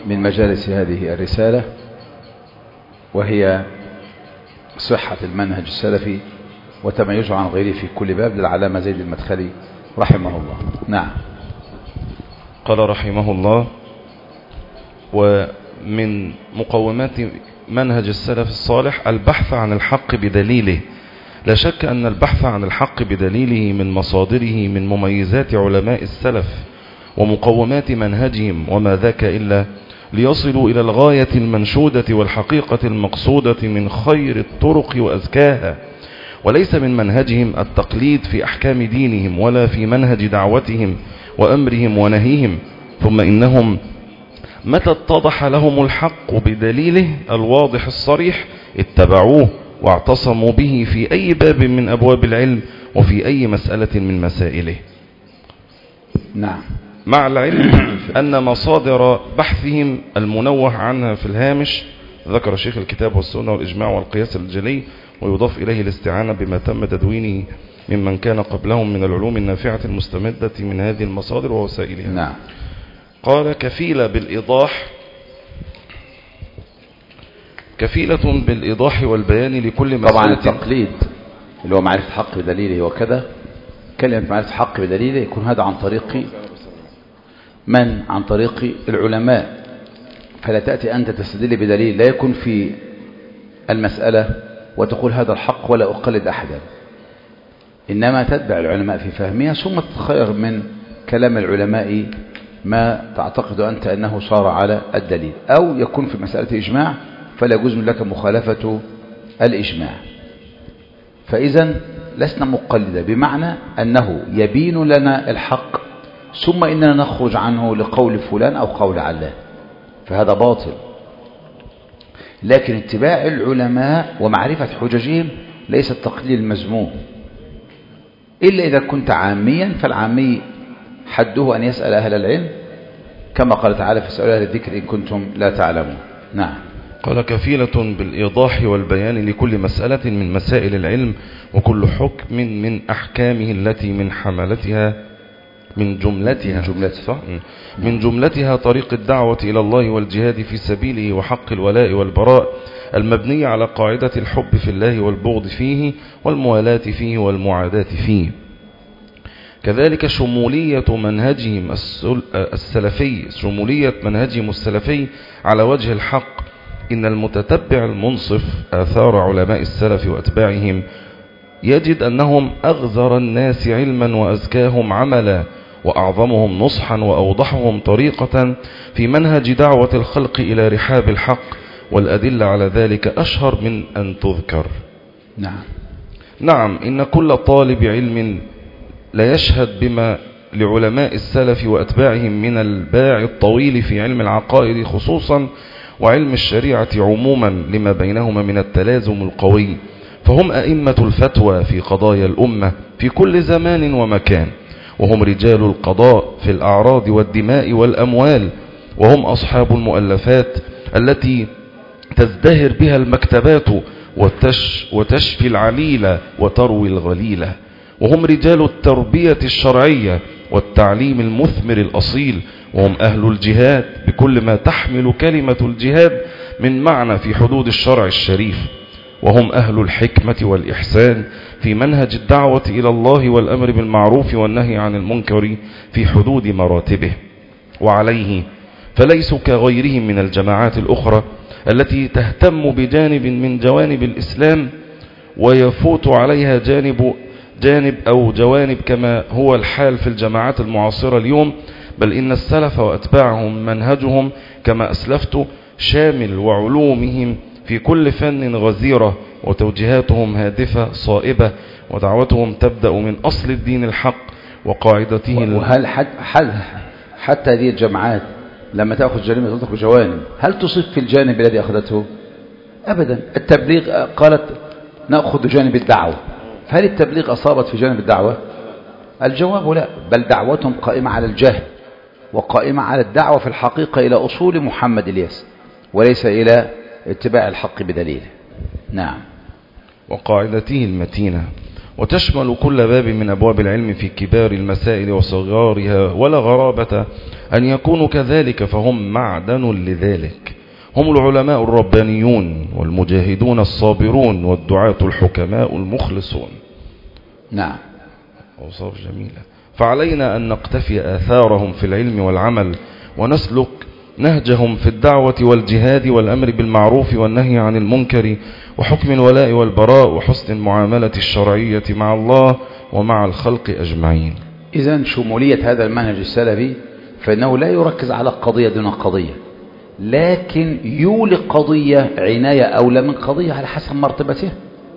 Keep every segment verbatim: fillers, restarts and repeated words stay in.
من مجالس هذه الرسالة، وهي صحة المنهج السلفي وتميزه عن غيره في كل باب للعلامة زيد المدخلي رحمه الله. نعم. قال رحمه الله: ومن مقومات منهج السلف الصالح البحث عن الحق بدليله. لا شك أن البحث عن الحق بدليله من مصادره من مميزات علماء السلف ومقومات منهجهم، وما ذاك إلا ليصلوا إلى الغاية المنشودة والحقيقة المقصودة من خير الطرق وأزكاها، وليس من منهجهم التقليد في أحكام دينهم ولا في منهج دعوتهم وأمرهم ونهيهم. ثم إنهم متى اتضح لهم الحق بدليله الواضح الصريح اتبعوه واعتصموا به في أي باب من أبواب العلم وفي أي مسألة من مسائله. نعم. مع العلم أن مصادر بحثهم المنوه عنها في الهامش ذكر شيخ الكتاب والسنة والإجماع والقياس الجلي، ويضاف إليه الاستعانة بما تم تدوينه ممن كان قبلهم من العلوم النافعة المستمدة من هذه المصادر ووسائلها. نعم. قال: كفيلة بالإيضاح كفيلة بالإيضاح والبيان لكل مسألة. طبعا التقليد اللي هو معرفة الحق بدليله وكذا، كلمة معرفة الحق بدليله يكون هذا عن طريق من؟ عن طريق العلماء. فلا تأتي أنت تستدل بدليل لا يكون في المسألة وتقول هذا الحق ولا أقلد أحدا، إنما تتبع العلماء في فهمها ثم تتخير من كلام العلماء ما تعتقد أنت أنه صار على الدليل، أو يكون في مسألة إجماع فلا يجوز لك مخالفة الإجماع. فإذا لسنا مقلدا بمعنى أنه يبين لنا الحق ثم إننا نخرج عنه لقول فلان أو قول علان، فهذا باطل. لكن اتباع العلماء ومعرفة حججهم ليس التقليد المذموم، إلا إذا كنت عاميا، فالعامي حده أن يسأل أهل العلم كما قال تعالى: فاسألوا أهل الذكر إن كنتم لا تعلمون. نعم. قال: كفيلة بالإيضاح والبيان لكل مسألة من مسائل العلم وكل حكم من أحكامه التي من حملتها من جملتها من جملتها, صح؟ من جملتها طريق الدعوة إلى الله والجهاد في سبيله وحق الولاء والبراء المبني على قاعدة الحب في الله والبغض فيه والموالاة فيه والمعاداة فيه. كذلك شمولية منهجهم السلفي شمولية منهجهم السلفي على وجه الحق. إن المتتبع المنصف آثار علماء السلف وأتباعهم يجد أنهم أغزر الناس علما وأزكاهم عملا وأعظمهم نصحا وأوضحهم طريقة في منهج دعوة الخلق إلى رحاب الحق، والأدلة على ذلك أشهر من أن تذكر. نعم. نعم. إن كل طالب علم لا يشهد بما لعلماء السلف وأتباعهم من الباع الطويل في علم العقائد خصوصا وعلم الشريعة عموما لما بينهما من التلازم القوي، فهم أئمة الفتوى في قضايا الأمة في كل زمان ومكان، وهم رجال القضاء في الأعراض والدماء والأموال، وهم أصحاب المؤلفات التي تزدهر بها المكتبات وتش وتشفي العليلة وتروي الغليلة، وهم رجال التربية الشرعية والتعليم المثمر الأصيل، وهم أهل الجهاد بكل ما تحمل كلمة الجهاد من معنى في حدود الشرع الشريف، وهم أهل الحكمة والإحسان في منهج الدعوة إلى الله والأمر بالمعروف والنهي عن المنكر في حدود مراتبه. وعليه فليسوا كغيرهم من الجماعات الأخرى التي تهتم بجانب من جوانب الإسلام ويفوت عليها جانب جانب أو جوانب كما هو الحال في الجماعات المعاصرة اليوم، بل إن السلف وأتباعهم منهجهم كما أسلفت شامل، وعلومهم في كل فن غزيرة، وتوجيهاتهم هادفة صائبة، ودعوتهم تبدأ من أصل الدين الحق وقاعدته. وهل حد حتى هذه الجماعات لما تأخذ جانب تطلق بجوانب، هل تصف في الجانب الذي أخذته؟ أبدا. التبليغ قالت نأخذ جانب الدعوة، فهل التبليغ أصابت في جانب الدعوة؟ الجواب لا، بل دعوتهم قائمة على الجهل وقائمة على الدعوة في الحقيقة إلى أصول محمد الياس وليس إلى اتباع الحق بدليله. نعم. وقاعدته المتينة. وتشمل كل باب من أبواب العلم في كبار المسائل وصغارها، ولا غرابة أن يكونوا كذلك، فهم معدن لذلك. هم العلماء الربانيون والمجاهدون الصابرون والدعاة الحكماء المخلصون. نعم، أوصاف جميلة. فعلينا أن نقتفي آثارهم في العلم والعمل، ونسلك نهجهم في الدعوة والجهاد والأمر بالمعروف والنهي عن المنكر، وحكم الولاء والبراء، وحسن المعاملة الشرعية مع الله ومع الخلق أجمعين. إذن شمولية هذا المنهج السلفي فإنه لا يركز على قضية دون قضية، لكن يولي قضية عناية أولى من قضية على حسب مرتبتها.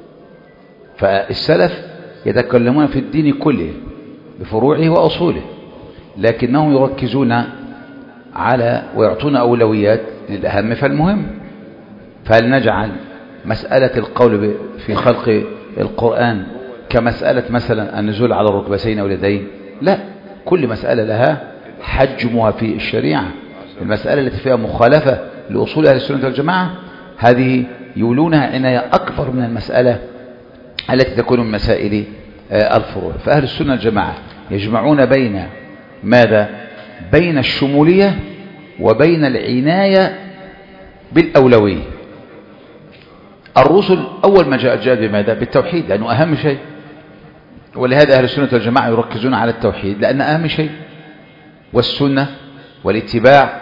فالسلف يتكلمون في الدين كله بفروعه وأصوله، لكنهم يركزون على ويعطون أولويات للأهم فالمهم. فهل نجعل مسألة القول في خلق القرآن كمسألة مثلا النزول على الركبتين أو اليدين؟ لا، كل مسألة لها حجمها في الشريعة. المسألة التي فيها مخالفة لأصول أهل السنة والجماعة هذه يولونها عناية أكبر من المسألة التي تكون من مسائل الفروع. فأهل السنة والجماعة يجمعون بين ماذا؟ بين الشمولية وبين العناية بالأولوية. الرسل أول ما جاء جاء بماذا؟ بالتوحيد، لأنه أهم شيء. ولهذا أهل السنة والجماعة يركزون على التوحيد لأن أهم شيء، والسنة والاتباع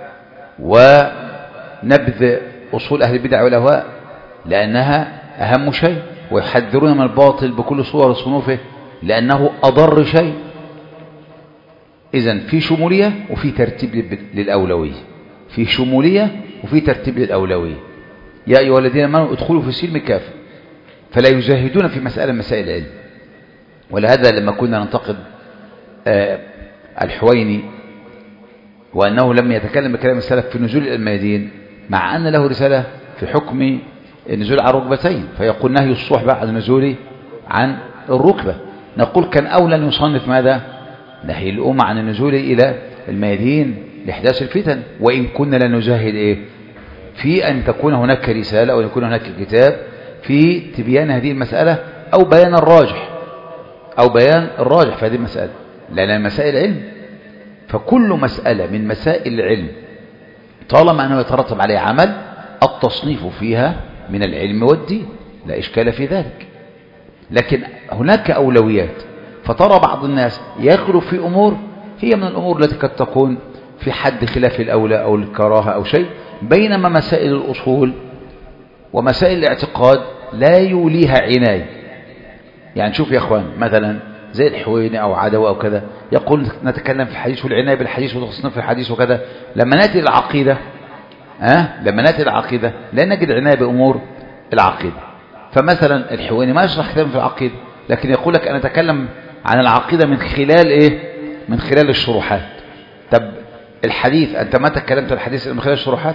ونبذ أصول أهل البدع والأهواء لأنها أهم شيء، ويحذرون من الباطل بكل صور صنوفه لأنه أضر شيء. إذن في شمولية وفي ترتيب للأولوية، في شمولية وفي ترتيب للأولوية. يا أيها الذين آمنوا ادخلوا في السلم كافة، فلا يجاهدون في مسألة مسائل العلم. ولهذا لما كنا ننتقد آه الحويني وأنه لم يتكلم بكلام السلف في نزول الميادين، مع أن له رسالة في حكم النزول على الركبتين، فيقول نهي الصحبة عن النزول عن الركبة. نقول كان أولا يصنف ماذا؟ نهي الأمة عن النزول إلى الميادين لإحداث الفتن، وإن كنا لنجاهد إيه؟ في أن تكون هناك رسالة أو يكون هناك كتاب في تبيان هذه المسألة أو بيان الراجح أو بيان الراجح في هذه المسألة، لأن مسائل علم. فكل مسألة من مسائل العلم طالما أنه يترتب عليه عمل التصنيف فيها من العلم والدين، لا إشكال في ذلك. لكن هناك أولويات، فترى بعض الناس يغلو في أمور هي من الأمور التي قد تكون في حد خلاف الأولى أو الكراهة أو شيء، بينما مسائل الأصول ومسائل الاعتقاد لا يوليها عناية. يعني شوف يا أخوان، مثلا زي الحويني أو عدوى أو كذا يقول نتكلم في الحديث والعناية بالحديث وتصنيف في الحديث وكذا. لما نأتي للعقيدة أه؟ لما نأتي للعقيدة لا نجد عناية بأمور العقيدة. فمثلا الحويني ما يشرح كتاب في العقيدة، لكن يقول لك أنا أتكلم عن العقيدة من خلال إيه؟ من خلال الشروحات. طب الحديث أنت ما تكلمت عن الحديث من خلال الشروحات؟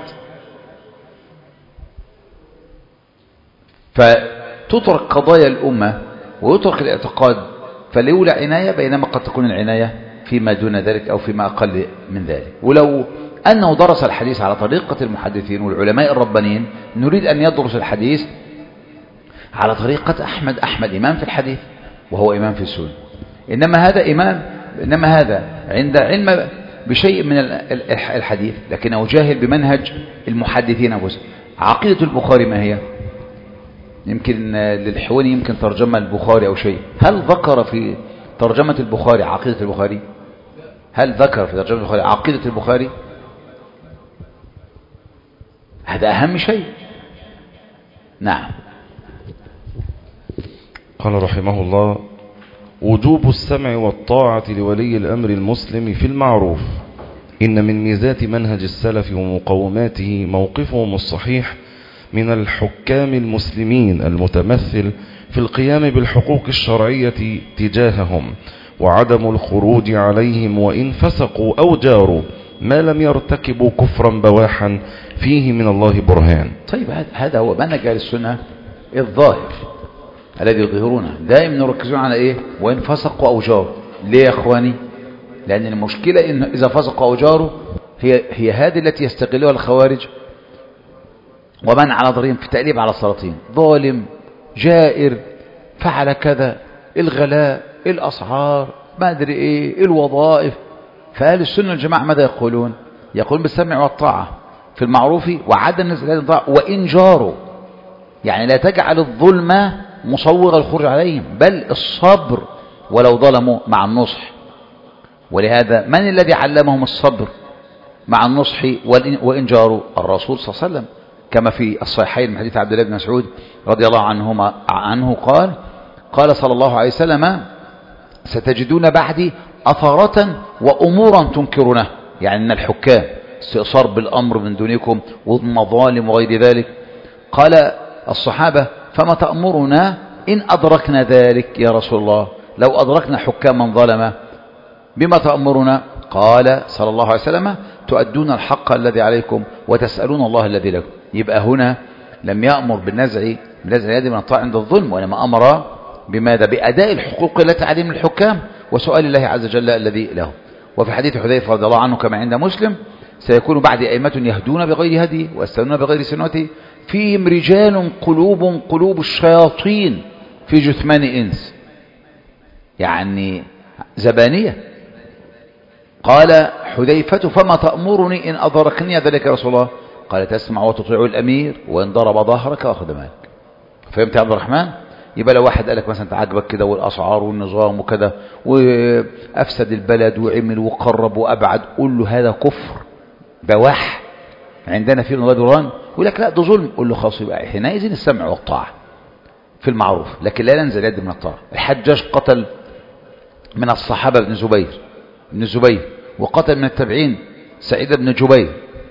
فتترك قضايا الأمة ويترك الاعتقاد فليولى عناية، بينما قد تكون العناية فيما دون ذلك أو فيما أقل من ذلك. ولو أنه درس الحديث على طريقة المحدثين والعلماء الربانيين، نريد أن يدرس الحديث على طريقة أحمد. أحمد إمام في الحديث وهو إمام في السنة، إنما هذا إمام، إنما هذا عند علم بشيء من الحديث لكنه جاهل بمنهج المحدثين أنفسهم. عقيدة البخاري ما هي؟ يمكن للحويني يمكن ترجمة البخاري أو شيء. هل ذكر في ترجمة البخاري عقيدة البخاري؟ هل ذكر في ترجمة البخاري عقيدة البخاري؟ هذا أهم شيء. نعم. قال رحمه الله: وجوب السمع والطاعة لولي الأمر المسلم في المعروف. إن من ميزات منهج السلف ومقوماته موقفهم الصحيح من الحكام المسلمين المتمثل في القيام بالحقوق الشرعية تجاههم، وعدم الخروج عليهم وإن فسقوا أو جاروا، ما لم يرتكبوا كفرا بواحا فيه من الله برهان. طيب هذا هو منهج أهل السنة الظاهر الذي يظهرونه، دائما يركزون على إيه؟ وإن فسقوا أو جاروا. ليه يا أخواني؟ لأن المشكلة إن إذا فسقوا أو جاروا هي, هي هذه التي يستغلها الخوارج ومن على ضريهم في تأليب على السلاطين، ظالم جائر فعل كذا الغلاء، الأسعار، ما أدري إيه، الوظائف. فأهل السنة والجماعة ماذا يقولون؟ يقولون بالسمع والطاعة في المعروف وعدم نزل هذه الطاعة وإن جاروا. يعني لا تجعل الظلم مصوغ الخروج عليهم، بل الصبر ولو ظلموا مع النصح. ولهذا من الذي علمهم الصبر مع النصح وإن جاروا؟ الرسول صلى الله عليه وسلم، كما في الصحيحين من حديث عبد الله بن مسعود رضي الله عنهما عنه قال قال صلى الله عليه وسلم: ستجدون بعدي أثرة وأمورا تنكرونه، يعني أن الحكام استئصار بالأمر من دونكم والمظالم وغير ذلك. قال الصحابة: فما تأمرنا إن أدركنا ذلك يا رسول الله؟ لو أدركنا حكاما ظلما بما تأمرنا؟ قال صلى الله عليه وسلم: تؤدون الحق الذي عليكم وتسألون الله الذي لكم. يبقى هنا لم يأمر بالنزع بنزع يد من الطاعة عند الظلم، وإنما أمر بماذا؟ بأداء الحقوق التي عليهم الحكام وسؤال الله عز وجل الذي له. وفي حديث حذيفة رضي الله عنه كما عند مسلم: سيكون بعد أئمة يهدون بغير هدي ويستنون بغير سنتي فيهم رجال قلوب قلوب الشياطين في جثمان إنس، يعني زبانية. قال حذيفة: فما تأمرني إن أدركني ذلك يا رسول الله؟ قال: تسمع وتطيع الأمير وإن ضرب ظهرك وأخذ مالك. فهمت يا عبد الرحمن؟ يبقى لو واحد قالك مثلا تعجبك كده والأسعار والنظام وكده وأفسد البلد وعمل وقرب وأبعد، قول له هذا كفر بواح عندنا في الغدران، يقول لك لا ده ظلم، قول له خلاص يبقى حينئذ السمع والطاعة في المعروف، لكن لا ننزل يد من الطاعة. الحجاج قتل من الصحابة ابن زبير ابن زبير وقتل من التابعين سعيد بن جبير،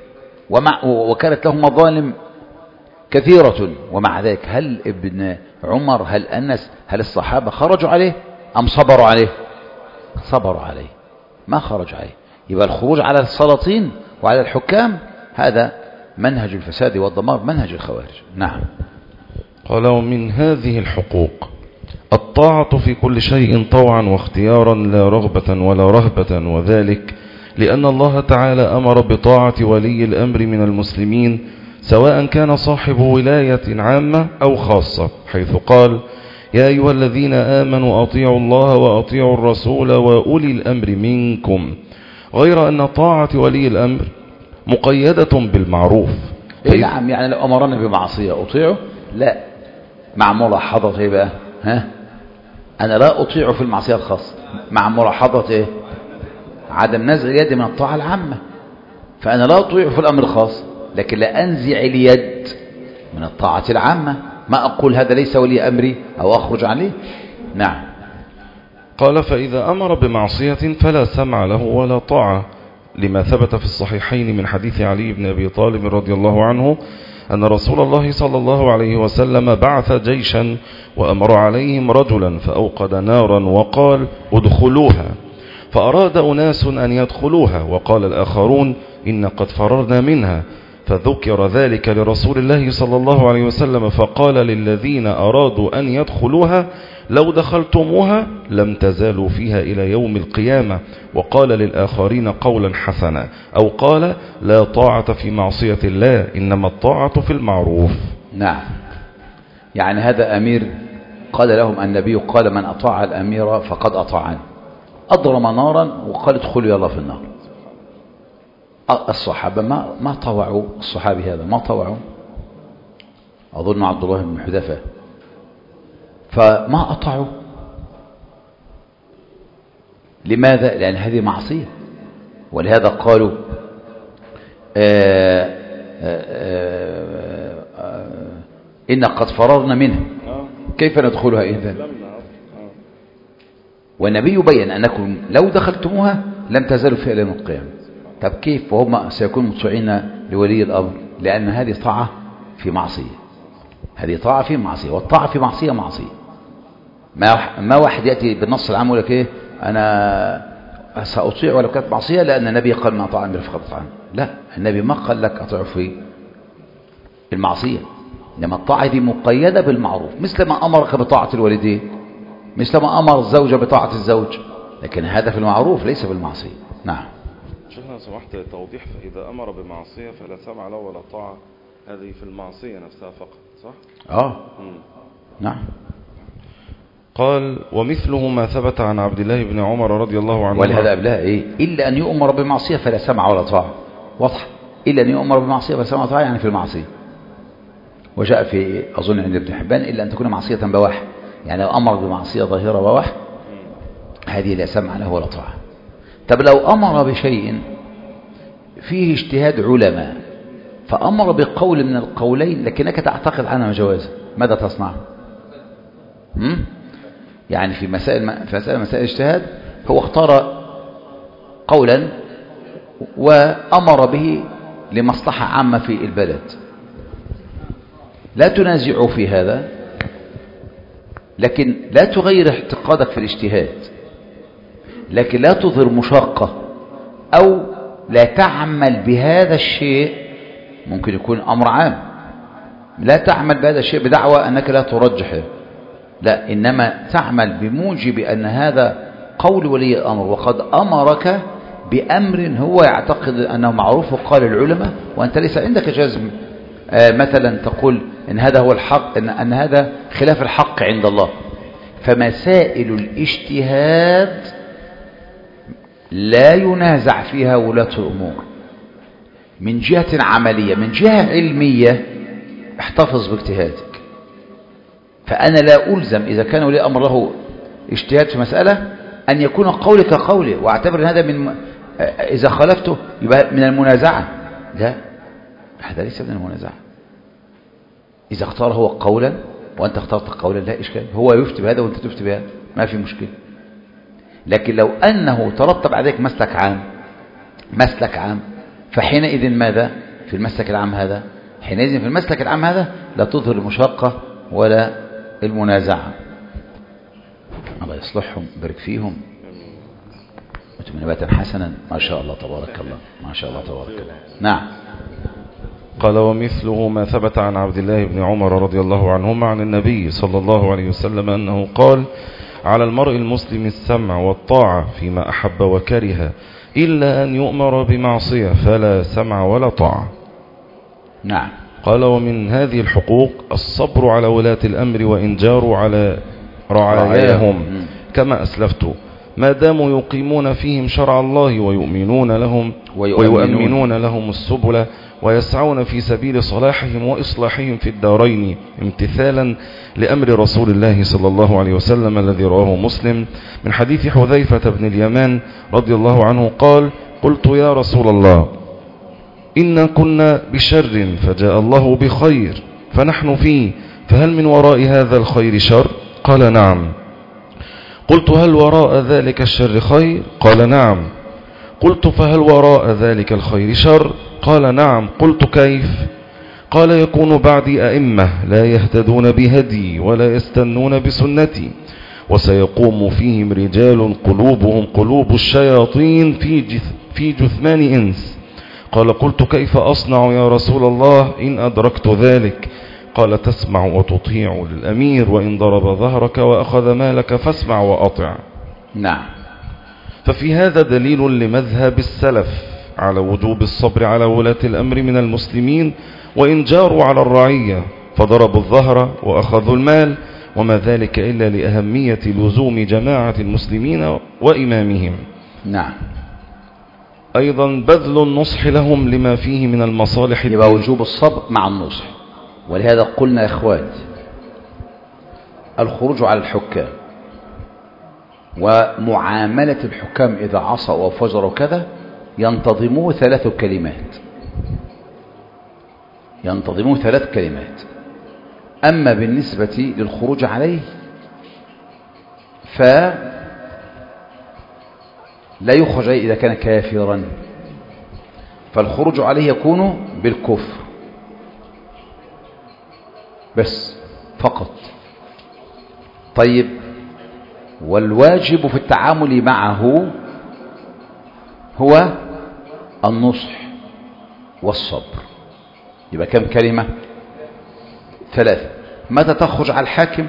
ومع وكانت له مظالم كثيرة، ومع ذلك هل ابن عمر هل أنس هل الصحابة خرجوا عليه أم صبروا عليه؟ صبروا عليه، ما خرجوا عليه. يبقى الخروج على السلاطين وعلى الحكام هذا منهج الفساد والدمار، منهج الخوارج. نعم. قال: ومن هذه الحقوق الطاعة في كل شيء طوعا واختيارا لا رغبة ولا رهبة، وذلك لأن الله تعالى أمر بطاعة ولي الأمر من المسلمين سواء كان صاحب ولاية عامة أو خاصة، حيث قال: يا أيها الذين آمنوا أطيعوا الله وأطيعوا الرسول وأولي الأمر منكم، غير أن طاعة ولي الأمر مقيدة بالمعروف. إيه نعم، يعني لو أمرنا بمعصية أطيعه، لا، مع ملاحظة إيه بقى؟ ها؟ أنا لا أطيعه في المعصية الخاصة، مع ملاحظة إيه؟ عدم نزع اليد من الطاعة العامة. فأنا لا أطيعه في الأمر الخاص، لكن لا أنزع اليد من الطاعة العامة، ما أقول هذا ليس ولي أمري أو أخرج عليه. نعم. قال: فإذا أمر بمعصية فلا سمع له ولا طاعة، لما ثبت في الصحيحين من حديث علي بن أبي طالب رضي الله عنه أن رسول الله صلى الله عليه وسلم بعث جيشا وأمر عليهم رجلا فأوقد نارا وقال: ادخلوها، فأراد أناس أن يدخلوها وقال الآخرون: إن قد فررنا منها، فذكر ذلك لرسول الله صلى الله عليه وسلم فقال للذين أرادوا أن يدخلوها: لو دخلتموها لم تزالوا فيها إلى يوم القيامة، وقال للآخرين قولا حسنا، أو قال: لا طاعة في معصية الله، إنما الطاعة في المعروف. نعم، يعني هذا أمير قال لهم النبي قال: من أطاع الأمير فقد أطاعني، أضرم نارا وقال: ادخلوا يلا في النار. الصحابة ما ما طوعوا الصحابي هذا، ما طوعوا، أظن عبد الله بن حذافة، فما أطاعوا. لماذا؟ لأن هذه معصية، ولهذا قالوا آآ آآ آآ إن قد فررنا منها كيف ندخلها إذن؟ والنبي بين أنكم لو دخلتموها لم تزالوا فيها إلى يوم القيامة. طب كيف وهم سيكونوا مطيعين لولي الأمر؟ لأن هذه طاعة في معصية، هذه طاعة في معصية، والطاعة في معصية معصية. ما ما واحد يأتي بالنص العام يقول لك إيه أنا سأطيع ولو كانت معصية لأن النبي قال ما أطاع أمير فقد أطاعني. لا، النبي ما قال لك أطيع في المعصية، إنما الطاعة دي مقيدة بالمعروف، مثل ما أمرك بطاعة الوالدين، مثل ما أمر الزوجة بطاعة الزوج، لكن هذا في المعروف ليس بالمعصية. نعم. شيخنا سمحت توضيح: فإذا أمر بمعصية فلا سمع له ولا طاعة، هذه في المعصية نفسها فقط، صح؟ آه. نعم. قال ومثله ما ثبت عن عبد الله بن عمر رضي الله عنه. ولهذا قبلها إيه؟ إلا أن يؤمر بمعصية فلا سمع ولا طاعة. واضح؟ إلا أن يؤمر بمعصية فلا سمع ولا طاعة، يعني في المعصية. وجاء في أظن عند ابن حبان إلا أن تكون معصية بواح، يعني لو أمر بمعصية ظاهرة بواح هذه لا سمع له ولا طاعة. طب لو أمر بشيء فيه اجتهاد علماء فأمر بقول من القولين لكنك تعتقد عنه جوازه، ماذا تصنع؟ هم؟ يعني في مسائل في مسائل مسائل اجتهاد هو اختار قولا وأمر به لمصلحة عامة في البلد، لا تنازعوا في هذا، لكن لا تغير اعتقادك في الاجتهاد، لكن لا تظهر مشاقة أو لا تعمل بهذا الشيء. ممكن يكون أمر عام، لا تعمل بهذا الشيء بدعوى أنك لا ترجحه، لا، إنما تعمل بموجب أن هذا قول ولي الأمر وقد أمرك بأمر هو يعتقد أنه معروف وقال العلماء وأنت ليس عندك جزم. آه مثلا تقول إن هذا هو الحق، إن, أن هذا خلاف الحق عند الله. فمسائل الاجتهاد لا ينازع فيها ولاة الأمور من جهة عملية، من جهة علمية احتفظ باجتهادك. فأنا لا ألزم إذا كان ولي أمر له اجتهاد في مسألة أن يكون قولي كقولي، وأعتبر أن هذا من إذا خالفته يبقى من المنازعة. لا، هذا ليس من المنازعة. إذا اختار هو قولا وأنت اخترت قولا لا إشكال، هو يفتي بهذا وأنت تفتي بهذا، ما في مشكلة. لكن لو أنه ترتب عليك مسلك عام مسلك عام فحينئذ ماذا في المسلك العام هذا؟ حينئذ في المسلك العام هذا لا تظهر المشاقة ولا المنازعة. الله يصلحهم بارك فيهم، أنتم نباتا حسنا ما شاء الله تبارك الله، ما شاء الله تبارك الله. نعم. قال ومثله ما ثبت عن عبد الله بن عمر رضي الله عنهما عن النبي صلى الله عليه وسلم أنه قال على المرء المسلم السمع والطاعة فيما أحب وكره إلا أن يؤمر بمعصية فلا سمع ولا طاعة. نعم. قال ومن هذه الحقوق الصبر على ولاة الأمر وإن جاروا على رعاياهم كما أسلفت، ما داموا يقيمون فيهم شرع الله ويؤمنون لهم ويؤمنون لهم السبل ويسعون في سبيل صلاحهم وإصلاحهم في الدارين امتثالا لأمر رسول الله صلى الله عليه وسلم الذي رواه مسلم من حديث حذيفة بن اليمان رضي الله عنه قال قلت يا رسول الله إنا كنا بشر فجاء الله بخير فنحن فيه، فهل من وراء هذا الخير شر؟ قال نعم. قلت هل وراء ذلك الشر خير؟ قال نعم. قلت فهل وراء ذلك الخير شر؟ قال نعم. قلت كيف؟ قال يكون بعدي أئمة لا يهتدون بهدي ولا يستنون بسنتي وسيقوم فيهم رجال قلوبهم قلوب الشياطين في, جث في جثمان إنس. قال قلت كيف أصنع يا رسول الله إن أدركت ذلك؟ قال تسمع وتطيع للأمير وإن ضرب ظهرك وأخذ مالك فاسمع وأطع. نعم. ففي هذا دليل لمذهب السلف على وجوب الصبر على ولاة الأمر من المسلمين وإن جاروا على الرعية فضربوا الظهر وأخذوا المال، وما ذلك إلا لأهمية لزوم جماعة المسلمين وإمامهم. نعم. أيضا بذل النصح لهم لما فيه من المصالح. يبقى وجوب الصبر مع النصح. ولهذا قلنا يا إخوات الخروج على الحكام ومعاملة الحكام إذا عصوا أو فجروا كذا ينتظموه ثلاث كلمات ينتظموه ثلاث كلمات. أما بالنسبة للخروج عليه فلا يخرج عليه إذا كان كافرا، فالخروج عليه يكون بالكفر بس فقط. طيب، والواجب في التعامل معه هو النصح والصبر. يبقى كم كلمة؟ ثلاثة. متى تخرج على الحاكم؟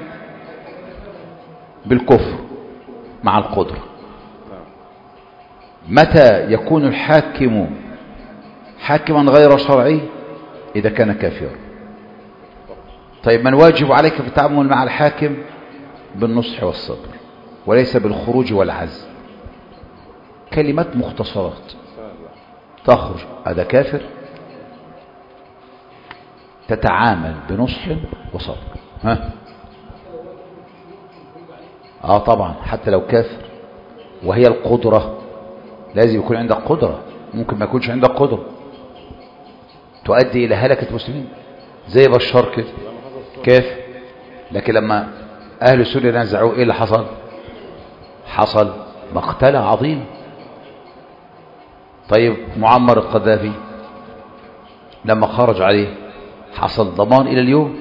بالكفر مع القدرة. متى يكون الحاكم حاكما غير شرعي؟ إذا كان كافرا. طيب، ما الواجب عليك في التعامل مع الحاكم؟ بالنصح والصبر وليس بالخروج والعزل. كلمات مختصرات. تخرج هذا كافر، تتعامل بنصح وصبر. ها اه طبعا حتى لو كافر، وهي القدرة، لازم يكون عندك قدرة. ممكن ما يكونش عندك قدرة تؤدي إلى هلكة المسلمين، زي بشار كده كافر، لكن لما أهل السنة نزعوه إيه اللي حصل؟ حصل مقتلة عظيم. طيب معمر القذافي لما خرج عليه حصل ضمان إلى اليوم.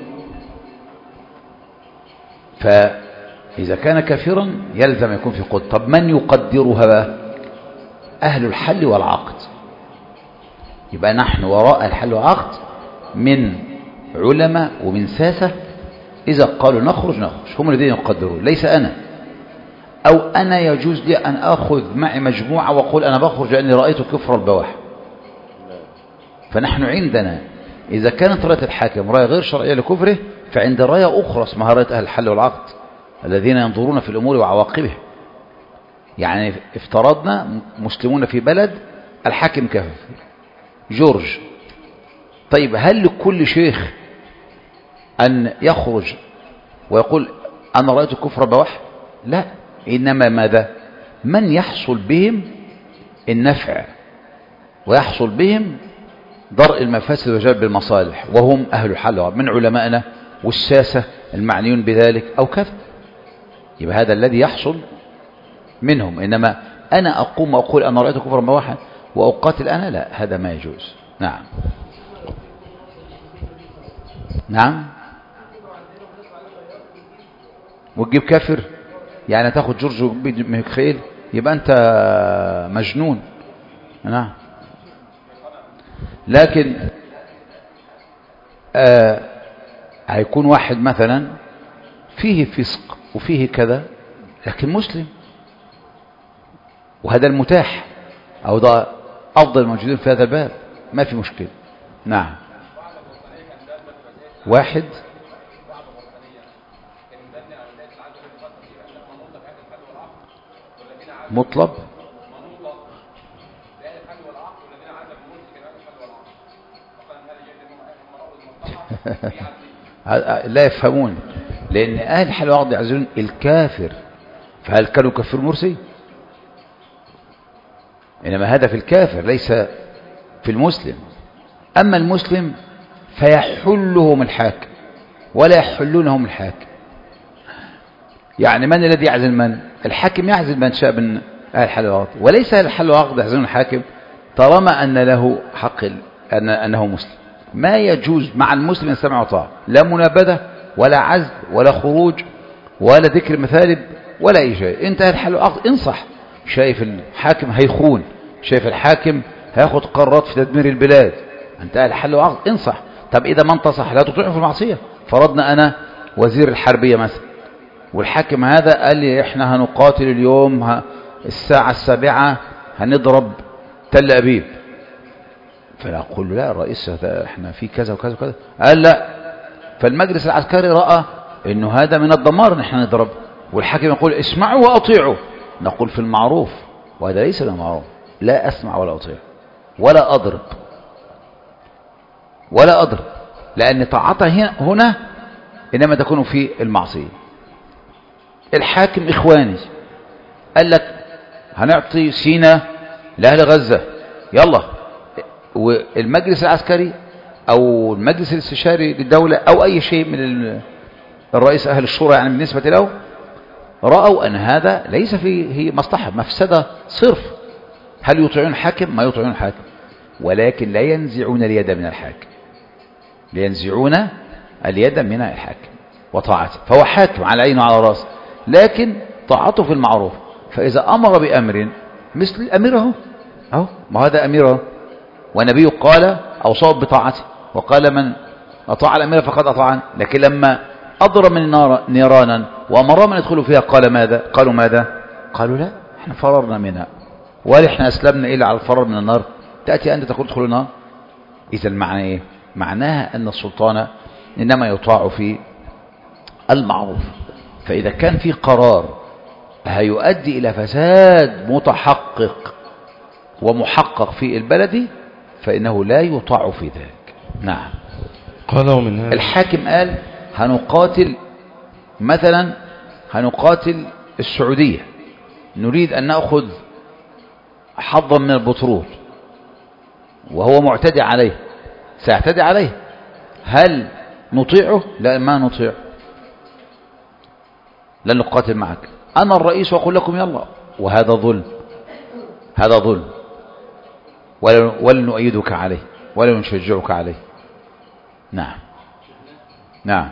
فإذا كان كافرا يلزم يكون في قدر. طب من يقدرها بقى؟ أهل الحل والعقد. يبقى نحن وراء الحل والعقد من علماء ومن ساسة، إذا قالوا نخرج نخرج، هم الذين يقدرون، ليس أنا. أو أنا يجوز لي أن أخذ معي مجموعة وأقول أنا بخرج لأني رأيت كفر البواح. فنحن عندنا إذا كانت رأية الحاكم رأية غير شرعية لكفره، فعند رأية أخرى اسمها رأية أهل الحل والعقد الذين ينظرون في الأمور وعواقبها. يعني افترضنا مسلمون في بلد الحاكم كافر جورج، طيب هل لكل شيخ أن يخرج ويقول أنا رأيت كفر بواح؟ لا، إنما ماذا؟ من يحصل بهم النفع ويحصل بهم درء المفاسد وجلب المصالح، وهم أهل الحل من علمائنا والساسة المعنيون بذلك أو كذا. يبقى هذا الذي يحصل منهم. إنما أنا أقوم وأقول أنا رأيت كفر بواحا وأقاتل أنا، لا، هذا ما يجوز. نعم نعم. وتجيب كافر يعني تاخد جورج ميخائيل، يبقى أنت مجنون. نعم. لكن آه هيكون واحد مثلا فيه فسق وفيه كذا لكن مسلم، وهذا المتاح أو ده أفضل الموجودين في هذا الباب، ما في مشكلة. نعم. واحد مطلب لا يفهمون، لأن أهل الحل والعقد يعزلون الكافر، فهل كانوا كفر مرسي؟ إنما هذا في الكافر ليس في المسلم. أما المسلم فيحلهم الحاكم ولا يحلونهم الحاكم. يعني من الذي يعزل من؟ الحاكم يعزل من شاء من أهل الحل والعقد، وليس أهل الحل والعقد يعزلون الحاكم طالما أن له حق أن أنه مسلم. ما يجوز مع المسلم أن سمع وطاعة، لا منابذة ولا عزل ولا خروج ولا ذكر مثالب ولا أي شيء. انت الحل والعقد انصح. شايف الحاكم هيخون، شايف الحاكم هياخد قرارات في تدمير البلاد، انت الحل والعقد انصح. طب إذا ما انتصح لا تطيعه في المعصية. فرضنا أنا وزير الحربية مثلا، والحاكم هذا قال لي احنا هنقاتل اليوم الساعة السابعة هنضرب تل أبيب، فلا أقول له لا الرئيس احنا في كذا وكذا وكذا، قال لا. فالمجلس العسكري رأى انه هذا من الدمار ان احنا نضرب، والحاكم يقول اسمعوا وأطيعوا. نقول في المعروف، وهذا ليس بالمعروف. لا أسمع ولا أطيع ولا أضرب ولا أضرب، لأن طاعته هنا إنما تكون في المعصية. الحاكم إخواني قال لك هنعطي سينا لأهل غزة، يلا. والمجلس العسكري أو المجلس الاستشاري للدولة أو أي شيء من الرئيس أهل الشورى يعني بالنسبة له رأوا أن هذا ليس فيه مصلحة، مفسدة صرف. هل يطيعون الحاكم؟ ما يطيعون الحاكم، ولكن لا ينزعون اليد من الحاكم، لينزعون اليد من الحاكم وطاعته. فهو حاكم على عينه وعلى راسه، لكن طاعته في المعروف. فإذا أمر بأمر مثل الأمير اهو اهو ما هذا أميره، ونبيه قال أوصاه بطاعته وقال من أطاع الأمير فقد أطاعني. لكن لما أضرب من النار نيرانا وأمر من يدخلوا فيها قال ماذا؟ قالوا ماذا؟ قالوا لا احنا فررنا منها ولا احنا أسلمنا إلا على الفرار من النار، تأتي أنت تقول ادخلوا النار. إذا المعنى إيه؟ معناها أن السلطان إنما يطاع في المعروف. فإذا كان في قرار هيؤدي إلى فساد متحقق ومحقق في البلد فإنه لا يطاع في ذلك. نعم. قال ومن هذا الحاكم قال هنقاتل مثلا هنقاتل السعودية، نريد أن نأخذ حظا من البترول وهو معتدي عليه، سيعتدي عليه، هل نطيعه؟ لا، ما نطيع، لن نقاتل معك، أنا الرئيس وأقول لكم يلا، وهذا ظلم، هذا ظلم، ولن نؤيدك عليه ولا نشجعك عليه. نعم. نعم.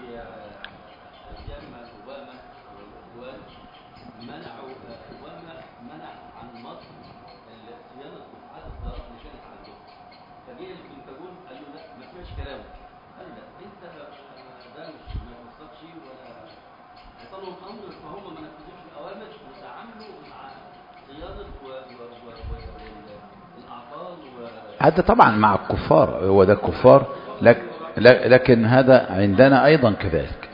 هذا طبعا مع الكفار، هو ده الكفار، لكن هذا عندنا أيضا كذلك.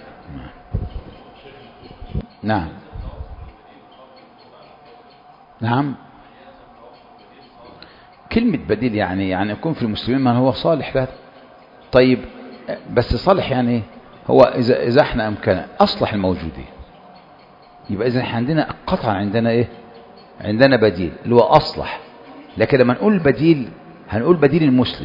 نعم. نعم. كلمة بديل يعني يعني يكون في المسلمين من هو صالح له. طيب بس صالح يعني هو إذا إذا احنا أمكن أصلح الموجودين، يبقى إذا احنا عندنا قطعا عندنا إيه؟ عندنا بديل اللي هو أصلح. لكن لما نقول بديل هنقول بديل المسلم،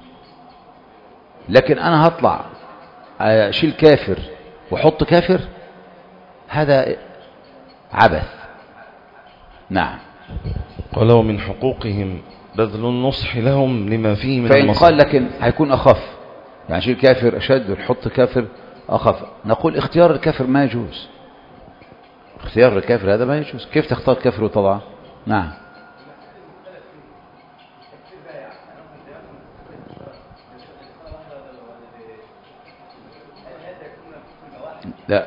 لكن أنا هطلع أشيل كافر وحط كافر، هذا عبث. نعم. قال ومن حقوقهم بذل النصح لهم لما فيه من فإن المصلحة. قال لكن هيكون أخف، يعني شيل كافر أشد ونحط كافر أخف، نقول اختيار الكافر ما يجوز، اختيار الكافر هذا ما يجوز. كيف تختار كافر وتضعه؟ نعم. لا،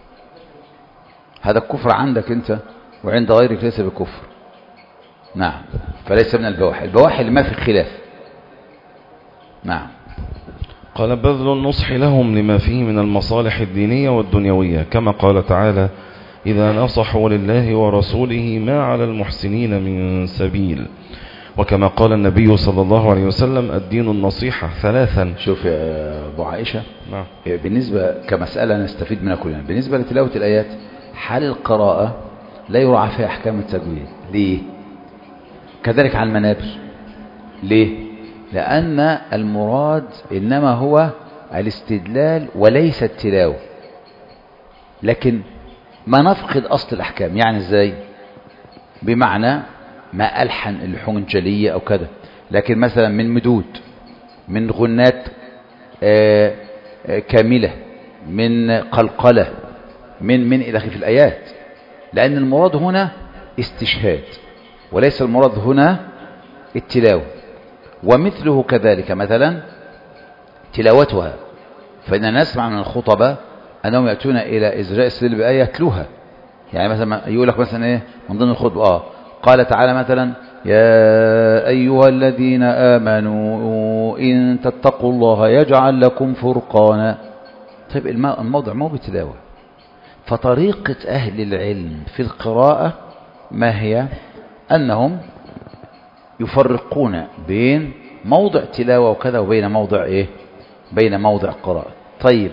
هذا الكفر عندك أنت وعند غيرك ليس بكفر. نعم. فليس من البواحي، البواحي اللي ما في خلاف. نعم. قال بذل النصح لهم لما فيه من المصالح الدينية والدنيوية، كما قال تعالى إذا نصحوا لله ورسوله ما على المحسنين من سبيل، وكما قال النبي صلى الله عليه وسلم الدين النصيحة ثلاثا. شوف يا أبو عائشة. نعم. بالنسبة كمسألة نستفيد منها كلنا، بالنسبة لتلاوة الآيات حال القراءة لا يراعى فيها أحكام التجويد. ليه؟ كذلك على المنابر. ليه؟ لأن المراد إنما هو الاستدلال وليس التلاوة، لكن ما نفقد أصل الأحكام. يعني إزاي؟ بمعنى ما ألحن اللحون الجلية أو كذا، لكن مثلا من مدود، من غنات آآ آآ كاملة، من قلقلة، من من إلى آخره في الآيات، لأن المراد هنا استشهاد وليس المراد هنا التلاوة. ومثله كذلك مثلا تلاوتها، فإننا نسمع من الخطبة أنهم يأتون إلى إزراء السبيل بآية يتلوها. يعني مثلا يقول لك مثلا إيه من ضمن الخطبة آه قال تعالى مثلا يا أيها الذين آمنوا إن تتقوا الله يجعل لكم فرقانا. طيب الموضع مو بتلاوة. فطريقة أهل العلم في القراءة ما هي؟ أنهم يفرقون بين موضع تلاوة وكذا وبين موضع إيه؟ بين موضع قراءة. طيب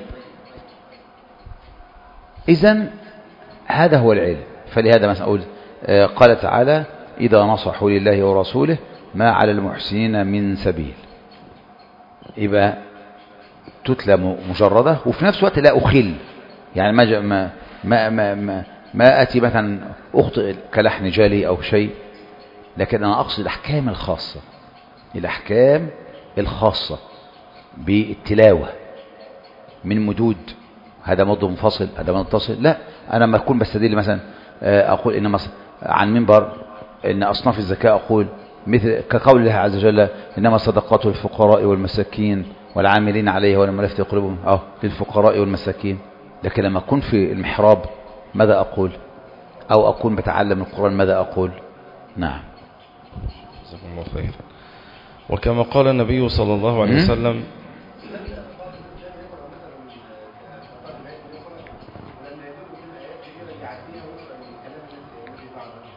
إذن هذا هو العلم. فلهذا مثلا أقول آه قال تعالى إذا نصحوا لله ورسوله ما على المحسنين من سبيل، يبقى تتلى مجردة وفي نفس الوقت لا أخل، يعني ما ما ما ما, ما, ما أتي مثلا أخطئ كلحن جالي أو شيء، لكن أنا أقصد الأحكام الخاصة، الأحكام الخاصة بالتلاوة من مدود، هذا مد منفصل هذا مد متصل. لا، أنا لما أكون بستدل مثلا أقول إن عن منبر إن أصناف الزكاة أقول مثل كقول الله عز وجل إنما الصدقات للفقراء والمساكين والعاملين عليها والمؤلفة قلوبهم أو للفقراء والمساكين. لكن لما أكون في المحراب ماذا أقول؟ أو أكون بتعلم القرآن ماذا أقول؟ نعم. جزاكم الله خير. وكما قال النبي صلى الله عليه وسلم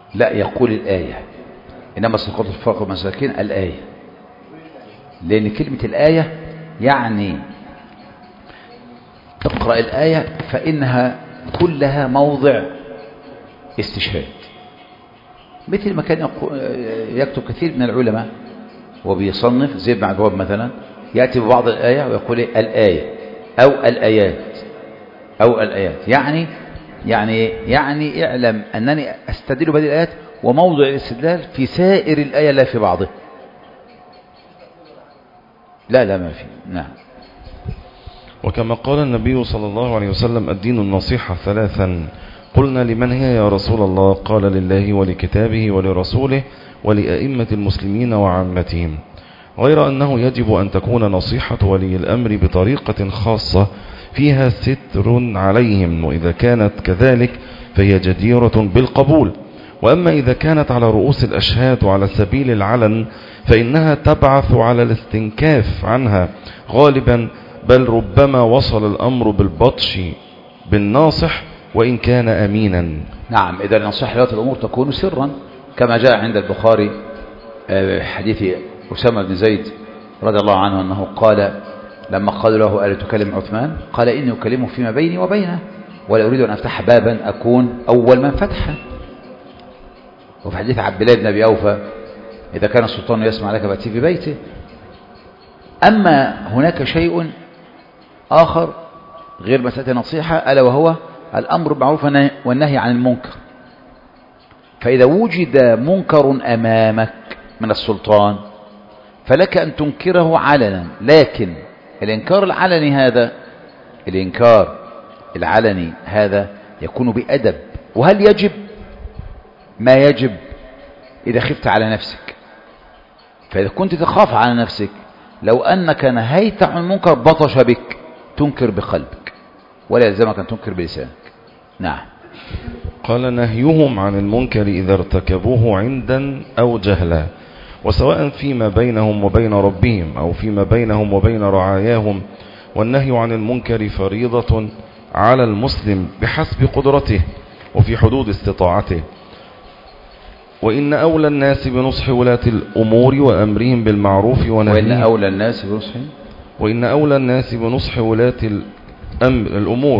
لا، يقول الآية، إنما سقط الفقر والمساكين الآية، لأن كلمة الآية يعني اقرأ الآية فإنها كلها موضع استشهاد، مثل ما كان يكتب كثير من العلماء وبيصنف زي ابن عبد الوهاب مثلا، يأتي ببعض الآية ويقول الآية أو الآيات أو الآيات، يعني يعني يعني اعلم أنني أستدل بهذه الآيات وموضع الاستدلال في سائر الآية لا في بعضها. لا لا ما في. نعم. وكما قال النبي صلى الله عليه وسلم الدين النصيحة ثلاثا، قلنا لمن هي يا رسول الله؟ قال لله ولكتابه ولرسوله ولأئمة المسلمين وعامتهم، غير أنه يجب أن تكون نصيحة ولي الأمر بطريقة خاصة فيها ستر عليهم، وإذا كانت كذلك فهي جديرة بالقبول. وأما إذا كانت على رؤوس الأشهاد وعلى سبيل العلن فإنها تبعث على الاستنكاف عنها غالبا، بل ربما وصل الأمر بالبطش بالناصح وإن كان أمينا. نعم، إذا نصح لولاة الأمور تكون سرا، كما جاء عند البخاري حديث أسامة بن زيد رضي الله عنه أنه قال لما قال له ألا تكلم عثمان؟ قال إني أكلمه فيما بيني وبينه ولا أريد أن أفتح بابا أكون أول من فتحه. وفي حديث عبد الله بن أبي أوفى إذا كان السلطان يسمع لك فأتي في بيته. أما هناك شيء آخر غير مسألة نصيحة، ألا وهو الأمر بالمعروف والنهي عن المنكر. فإذا وجد منكر أمامك من السلطان فلك أن تنكره علنا، لكن الإنكار العلني هذا الإنكار العلني هذا يكون بأدب. وهل يجب؟ ما يجب إذا خفت على نفسك. فإذا كنت تخاف على نفسك لو أنك نهيت عن المنكر بطش بك، تنكر بقلبك ولا يلزمك أن تنكر بلسانك. نعم. قال نهيهم عن المنكر إذا ارتكبوه عمدا أو جهلا، وسواء فيما بينهم وبين ربهم أو فيما بينهم وبين رعاياهم، والنهي عن المنكر فريضة على المسلم بحسب قدرته وفي حدود استطاعته. وإن أولى الناس بنصح ولاة الأمور وأمرهم بالمعروف ونهيهم وإن أولى الناس بنصح وإن أولى الناس بنصح ولاة الأمر الأمور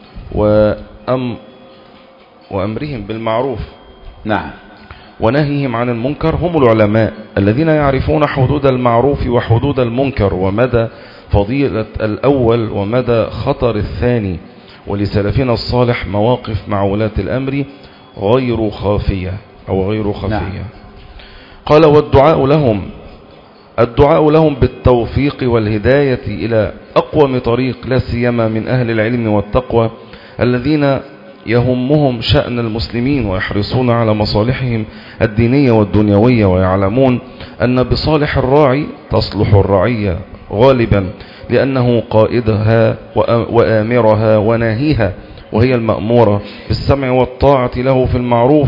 وأم وأمرهم بالمعروف نعم ونهيهم عن المنكر هم العلماء الذين يعرفون حدود المعروف وحدود المنكر ومدى فضيلة الأول ومدى خطر الثاني. ولسلفنا الصالح مواقف مع ولاة الأمر غير خافية أو غير خفية. نعم. قال والدعاء لهم الدعاء لهم بالتوفيق والهداية إلى أقوم طريق، لا سيما من أهل العلم والتقوى الذين يهمهم شأن المسلمين ويحرصون على مصالحهم الدينية والدنيوية، ويعلمون أن بصالح الراعي تصلح الرعية غالبا، لأنه قائدها وآمرها وناهيها، وهي المأمورة بالسمع والطاعة له في المعروف.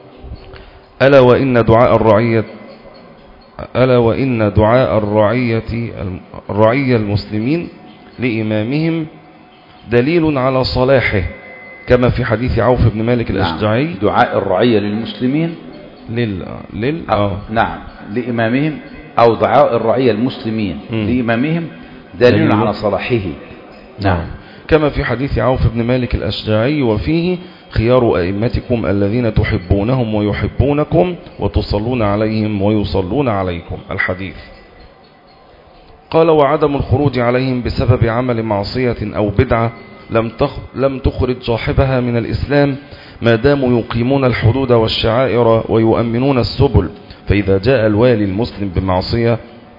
ألا وإن دعاء الرعية ألا وإن دعاء الرعية الرعية المسلمين لإمامهم دليل على صلاحه، كما في حديث عوف بن مالك الأشجعي. نعم. دعاء الرعية للمسلمين لل لل آه. نعم لإمامهم، أو دعاء الرعية المسلمين م. لإمامهم دليل, دليل على صلاحه. نعم. نعم كما في حديث عوف بن مالك الأشجعي وفيه خيار أئمتكم الذين تحبونهم ويحبونكم وتصلون عليهم ويصلون عليكم، الحديث. قال وعدم الخروج عليهم بسبب عمل معصية أو بدعة لم لم تخرج صاحبها من الإسلام ما داموا يقيمون الحدود والشعائر ويؤمنون السبل. فإذا جاء الوالي المسلم بمعصية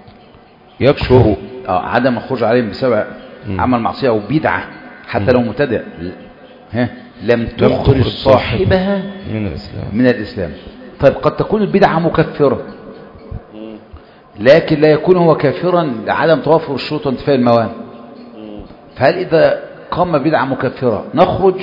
يكفر. عدم الخروج عليهم بسبب م. عمل معصية أو بدعة حتى م. لو مبتدع ها لم تخرج صاحبها من الإسلام. من الإسلام. طيب قد تكون البدعة مكفرة لكن لا يكون هو كافرا لعدم توافر الشروط وانتفاء الموانع. فهل إذا قام بدعة مكفرة نخرج؟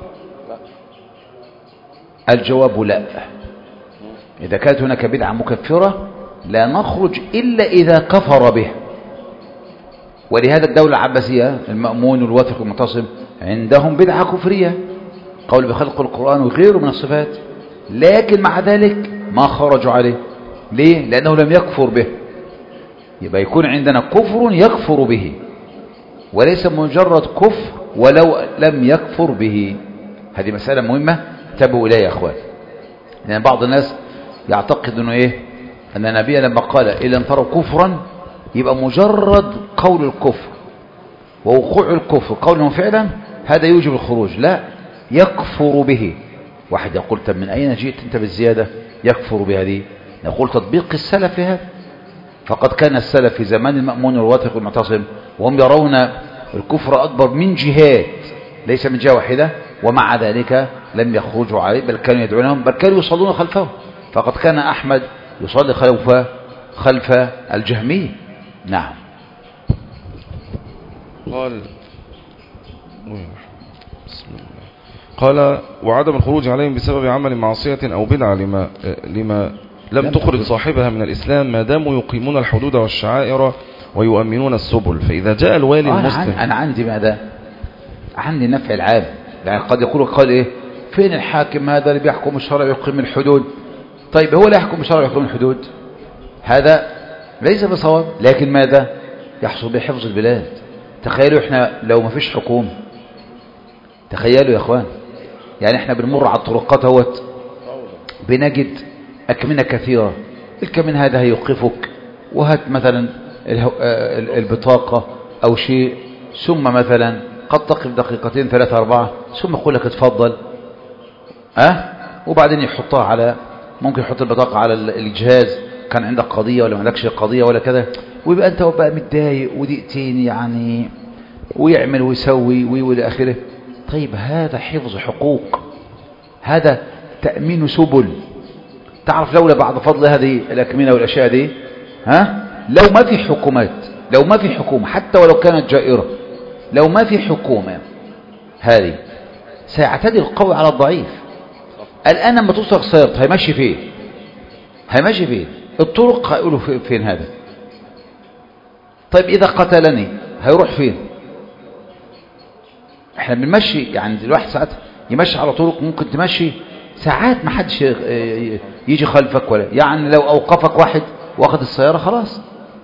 الجواب لا. إذا كانت هناك بدعة مكفرة لا نخرج إلا إذا كفر به. ولهذا الدولة العباسية المأمون والواثق والمعتصم عندهم بدعة كفرية، قول بخلق القرآن وغيره من الصفات، لكن مع ذلك ما خرجوا عليه. ليه؟ لأنه لم يكفر به. يبقى يكون عندنا كفر يكفر به، وليس مجرد كفر ولو لم يكفر به. هذه مسألة مهمة انتبهوا إليها يا أخوان، لأن بعض الناس يعتقد أنه إيه، أن النبي لما قال إن لم تروا كفرا يبقى مجرد قول الكفر ووقوع الكفر قولا وفعلا هذا يوجب الخروج. لا، يكفر به. واحد يقول طب من أين جئت أنت بالزيادة يكفر بهذه؟ نقول تطبيق السلف هذا. فقد كان السلف في زمان المأمون والواثق والمعتصم وهم يرون الكفر أكبر من جهات، ليس من جهة واحدة، ومع ذلك لم يخرجوا عليه، بل كانوا يدعونهم، بل كانوا يصلون خلفه. فقد كان أحمد يصلي خلف خلف الجهمي. نعم. قال بسم الله. قال وعدم الخروج عليهم بسبب عمل معصية أو بدعة لما لما لم تخرج صاحبها من الإسلام ما داموا يقيمون الحدود والشعائر ويؤمنون السبل. فإذا جاء الوالي آه المسلم، أنا عندي ماذا؟ عندي نفع العام. يعني قد يقول قال إيه، فين الحاكم هذا اللي بيحكم الشرع ويقيم الحدود؟ طيب هو لا يحكم الشرع ويقيم الحدود، هذا ليس بصواب، لكن ماذا يحصل بحفظ البلاد. تخيلوا إحنا لو ما فيش حكومة، تخيلوا يا أخوان، يعني إحنا بنمر على الطرقات اهوت بنجد أكمنة كثيرة. الكمين هذا هيوقفك، وهات مثلا البطاقة أو شيء، ثم مثلا قد تقف دقيقتين ثلاثة أربعة، ثم يقول لك اتفضل، أه؟ وبعدين يحطها على، ممكن يحط البطاقة على الجهاز، كان عندك قضية ولا ما عندكش قضية ولا كذا، ويبقى أنت بقى متضايق ودقيقتين يعني، ويعمل ويسوي وإلى آخره. طيب هذا حفظ حقوق، هذا تأمين سبل. تعرف لولا بعد فضل هذه الأكمنة والأشياء دي، ها، لو ما في حكومات، لو ما في حكومة حتى ولو كانت جائرة، لو ما في حكومة هذه سيعتدي القوي على الضعيف. الآن لما تصرخ سيارة هيمشي فين؟ هيمشي فين؟ الطرق هيقولوا فين هذا؟ طيب إذا قتلني هيروح فين؟ احنا بنمشي يعني الواحد ساعات يمشي على طرق ممكن تمشي ساعات ما حدش يجي خلفك، ولا يعني لو أوقفك واحد واخد السيارة خلاص.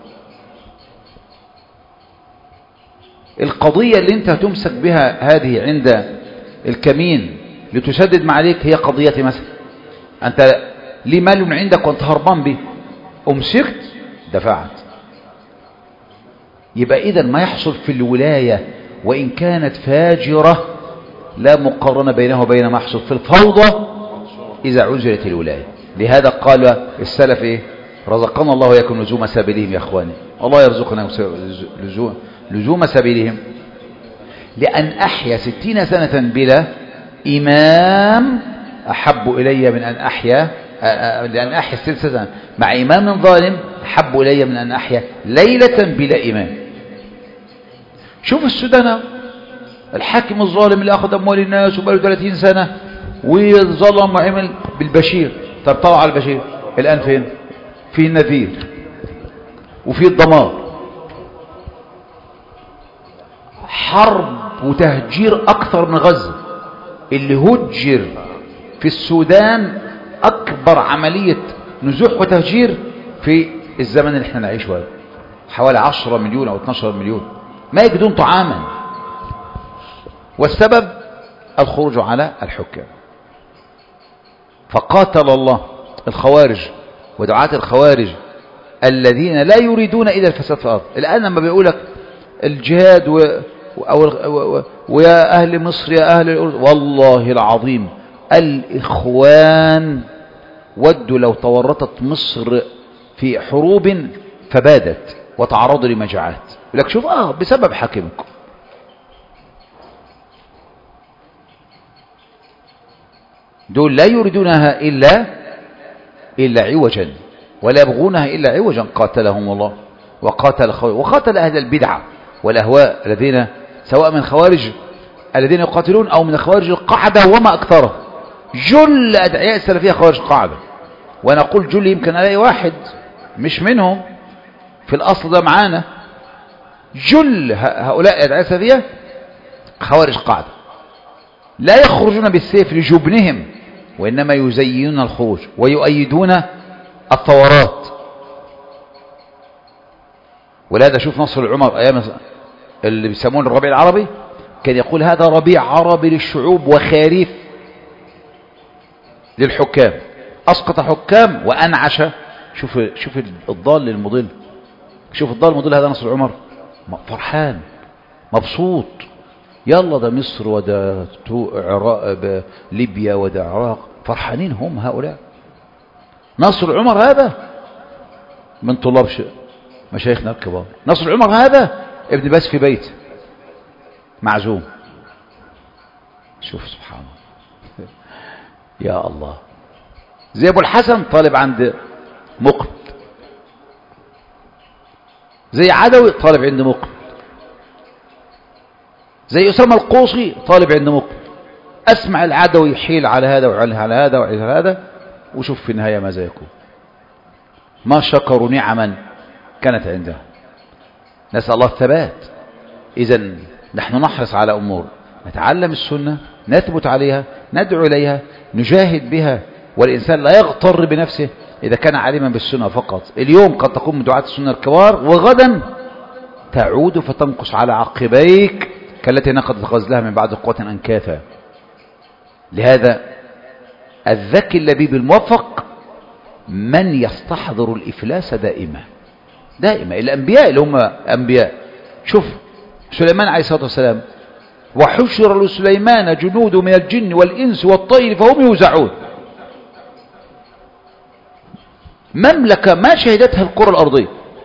القضية اللي انت هتمسك بها هذه عند الكمين لتسدد ما عليك هي قضيتي مثلا، انت لي مال عندك وانت هربان به، امسكت دفعت. يبقى اذا ما يحصل في الولاية وإن كانت فاجرة لا مقارنة بينه وبين ما يحصل في الفوضى إذا عزلت الولاية. لهذا قال السلف إيه؟ رزقنا الله ويكون لزوم سبيلهم. يا أخواني الله يرزقنا لزوم, لزوم سبيلهم. لأن أحيا ستين سنة بلا إمام أحب إلي من أن أحيا لأن أحيا ستين سنة مع إمام ظالم أحب إلي من أن أحيا ليلة بلا إمام. شوف السودان، الحاكم الظالم اللي أخذ أموال الناس وبقاله ثلاثين سنة وظلم وعمل بالبشير. طب طلع على البشير الآن فين؟ في النذير وفي الدمار، حرب وتهجير أكثر من غزة. اللي هجر في السودان أكبر عملية نزوح وتهجير في الزمن اللي احنا نعيشه هذا، حوالي عشرة مليون أو اثناشر مليون ما يجدون طعاما، والسبب الخروج على الحكام. فقاتل الله الخوارج ودعاة الخوارج الذين لا يريدون إلا الفساد في الأرض. الآن لما بيقولك الجهاد و... أو... و... ويا أهل مصر يا أهل الأرض، والله العظيم الإخوان ودوا لو تورطت مصر في حروب فبادت وتعرضوا لمجاعات، يقول لك شوف آه بسبب حاكمكم. دول لا يريدونها إلا إلا عوجا ولا يبغونها إلا عوجا. قاتلهم الله وقاتل خوارج وقاتل أهل البدعة والأهواء الذين سواء من خوارج الذين يقاتلون أو من خوارج القاعدة وما أكثره. جل أدعياء السلفية خوارج القاعدة، وأنا أقول جل يمكن ألاقي واحد مش منهم في الأصل ده معانا. جل هؤلاء أدعياء السلفية خوارج قاعدة، لا يخرجون بالسيف لجبنهم وإنما يزينون الخروج ويؤيدون الثورات. ولهذا شوف نصر العمر أيام اللي بيسمونه الربيع العربي، كان يقول هذا ربيع عربي للشعوب وخريف للحكام، أسقط حكام وأنعش. شوف شوف الضال المضل، شوف الضال المضل هذا نصر العمر فرحان مبسوط، يلا ده مصر وده عراق ليبيا وده عراق فرحانين هم هؤلاء. نصر العمر هذا من طلاب مشايخنا الكبار. نصر العمر هذا ابن باز في بيت معزوم. شوف سبحان الله يا الله. زي ابو الحسن طالب عند مقبل، زي عدوي طالب عند مقبل، زي أسامة القوصي طالب عند مقبل. أسمع العدوي يحيل على هذا وعلى هذا وعلى هذا، وشوف في النهاية ماذا يكون. ما شكروا نعما كانت عنده. نسأل الله الثبات. إذن نحن نحرص على أمور، نتعلم السنة، نثبت عليها، ندعو إليها، نجاهد بها. والإنسان لا يغتر بنفسه إذا كان عالما بالسنة فقط. اليوم قد تكون من دعاة السنة الكبار، وغدا تعود فتنقص على عقبيك كالتي نقضت غزلها من بعد قوة أنكاثا. لهذا الذكي اللبيب الموفق من يستحضر الإفلاس دائما دائما. الأنبياء اللي هم أنبياء، شوف سليمان عليه الصلاة والسلام، وحشر لسليمان جنود من الجن والإنس والطير فهم يوزعون. مملكة ما شهدتها الكرة الأرضية.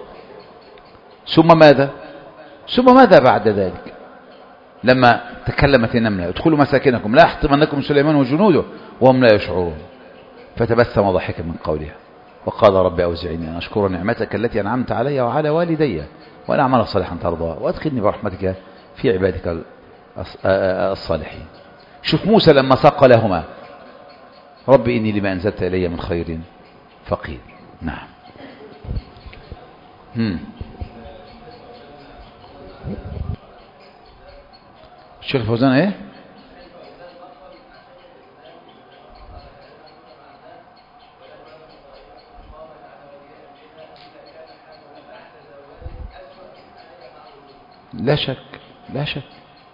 ثم ماذا ثم ماذا بعد ذلك؟ لما تكلمت النملة ادخلوا مساكنكم لا يحطمنكم سليمان وجنوده وهم لا يشعرون، فتبسم ضاحكا من قولها وقال رب أوزعني أن أشكر نعمتك التي أنعمت علي وعلى والدي وأن أعمل صالحا ترضى وأدخلني برحمتك في عبادك الصالحين. شوف موسى لما ساق لهما رب إني لما أنزلت إلي من خير فقير. نعم. هم. الشيخ فوزان ايه؟ لا شك لا شك.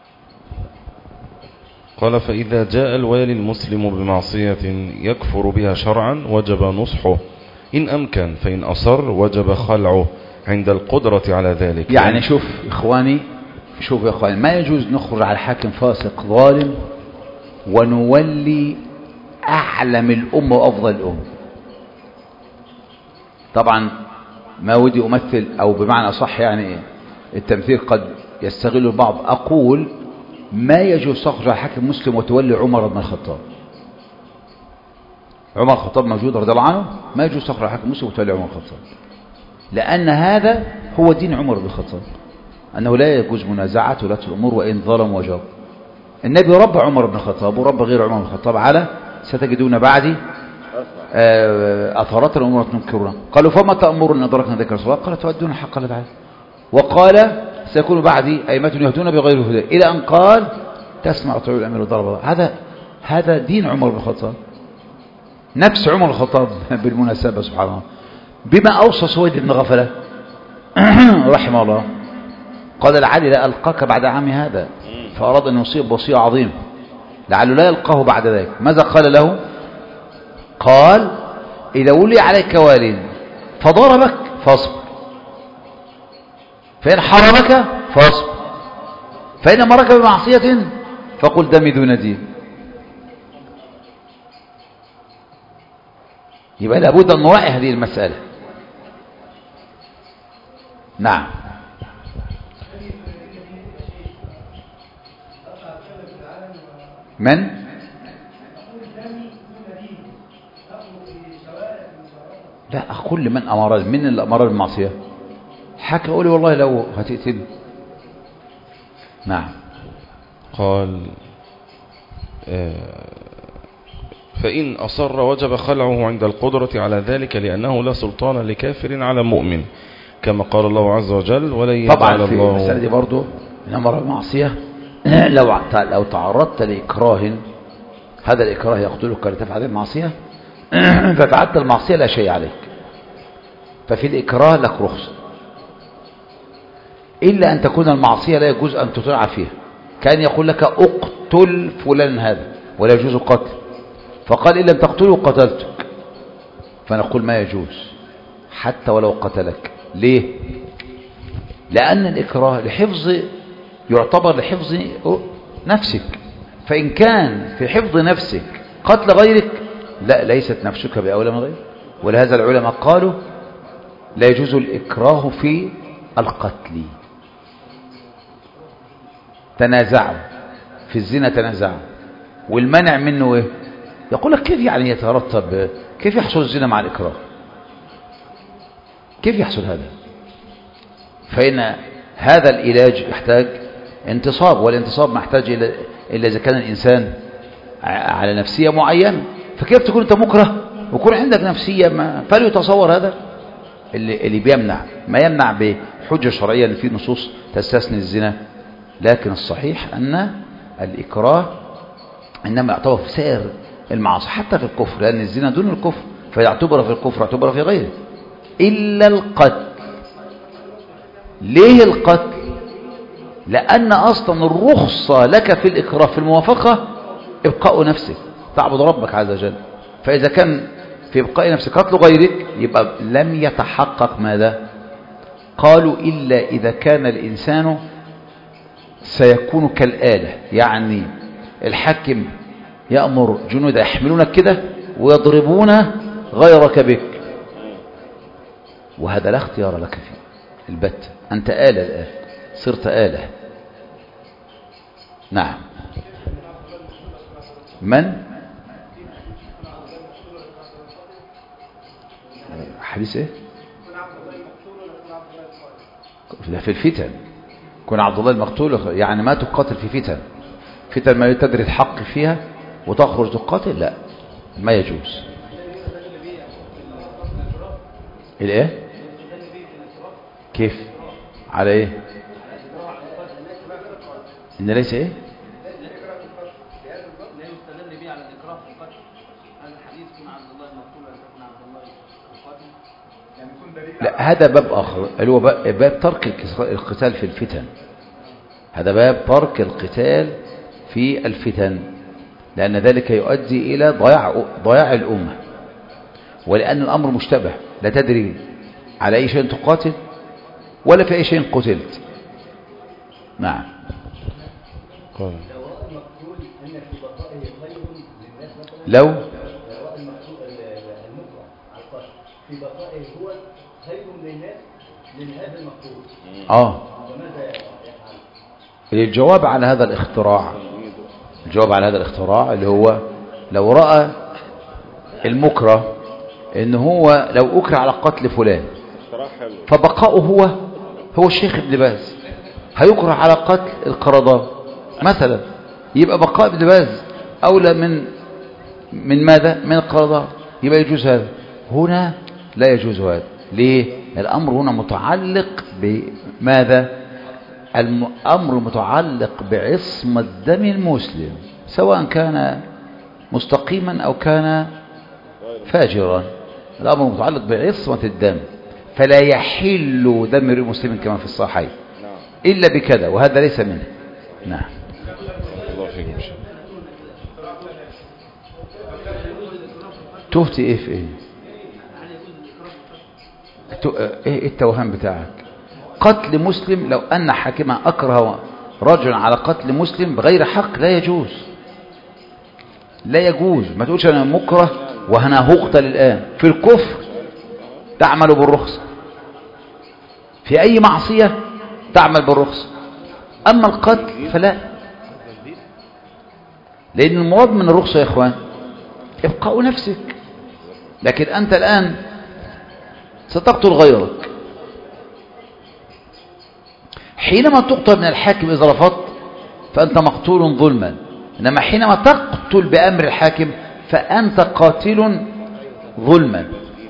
قال فإذا جاء الوالي المسلم بمعصية يكفر بها شرعا وجب نصحه إن أمكن، فإن أصر وجب خلعه عند القدرة على ذلك. يعني شوف إخواني، شوف يا إخواني، ما يجوز نخرج على حاكم فاسق ظالم ونولي أعلم الأمة وأفضل الأمة. طبعا ما ودي أمثل، أو بمعنى صح يعني التمثيل قد يستغل البعض. أقول ما يجوز تخرج على حاكم مسلم وتولي عمر بن الخطاب. عمر الخطاب موجود رضي الله عنه، ما يجوز تخرج على حاكم مسلم وتولي عمر الخطاب، لأن هذا هو دين عمر بن الخطاب، أنه لا يجوز منازعة ولاة الأمور وإن ظلم وجار. النبي رب عمر بن الخطاب ورب غير عمر بن الخطاب على ستجدون بعدي أثارات الأمور تنكرون. قالوا فما تأمرون أن أدركنا ذكر الصلاة؟ قال تؤدون حق الأدعاء. وقال سيكون بعدي أئمة يهدون بغير هدى، إلى أن قال تسمع طيب الأمير وضرب. هذا هذا دين عمر بن الخطاب، نفس عمر بن الخطاب بالمناسبة سبحان الله. بما أوصى سويد بن غفلة رحمه الله، قال لعلي لا ألقاك بعد عام هذا، فأراد أن يصيب وصية عظيم لعله لا يلقاه بعد ذلك. ماذا قال له؟ قال إذا ولي عليك وال فضربك فاصبر، فإن حرمك فاصبر، فإن أمرك بمعصية فقل دمي دون دين. يبقى لابد أن نراعي هذه المسألة. نعم. من؟ لا أقول لمن أمر، من اللي أمر بالمعصية؟ حكى قولي والله لو هتقتل. نعم. قال فإن أصر وجب خلعه عند القدرة على ذلك، لأنه لا سلطان لكافر على مؤمن، كما قال الله عز وجل ولن يجعل طبعا الله. في المسألة دي برضو من أمر المعصية لو لو تعرضت لإكراه هذا الإكراه يقتلك لتفعل المعصية، ففعلت المعصية لا شيء عليك، ففي الإكراه لك رخصة، إلا أن تكون المعصية لا يجوز أن تطيع فيها، كان يقول لك اقتل فلان هذا ولا يجوز قتل، فقال إن لم تقتله قتلتك، فنقول ما يجوز حتى ولو قتلك. ليه؟ لأن الإكراه لحفظ، يعتبر لحفظ نفسك، فإن كان في حفظ نفسك قتل غيرك لا، ليست نفسك بأولى من غيرك. ولهذا العلماء قالوا لا يجوز الإكراه في القتل. تنازعوا في الزنا، تنازعوا، والمنع منه ايه؟ يقول لك كيف يعني يترتب، كيف يحصل الزنا مع الإكراه؟ كيف يحصل هذا؟ فإن هذا العلاج يحتاج انتصاب، والانتصاب ما يحتاج إلا إلا إذا كان الإنسان على نفسية معينة. فكيف تكون أنت مكره ويكون عندك نفسية ما؟ فليتصور هذا اللي, اللي بيمنع، ما يمنع بحجة شرعية اللي فيه نصوص تستثني الزنا. لكن الصحيح أن الإكراه إنما يعتبر في سائر المعاصي حتى في الكفر، لأن الزنا دون الكفر، فيعتبر في الكفر يعتبر في غيره إلا القتل. ليه القتل؟ لأن أصلا الرخصة لك في الإكراه في الموافقة إبقاء نفسك، تعبد ربك عز وجل، فإذا كان في إبقاء نفسك قتل غيرك يبقى لم يتحقق ماذا؟ قالوا إلا إذا كان الإنسان سيكون كالآلة، يعني الحاكم يأمر جنود يحملونك كده ويضربون غيرك بك، وهذا لا اختيار لك فيه البت، أنت آلة الآن، صرت آلة. نعم. من؟ حديث ايه؟ في الفتن كن عبد الله المقتول، يعني ما تقاتل في فتن، فتن ما تدري الحق فيها وتخرج تقاتل، لا ما يجوز. الايه؟ كيف؟ على ايه؟ ان ليس ايه؟ لا، هذا باب آخر اللي هو باب ترك القتال في الفتن، هذا باب ترك القتال في الفتن، لأن ذلك يؤدي إلى ضياع ضياع الأمة، ولأن الأمر مشتبه، لا تدري على أي شيء تقاتل ولا في أي شيء قتلت. نعم. لو في بقائه هو خير للناس من هذا المقتول. اه الجواب على هذا الاختراع، الجواب على هذا الاختراع اللي هو لو رأى المكره ان هو لو اكره على قتل فلان فبقاؤه هو هو الشيخ ابن باز هيكره على قتل القرضاوي مثلا، يبقى بقاء ابن باز اولى من من ماذا؟ من القرضاوي، يبقى يجوز هذا. هنا لا يجوز هذا. ليه؟ الأمر هنا متعلق بماذا؟ الأمر متعلق بعصمة دم المسلم، سواء كان مستقيما أو كان فاجرا، الأمر متعلق بعصمة الدم، فلا يحل دم المسلم كما في الصحيح إلا بكذا، وهذا ليس منه. نعم. الله فيكم. تفتي ايه في ايه؟ ايه التوهان بتاعك؟ قتل مسلم، لو ان حاكما اكره رجلا على قتل مسلم بغير حق لا يجوز، لا يجوز. ما تقولش انا مكره وانا هقتل الان. في الكفر تعمل بالرخصة، في اي معصية تعمل بالرخصة، اما القتل فلا، لان المراد من الرخصة يا اخوان ابقاء نفسك. لكن أنت الآن ستقتل غيرك، حينما تقتل من الحاكم إذا رفضت فأنت مقتول ظلما، إنما حينما تقتل بأمر الحاكم فأنت قاتل ظلما.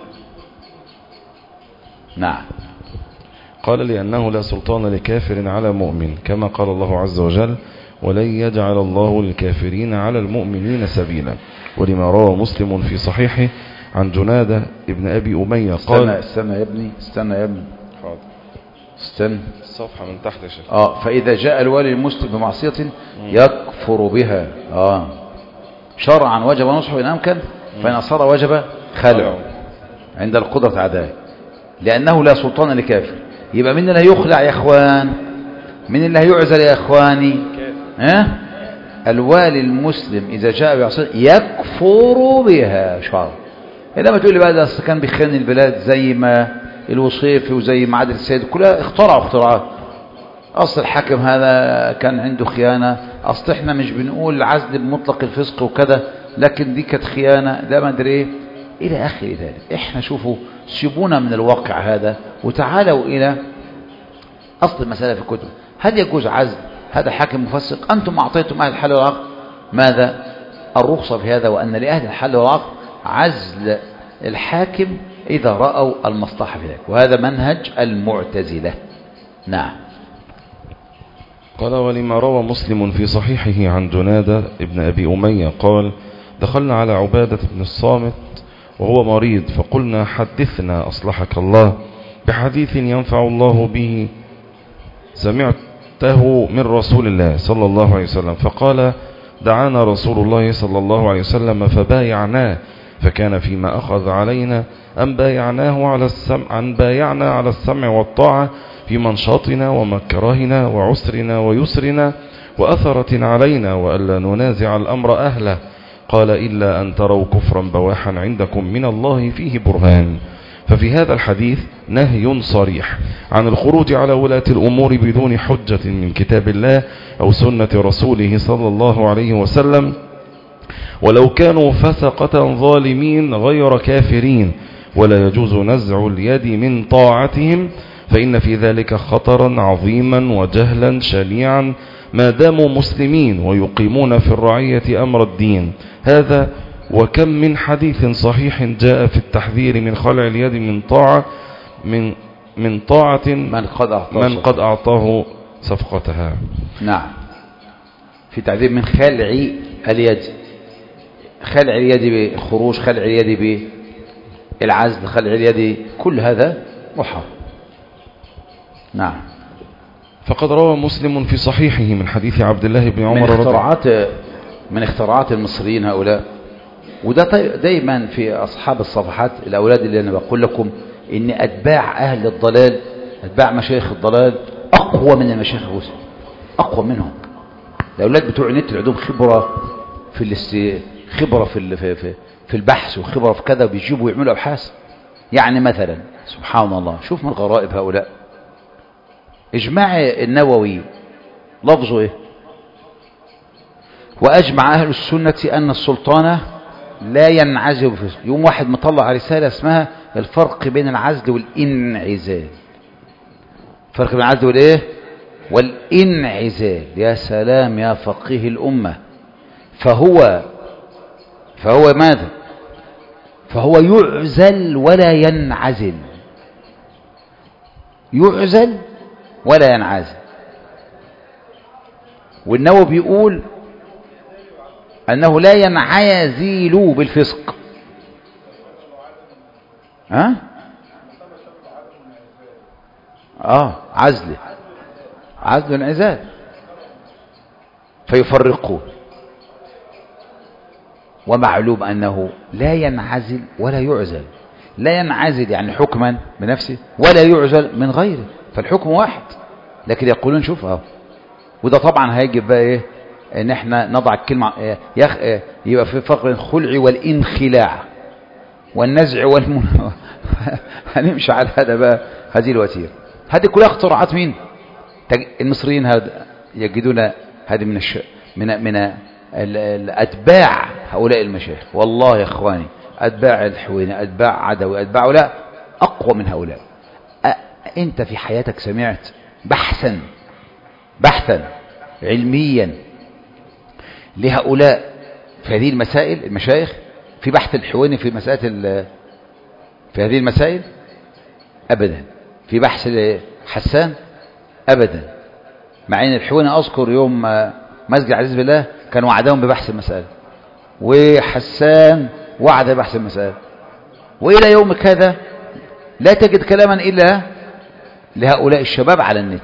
نعم. قال لأنه لا سلطان لكافر على مؤمن، كما قال الله عز وجل ولن يجعل الله للكافرين على المؤمنين سبيلا. ولما روى مسلم في صحيحه عن جنادة ابن أبي أمية قال استنى استنى يا ابني استنى يا ابني حاضر استنى الصفحة من تحت يا شيخ. اه فإذا جاء الوالي المسلم بمعصية يكفر بها اه شرعا وجب نصحه إن أمكن، فإن أصر وجب خلعه عند القدرة على ذلك، لأنه لا سلطان لكافر. يبقى من اللي هيخلع يا إخوان؟ من اللي هيعزل يا إخواني؟ ها؟ الوالي المسلم إذا جاء بعصية يكفر بها شرعا. إنما تقول لي بقى ده كان بيخان البلاد زي ما الوصيفي وزي ما عادل السيد كلها اخترعوا اختراعات. أصل الحاكم هذا كان عنده خيانة، أصل احنا مش بنقول عزل بمطلق الفسق وكذا، لكن دي كانت خيانة، لا ما ادري ايه إلى آخر ذلك. احنا شوفوا سيبونا من الواقع هذا وتعالوا إلى أصل المسألة في الكتب. هل يجوز عزل هذا حاكم مفسق؟ أنتم أعطيتم أهل الحل والعقد ماذا؟ الرخصة في هذا، وأن لأهل الحل والعقد عزل الحاكم إذا رأوا المصلحة في ذلك، وهذا منهج المعتزلة. نعم. قال ولما روى مسلم في صحيحه عن جنادة ابن أبي أمية قال دخلنا على عبادة بن الصامت وهو مريض فقلنا حدثنا أصلحك الله بحديث ينفع الله به سمعته من رسول الله صلى الله عليه وسلم. فقال دعانا رسول الله صلى الله عليه وسلم فبايعناه، فكان فيما أخذ علينا أن بايعناه على السمع أن بايعنا على السمع والطاعة في منشطنا ومكرهنا وعسرنا ويسرنا وأثرة علينا، وألا ننازع الأمر أهله. قال إلا أن تروا كفرا بواحا عندكم من الله فيه برهان. ففي هذا الحديث نهي صريح عن الخروج على ولاة الأمور بدون حجة من كتاب الله أو سنة رسوله صلى الله عليه وسلم، ولو كانوا فسقة ظالمين غير كافرين، ولا يجوز نزع اليد من طاعتهم، فإن في ذلك خطرا عظيما وجهلا شنيعا ما داموا مسلمين ويقيمون في الرعية أمر الدين. هذا وكم من حديث صحيح جاء في التحذير من خلع اليد من طاعة من من طاعة من قد أعطاه, من قد أعطاه صفقتها. نعم، في تعذير من خلع اليد، خلع اليد بخروج، خلع اليد بالعزل، خلع اليد، كل هذا محرم. نعم. فقد روى مسلم في صحيحه من حديث عبد الله بن عمر من اختراعات من اختراعات المصريين هؤلاء، وده دايما في أصحاب الصفحات الأولاد اللي أنا بقول لكم إن أتباع أهل الضلال، أتباع مشايخ الضلال أقوى من المشايخ الرسل، أقوى منهم. الأولاد بتوع النت اللي عندهم خبرة في الاست... خبرة في في في, في البحث وخبرة في كذا، وبيجيبوا ويعملوا أبحاث. يعني مثلا سبحان الله، شوف من غرائب هؤلاء. إجماع النووي لفظه إيه؟ وأجمع أهل السنة أن السلطان لا ينعزل بفسق. يوم واحد مطلع رسالة اسمها الفرق بين العزل والإنعزال. الفرق بين العزل والإيه؟ والإنعزال. يا سلام يا فقيه الأمة. فهو فهو ماذا؟ فهو يعزل ولا ينعزل، يعزل ولا ينعزل. والنووي بيقول أنه لا ينعزل بالفسق. ها؟ آه عزله، عزل وانعزال، فيفرقون. ومعلوم أنه لا ينعزل ولا يعزل. لا ينعزل يعني حكما بنفسه، ولا يعزل من غيره، فالحكم واحد. لكن يقولون شوف اهو، وده طبعا هيجب بقى ايه، ان احنا نضع الكلمه إيه يخ... إيه يبقى في فرق بين الخلع والانخلاع والنزع والمن هنمشي على هذا بقى، هذه الوتيره. هذه كلها اختراعات مين؟ المصريين هذا يجدون هذه من الش... من من الاتباع هؤلاء المشايخ. والله يا اخواني اتباع الحويني، اتباع عدوي، اتباع هؤلاء اقوى من هؤلاء. أ... انت في حياتك سمعت بحثا بحثا علميا لهؤلاء في هذه المسائل؟ المشايخ في بحث الحويني في مسألة في هذه المسائل أبدا. في بحث حسان أبدا. مع أن الحويني أذكر يوم مسجد عزيز بالله كان وعدهم ببحث المسألة، وحسان وعد ببحث المسألة، وإلى يومك هذا لا تجد كلاما إلا لهؤلاء الشباب على النت.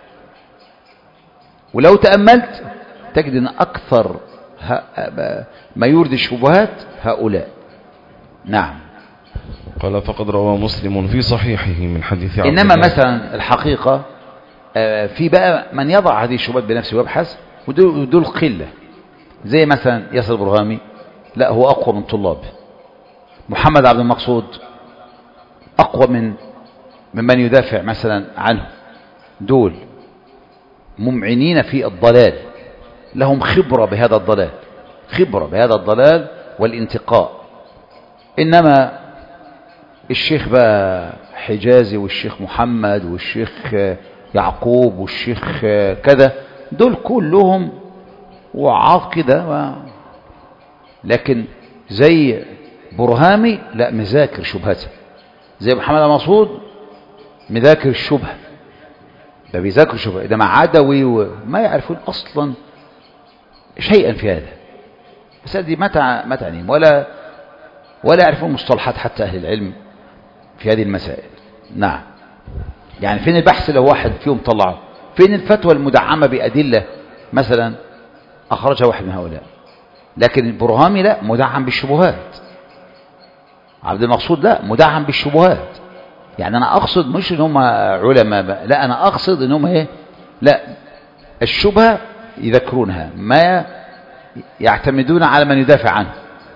ولو تأملت تجد أن أكثر ما يورد الشبهات هؤلاء. نعم. قال فقد روى مسلم في صحيحه من حديث عبد إنما الله. مثلا الحقيقة في بقى من يضع هذه الشبهات بنفسه ويبحث، ودول قلة، زي مثلا ياسر البرهامي، لا هو أقوى من طلابه. محمد عبد المقصود أقوى من ممن يدافع مثلا عنه. دول ممعنين في الضلال، لهم خبرة بهذا الضلال، خبرة بهذا الضلال والانتقاء. إنما الشيخ بقى حجازي والشيخ محمد والشيخ يعقوب والشيخ كذا، دول كلهم وعاظ كده، لكن زي برهامي لا مذاكر شبهته، زي محمد المقصود مذاكر الشبهة، ده بيذاكر شبهة، ده مع عدوي وما يعرفون أصلا شيئا في هذا. بس دي ما تعنيهم ولا ولا يعرفون مصطلحات حتى أهل العلم في هذه المسائل. نعم. يعني فين البحث لو واحد فيهم طلعه؟ فين الفتوى المدعمة بأدلة مثلا أخرجها واحد من هؤلاء؟ لكن البرهامي لا، مدعم بالشبهات. عبد المقصود لا، مدعم بالشبهات. يعني أنا أقصد مش إن هم علماء بقى. لا، أنا أقصد إن هم إيه؟ لا، الشبهة يذكرونها، ما يعتمدون على من يدافع عنه.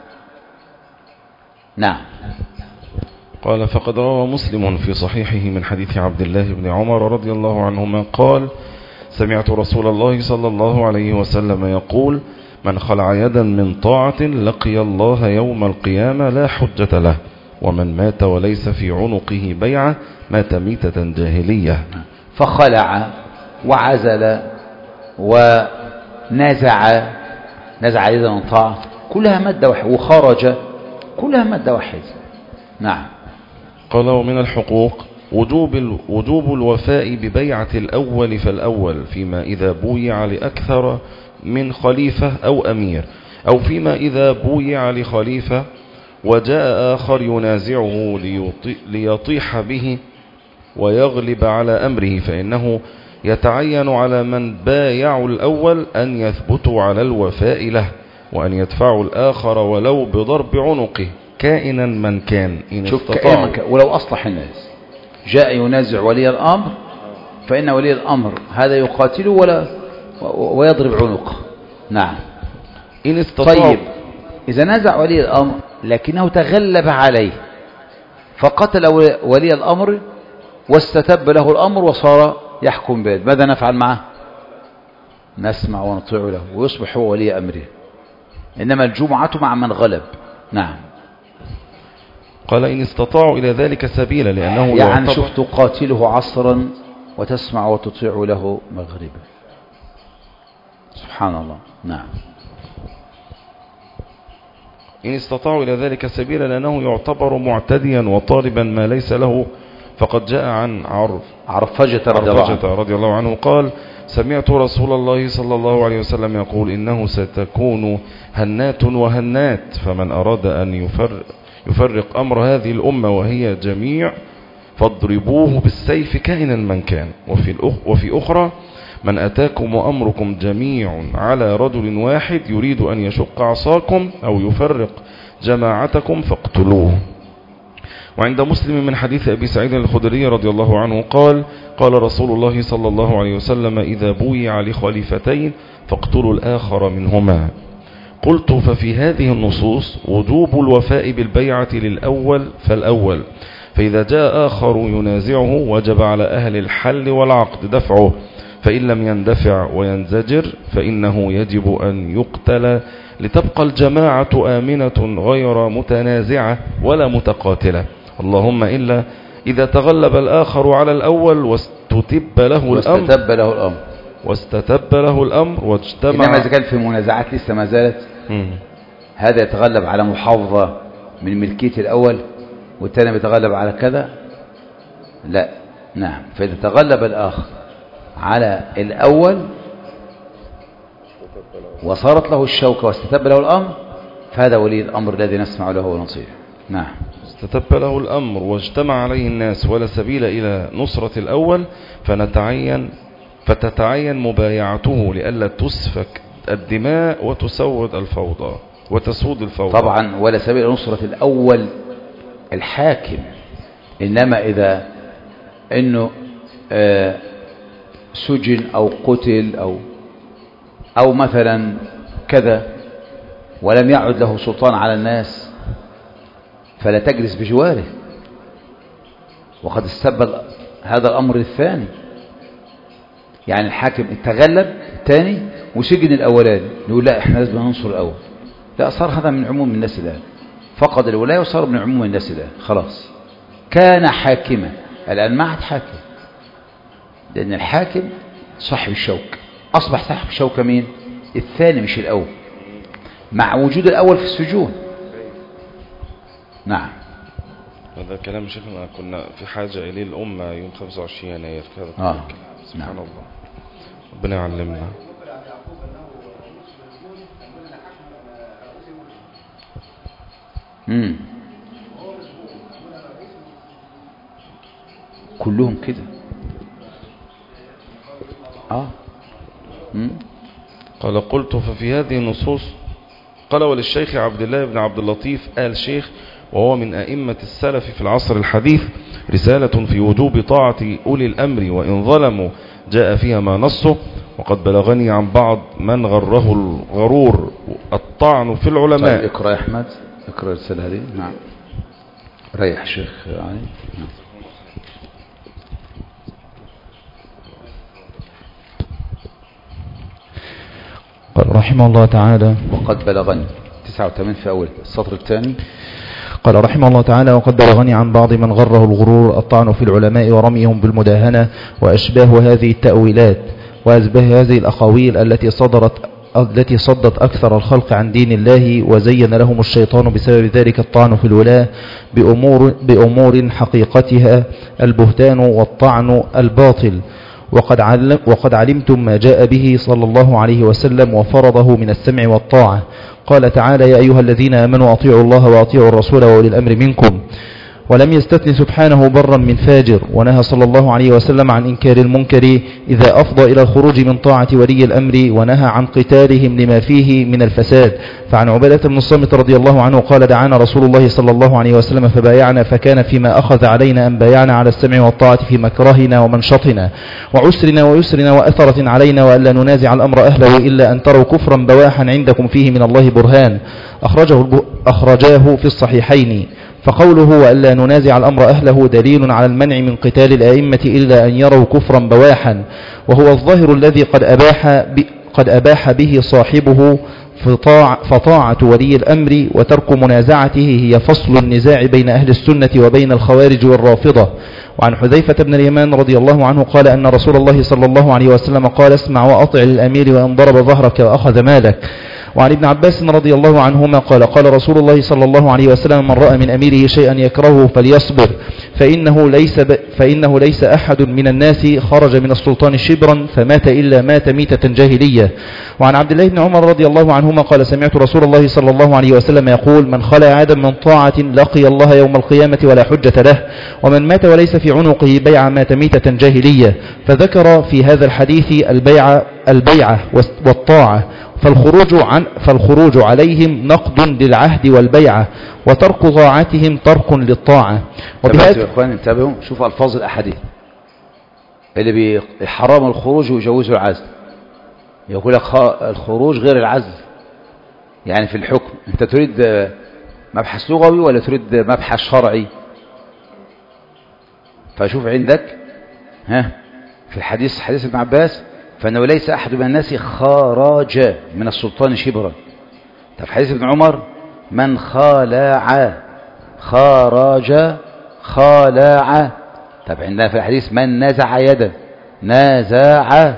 نعم. قال فقد روى مسلم في صحيحه من حديث عبد الله بن عمر رضي الله عنهما قال سمعت رسول الله صلى الله عليه وسلم يقول من خلع يدا من طاعة لقي الله يوم القيامة لا حجة له، ومن مات وليس في عنقه بيعة مات ميتة جاهلية. فخلع وعزل ونزع، نزع يدا من طاعة، كلها مادة واحدة، وخرج كلها مادة واحدة. نعم. قال ومن الحقوق وجوب وجوب الوفاء ببيعة الأول فالأول، فيما إذا بويع لأكثر من خليفة أو أمير، أو فيما إذا بويع لخليفة وجاء آخر ينازعه ليطيح به ويغلب على أمره، فإنه يتعين على من بايعوا الأول أن يثبتوا على الوفاء له، وأن يدفعوا الآخر ولو بضرب عنقه كائنا من كان إن استطاعوا. ولو أصلح الناس جاء ينازع ولي الأمر، فإن ولي الأمر هذا يقاتله ولا ويضرب عنقه. نعم. إن استطاعوا. طيب إذا نازع ولي الأمر لكنه تغلب عليه فقتل ولي الأمر واستتب له الأمر وصار يحكم بيد، ماذا نفعل معه؟ نسمع ونطيع له ويصبح هو ولي أمره. إنما الجمعة مع من غلب. نعم. قال إن استطاعوا إلى ذلك سبيلا، لأنه يعني شفت تقاتله عصرا وتسمع وتطيع له مغربا. سبحان الله. نعم. إن استطاعوا إلى ذلك سبيلا لأنه يعتبر معتديا وطالبا ما ليس له، فقد جاء عن عرف عرفجة رضي, عرفجة رضي الله عنه قال سمعت رسول الله صلى الله عليه وسلم يقول إنه ستكون هنات وهنات، فمن أراد أن يفرق, يفرق أمر هذه الأمة وهي جميع فاضربوه بالسيف كائنا من كان. وفي, وفي أخرى من أتاكم وأمركم جميع على رجل واحد يريد أن يشق عصاكم أو يفرق جماعتكم فاقتلوه. وعند مسلم من حديث أبي سعيد الخدري رضي الله عنه قال قال رسول الله صلى الله عليه وسلم إذا بويع لخليفتين فاقتلوا الآخر منهما. قلت ففي هذه النصوص وجوب الوفاء بالبيعة للأول فالأول، فإذا جاء آخر ينازعه وجب على أهل الحل والعقد دفعه، فإن لم يندفع وينزجر فإنه يجب أن يقتل لتبقى الجماعة آمنة غير متنازعة ولا متقاتلة، اللهم إلا إذا تغلب الآخر على الأول واستتب له الأمر واستتب له الأمر واستتب له الأمر واجتمع. إنما إذا كان في منازعات لسه ما زالت مم. هذا يتغلب على محافظة من ملكية الأول والثاني يتغلب على كذا، لا. نعم. فإذا تغلب الآخر على الأول وصارت له الشوكة واستتب له الأمر، فهذا ولي الأمر الذي نسمع له ونطيعه. نعم. استتب له الأمر واجتمع عليه الناس ولا سبيل إلى نصرة الأول، فنتعين فتتعين مبايعته لئلا تسفك الدماء وتسود الفوضى وتسود الفوضى. طبعا ولا سبيل إلى نصرة الأول الحاكم، إنما إذا إنه آه سجن أو قتل أو أو مثلا كذا ولم يعد له سلطان على الناس فلا تجلس بجواره، وقد استبد هذا الأمر الثاني. يعني الحاكم تغلب الثاني وسجن الأولاني، يقول لا احنا لازم ننصر الأول، لا، صار هذا من عموم الناس الآن، فقد الولاية وصار من عموم الناس الآن، خلاص كان حاكما، الآن ما عاد حاكم، لأن الحاكم صاحب الشوكة، أصبح صاحب الشوكة مين؟ الثاني مش الأول، مع وجود الأول في السجون. نعم. هذا كلام شيخنا كنا في حاجة إليه الأمة يوم خمسة وعشرين يناير كذا. آه. سبحان نعم. الله، ربنا يعلمنا. امم كلهم كده. اه امم قال قلت ففي هذه النصوص قال وللشيخ عبد الله بن عبد اللطيف آل شيخ وهو من أئمة السلف في العصر الحديث رسالة في وجوب طاعة أولي الأمر وإن ظلموا جاء فيها ما نصه. وقد بلغني عن بعض من غره الغرور الطعن في العلماء. طيب اقرأ يا أحمد، اقرأ الرسالة هذه. نعم. ريح شيخ علي. نعم. قال رحمه الله تعالى وقد بلغني تسعة وثمانين في أول السطر الثاني. قال رحمه الله تعالى وقد بلغني عن بعض من غره الغرور الطعن في العلماء ورميهم بالمداهنة وأشباه هذه التأويلات وأشباه هذه الأقاويل التي صدرت التي صدت أكثر الخلق عن دين الله وزين لهم الشيطان بسبب ذلك الطعن في الولاة بأمور, بأمور حقيقتها البهتان والطعن الباطل. وقد, علم وقد علمتم ما جاء به صلى الله عليه وسلم وفرضه من السمع والطاعة. قال تعالى يا أيها الذين آمنوا أطيعوا الله وأطيعوا الرسول وأولي الأمر منكم. ولم يستثن سبحانه برا من فاجر، ونهى صلى الله عليه وسلم عن إنكار المنكر إذا أفضى إلى الخروج من طاعة ولي الأمر، ونهى عن قتالهم لما فيه من الفساد. فعن عبادة بن الصامت رضي الله عنه قال دعانا رسول الله صلى الله عليه وسلم فبايعنا، فكان فيما أخذ علينا أن بايعنا على السمع والطاعة في مكرهنا ومنشطنا وعسرنا ويسرنا وأثرة علينا، وألا ننازع الأمر أهله إلا أن تروا كفرا بواحا عندكم فيه من الله برهان. أخرجه أخرجاه في الصحيحين. فقوله وألا ننازع الأمر أهله دليل على المنع من قتال الآئمة إلا أن يروا كفرا بواحا، وهو الظاهر الذي قد أباح, قد أباح به صاحبه فطاعة ولي الأمر وترك منازعته هي فصل النزاع بين أهل السنة وبين الخوارج والرافضة. وعن حذيفة بن اليمان رضي الله عنه قال أن رسول الله صلى الله عليه وسلم قال اسمع وأطع للأمير وإن ضرب ظهرك وأخذ مالك. وعن ابن عباس رضي الله عنهما قال قال رسول الله صلى الله عليه وسلم من رأى من أميره شيئا يكرهه فليصبر فإنه ليس, فإنه ليس أحد من الناس خرج من السلطان شبرا فمات إلا مات ميتة جاهلية. وعن عبد الله بن عمر رضي الله عنهما قال سمعت رسول الله صلى الله عليه وسلم يقول من خلع عادا من طاعة لقي الله يوم القيامة ولا حجة له، ومن مات وليس في عنقه بيعة مات ميتة جاهلية. فذكر في هذا الحديث البيعة, البيعة والطاعة، فالخروج, عن فالخروج عليهم نقد للعهد والبيعة، وترك طاعتهم ترك للطاعة. وبهذا يا إخوان انتبهوا شوفوا ألفاظ الأحاديث اللي بيحرم الخروج ويجوزوا العزل. يقول لك الخروج غير العزل، يعني في الحكم أنت تريد مبحث لغوي ولا تريد مبحث شرعي؟ فشوف عندك ها في الحديث حديث ابن عباس فإنه ليس أحد من الناس خرج من السلطان شبرا. طب حديث ابن عمر من خالع خرج خالع. طب عندنا في الحديث من نزع يدا نازع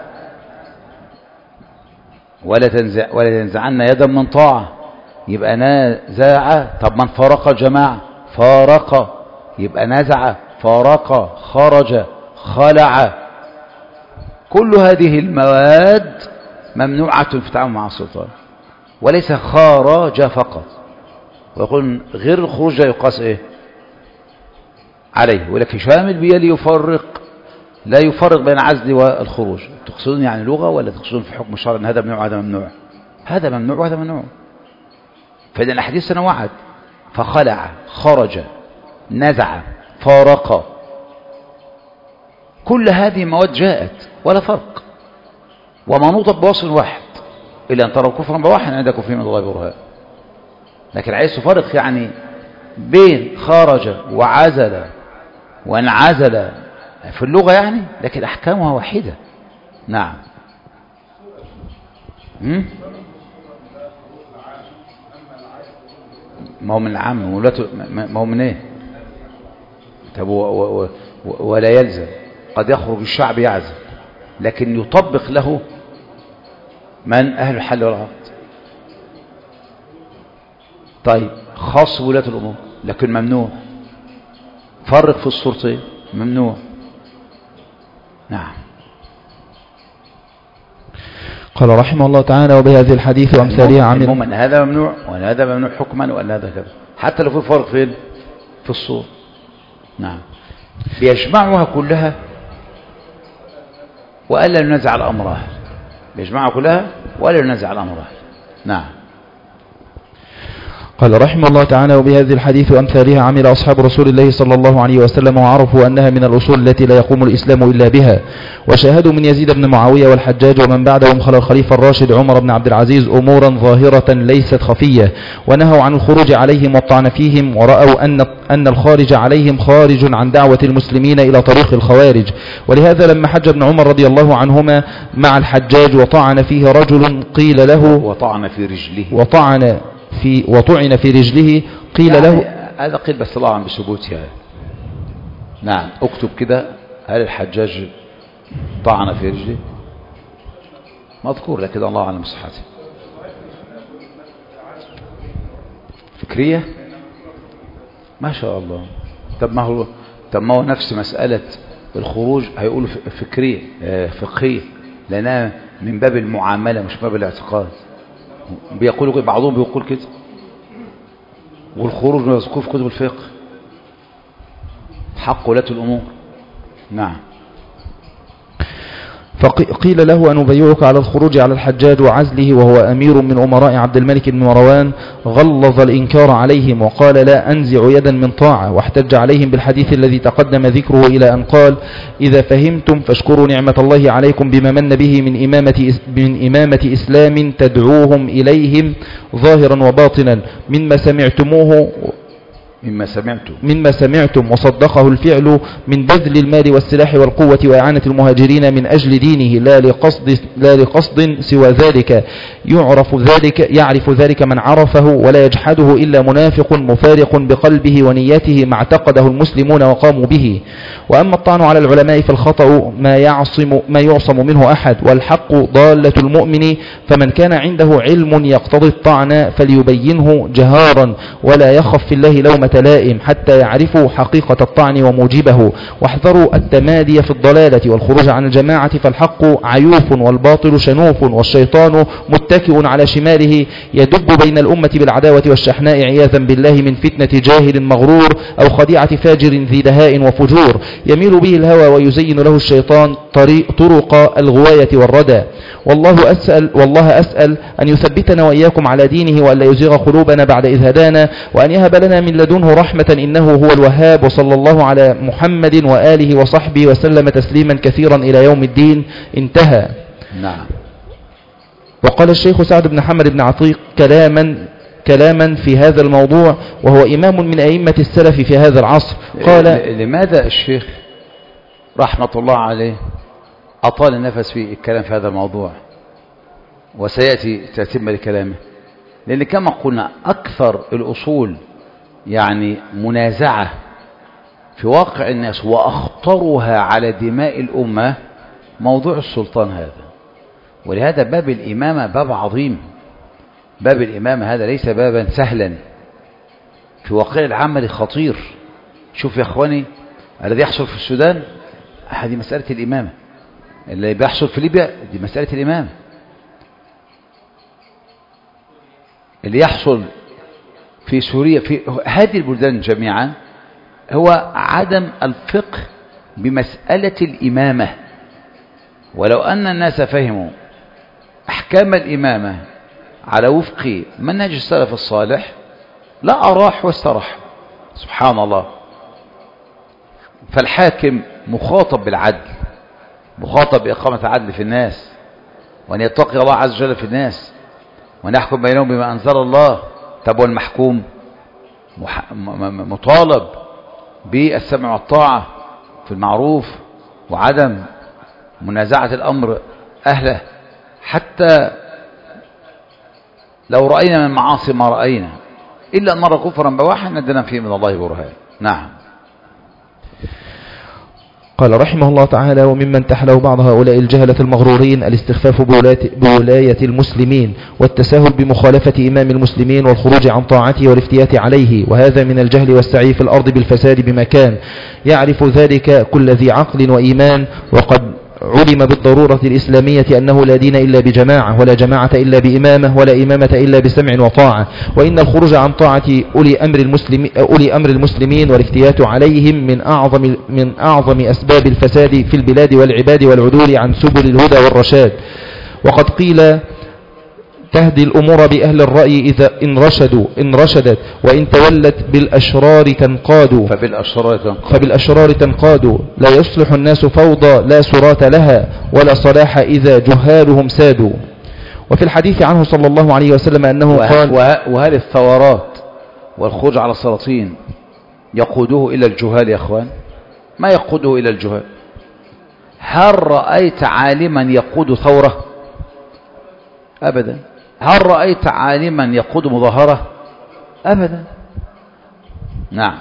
ولا تنزع ولا تنزعن يدا من طاعة يبقى نازع. طب من فارق الجماعة فارق يبقى نزع فارق خرج خلع. كل هذه المواد ممنوعة في التعامل مع السلطان، وليس خارج فقط. ويقول غير الخروج لا يقاس إيه عليه، ولكن شامل بيلي يفرق، لا يفرق بين عزل والخروج. تقصدون يعني لغة ولا تقصدون في حكم الشرع أن هذا ممنوع وهذا ممنوع؟ هذا ممنوع وهذا ممنوع. فإذا الأحاديث تنوعت، فخلع، خرج، نزع، فارق، كل هذه مواد جاءت ولا فرق، ومنوطة بوصف واحد، إلا أن تروا كفرا بواحد عندكم فيه من الله برهان. لكن عايز تفرق يعني بين خرج وعزل وانعزل في اللغة يعني، لكن أحكامها واحدة. نعم. م? ما هو من العام، ما هو من ايه؟ طب ولا يلزم، قد يخرج الشعب يعزل، لكن يطبق له من أهل الحل والعقد. طيب خاص ولاة الأمور، لكن ممنوع. فرق في الصورتين، ممنوع. نعم. قال رحمه الله تعالى: وبهذه الحديث وامثالها عمل. المهم ان هذا ممنوع وان هذا ممنوع حكما وان هذا كذا، حتى لو في فرق فين في الصور. نعم. بيجمعها كلها والا ينزع الامر، بيجمعها كلها والا ينزع الامر. نعم. قال رحمه الله تعالى: وبهذه الحديث وأمثالها عمل أصحاب رسول الله صلى الله عليه وسلم، وعرفوا أنها من الأصول التي لا يقوم الإسلام إلا بها، وشاهدوا من يزيد بن معاوية والحجاج ومن بعدهم خلال الخليفة الراشد عمر بن عبد العزيز أمورا ظاهرة ليست خفية، ونهوا عن الخروج عليهم والطعن فيهم، ورأوا أن أن الخارج عليهم خارج عن دعوة المسلمين إلى طريق الخوارج. ولهذا لما حج ابن عمر رضي الله عنهما مع الحجاج وطعن فيه رجل قيل له وطعن في رجله وطعن في وطعن في رجله قيل يعني له، هذا قيل بس الله عن بثبوتها يعني. نعم. اكتب كده: هل الحجاج طعن في رجله؟ مذكور، لكن الله اعلم بصحته. فكرية ما شاء الله. طب ما هو طب ما هو نفس مسألة الخروج هيقولوا فكرية فقهية، لأنها من باب المعاملة مش باب الاعتقاد. بيقولوا كده، بعضهم بيقول كده، والخروج مذكور في كتب الفقه، حق ولاة الأمور. نعم. فقيل له: أنبيعك على الخروج على الحجاج وعزله وهو أمير من أمراء عبد الملك بن مروان؟ غلظ الإنكار عليهم وقال: لا أنزع يدا من طاعة، واحتج عليهم بالحديث الذي تقدم ذكره إلى أن قال: إذا فهمتم فاشكروا نعمة الله عليكم بما من به من إمامة, من إمامة إسلام تدعوهم إليهم ظاهرا وباطنا، مما سمعتموه مما سمعتم مما سمعتم وصدقه الفعل من بذل المال والسلاح والقوة وإعانة المهاجرين من أجل دينه، لا لقصد لا لقصد سوى ذلك. يعرف ذلك يعرف ذلك من عرفه، ولا يجحده إلا منافق مفارق بقلبه ونيته ما اعتقده المسلمون وقاموا به. وأما الطعن على العلماء فالخطأ ما يعصم ما يعصم منه أحد، والحق ضالة المؤمن، فمن كان عنده علم يقتضي الطعن فليبينه جهارا، ولا يخف في الله لومة لائم حتى يعرفوا حقيقة الطعن وموجبه. واحذروا التمادي في الضلالة والخروج عن الجماعة، فالحق عيوف والباطل شنوف، والشيطان متكئ على شماله يدب بين الأمة بالعداوة والشحناء، عياذا بالله من فتنة جاهل مغرور أو خديعة فاجر ذي دهاء وفجور، يميل به الهوى ويزين له الشيطان طريق طرق الغواية والردى. والله أسأل والله أسأل أن يثبتنا وإياكم على دينه، وأن لا يزيغ قلوبنا بعد إذ هدانا، وأن يهب لنا من لدنه رحمة إنه هو الوهاب. وصلى الله على محمد وآله وصحبه وسلم تسليما كثيرا إلى يوم الدين. انتهى. نعم. وقال الشيخ سعد بن حمد بن عتيق كلاما كلاما في هذا الموضوع، وهو إمام من أئمة السلف في هذا العصر. قال: لماذا الشيخ رحمة الله عليه أطال النفس في الكلام في هذا الموضوع، وسيأتي تتم لكلامه؟ لأن كما قلنا أكثر الأصول يعني منازعة في واقع الناس وأخطرها على دماء الأمة موضوع السلطان هذا. ولهذا باب الإمامة باب عظيم. باب الإمامة هذا ليس بابا سهلا، في واقع العمل خطير. شوف يا أخواني الذي يحصل في السودان هذه مسألة الإمامة، اللي بيحصل في ليبيا دي مسألة الإمامة، اللي يحصل في سوريا في هذه البلدان جميعا هو عدم الفقه بمسألة الإمامة. ولو أن الناس فهموا أحكام الإمامة على وفق منهج السلف الصالح لا أراح واستراح. سبحان الله. فالحاكم مخاطب بالعدل، مخاطب بإقامة العدل في الناس، وأن يتقي الله عز وجل في الناس، وأن يحكم بينهم بما أنزل الله. طب والمحكوم مطالب بالسمع والطاعة في المعروف وعدم منازعة الأمر أهله، حتى لو رأينا من معاصي ما رأينا إلا أن نرى كفرا بواحا ندنا فيه من الله برهان. نعم. قال رحمه الله تعالى: وممن تحله بعض هؤلاء الجهلة المغرورين الاستخفاف بولاية المسلمين والتساهل بمخالفة إمام المسلمين والخروج عن طاعته والافتيات عليه، وهذا من الجهل والسعي في الأرض بالفساد بمكان. يعرف ذلك كل ذي عقل وإيمان، وقد علم بالضرورة الإسلامية أنه لا دين إلا بجماعة، ولا جماعة إلا بإمامة، ولا إمامة إلا بسمع وطاعة، وإن الخروج عن طاعة أولي أمر المسلمين, أولي أمر المسلمين والافتيات عليهم من أعظم, من أعظم أسباب الفساد في البلاد والعباد والعدول عن سبل الهدى والرشاد. وقد قيل: تهدي الأمور بأهل الرأي إذا إن رشدوا إن رشدت، وإن تولت بالأشرار تنقاد فبالأشرار تنقاد, فبالأشرار تنقاد لا يصلح الناس فوضى لا سرات لها، ولا صلاح إذا جهالهم سادوا. وفي الحديث عنه صلى الله عليه وسلم أنه وه قال: وهل الثورات والخروج على السلاطين يقوده إلى الجهال يا أخوان؟ ما يقوده إلى الجهال. هل رأيت عالما يقود ثورة؟ أبدا. هل رأيت عالما يقود مظاهرة؟ أبدا. نعم.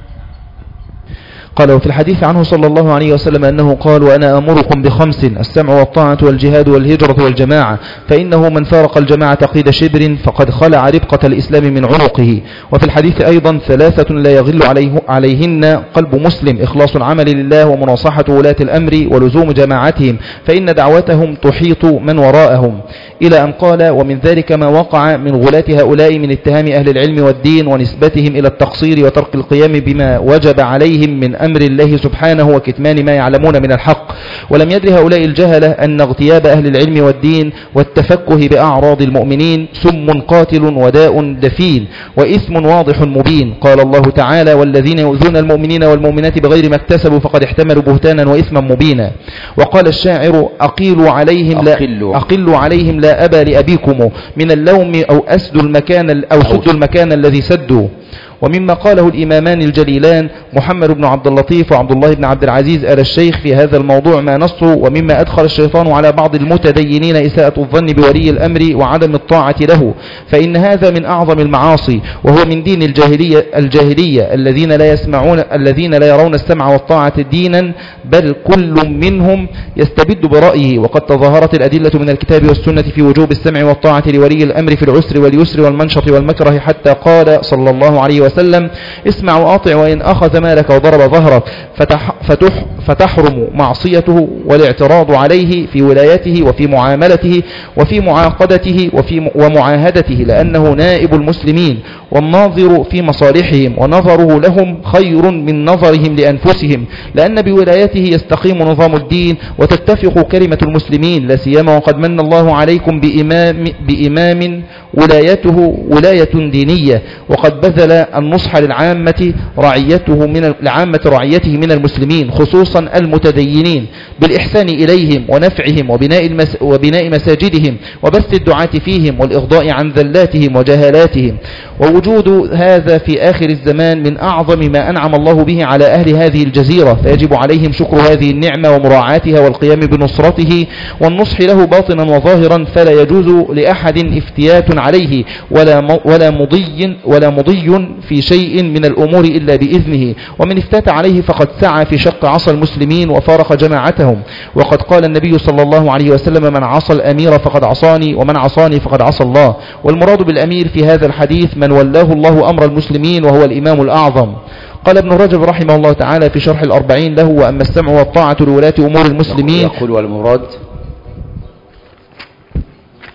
قال: وفي الحديث عنه صلى الله عليه وسلم أنه قال: وأنا أمركم بخمس: السمع والطاعة والجهاد والهجرة والجماعة، فإنه من فارق الجماعة قيد شبر فقد خلع ربقة الإسلام من عنقه. وفي الحديث أيضا: ثلاثة لا يغل عليه عليهن قلب مسلم: إخلاص العمل لله، ومناصحة ولاة الأمر، ولزوم جماعتهم، فإن دعوتهم تحيط من وراءهم. إلى أن قال: ومن ذلك ما وقع من غلاة هؤلاء من اتهام أهل العلم والدين ونسبتهم إلى التقصير وترك القيام بما وجب عليهم من أمر الله سبحانه وكتمان ما يعلمون من الحق. ولم يدر هؤلاء الجهلة أن اغتياب أهل العلم والدين والتفكه بأعراض المؤمنين سم قاتل وداء دفين وإثم واضح مبين. قال الله تعالى: والذين يؤذون المؤمنين والمؤمنات بغير ما اكتسبوا فقد احتملوا بهتانا وإثما مبينا. وقال الشاعر: أقيلوا عليهم لا, أقلوا. أقلوا عليهم لا أبا لأبيكم من اللوم أو أسدوا المكان أو سدوا المكان الذي سدوا. ومما قاله الإمامان الجليلان محمد بن عبد اللطيف وعبد الله بن عبد العزيز آل الشيخ في هذا الموضوع ما نصه: ومما أدخل الشيطان على بعض المتدينين إساءة الظن بولي الأمر وعدم الطاعة له، فإن هذا من أعظم المعاصي، وهو من دين الجاهلية, الجاهلية الذين لا يسمعون الذين لا يرون السمع والطاعة دينا، بل كل منهم يستبد برأيه. وقد تظاهرت الأدلة من الكتاب والسنة في وجوب السمع والطاعة لولي الأمر في العسر واليسر والمنشط والمكره، حتى قال صلى الله عليه وسلم: اسمع وأطع وإن أخذ مالك وضرب ظهرك، فتح فتح فتحرم معصيته والاعتراض عليه في ولايته وفي معاملته وفي معاقدته وفي ومعاهدته، لأنه نائب المسلمين والناظر في مصالحهم، ونظره لهم خير من نظرهم لأنفسهم، لأن بولايته يستقيم نظام الدين وتتفق كلمة المسلمين، لا سيما وقد من الله عليكم بإمام, بإمام ولايته ولاية دينية، وقد بذل النصح للعامة رعيته من العامة رعيته من المسلمين خصوصا المتدينين بالإحسان إليهم ونفعهم وبناء, المس وبناء مساجدهم وبث الدعاة فيهم والإغضاء عن ذلاتهم وجهالاتهم. ووجود هذا في آخر الزمان من أعظم ما أنعم الله به على أهل هذه الجزيرة، فيجب عليهم شكر هذه النعمة ومراعاتها والقيام بنصرته والنصح له باطنا وظاهرا، فلا يجوز لأحد افتيات عليه ولا ولا مضي ولا مضي في شيء من الأمور إلا بإذنه، ومن افتات عليه فقد سعى في شق عصا المسلمين وفارق جماعتهم. وقد قال النبي صلى الله عليه وسلم: من عصى الأمير فقد عصاني، ومن عصاني فقد عصى الله. والمراد بالأمير في هذا الحديث من ولاه الله أمر المسلمين وهو الإمام الأعظم. قال ابن رجب رحمه الله تعالى في شرح الأربعين له: وأما السمع والطاعة لولاة أمور المسلمين، يقول والمراد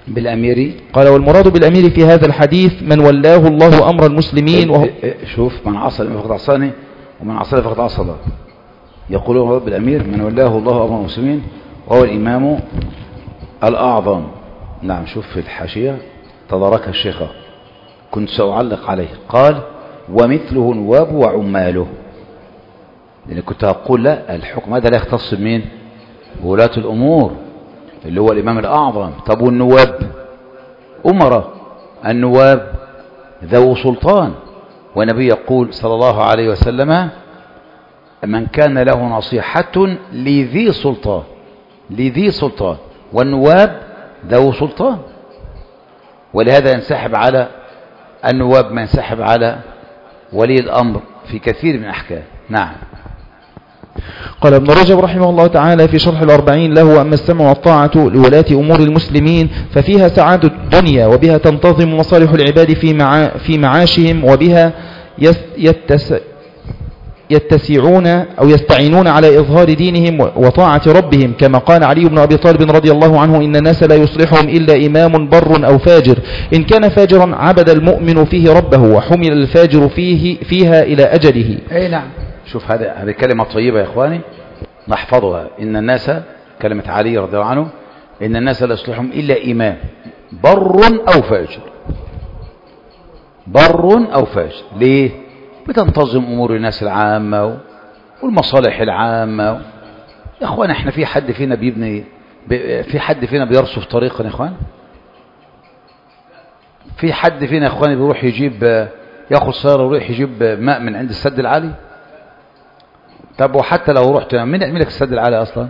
بالأمير. قال والمراد بالأمير في هذا الحديث من ولاه الله أمر المسلمين وهو شوف من عصى فقد عصاني ومن عصى فقد عصى الله. يقولون المراد بالأمير من ولاه الله أمر المسلمين وهو الإمام الأعظم. نعم شوف في الحاشية تداركها الشيخ كنت سأعلق عليه. قال ومثله نواب وعماله، لأن كنت أقول لا الحكم هذا لا يختص بمين؟ بولاة الأمور اللي هو الإمام الأعظم. طب والنواب أمراء، النواب ذو سلطان، والنبي يقول صلى الله عليه وسلم من كان له نصيحة لذي سلطان، لذي سلطان، والنواب ذو سلطان. ولهذا ينسحب على النواب ما ينسحب على ولي الأمر في كثير من أحكام. نعم. قال ابن رجب رحمه الله تعالى في شرح الأربعين له أما السمع والطاعة لولاة أمور المسلمين ففيها سعادة الدنيا وبها تنتظم مصالح العباد في, مع في معاشهم وبها يتس يتسعون أو يستعينون على إظهار دينهم وطاعة ربهم، كما قال علي بن أبي طالب رضي الله عنه إن الناس لا يصلحهم إلا إمام بر أو فاجر، إن كان فاجرا عبد المؤمن فيه ربه وحمل الفاجر فيه فيها إلى أجله. أي نعم. شوف هذا هذه كلمة طيبة يا إخواني نحفظها. إن الناس، كلمة علي رضي الله عنه، إن الناس لا يصلحهم إلا إمام بر أو فاجر، بر أو فاجر. ليه؟ بتنتظم أمور الناس العامة والمصالح العامة. يا إخوان إحنا في حد فينا بيبني، في حد فينا بيرصف طريقا يا إخوان؟ في حد فينا يا إخواني بيروح يجيب ياخد سيارة ويروح يجيب ماء من عند السد العالي؟ طب وحتى لو رحت مين يعمل لك السد العالي أصلا؟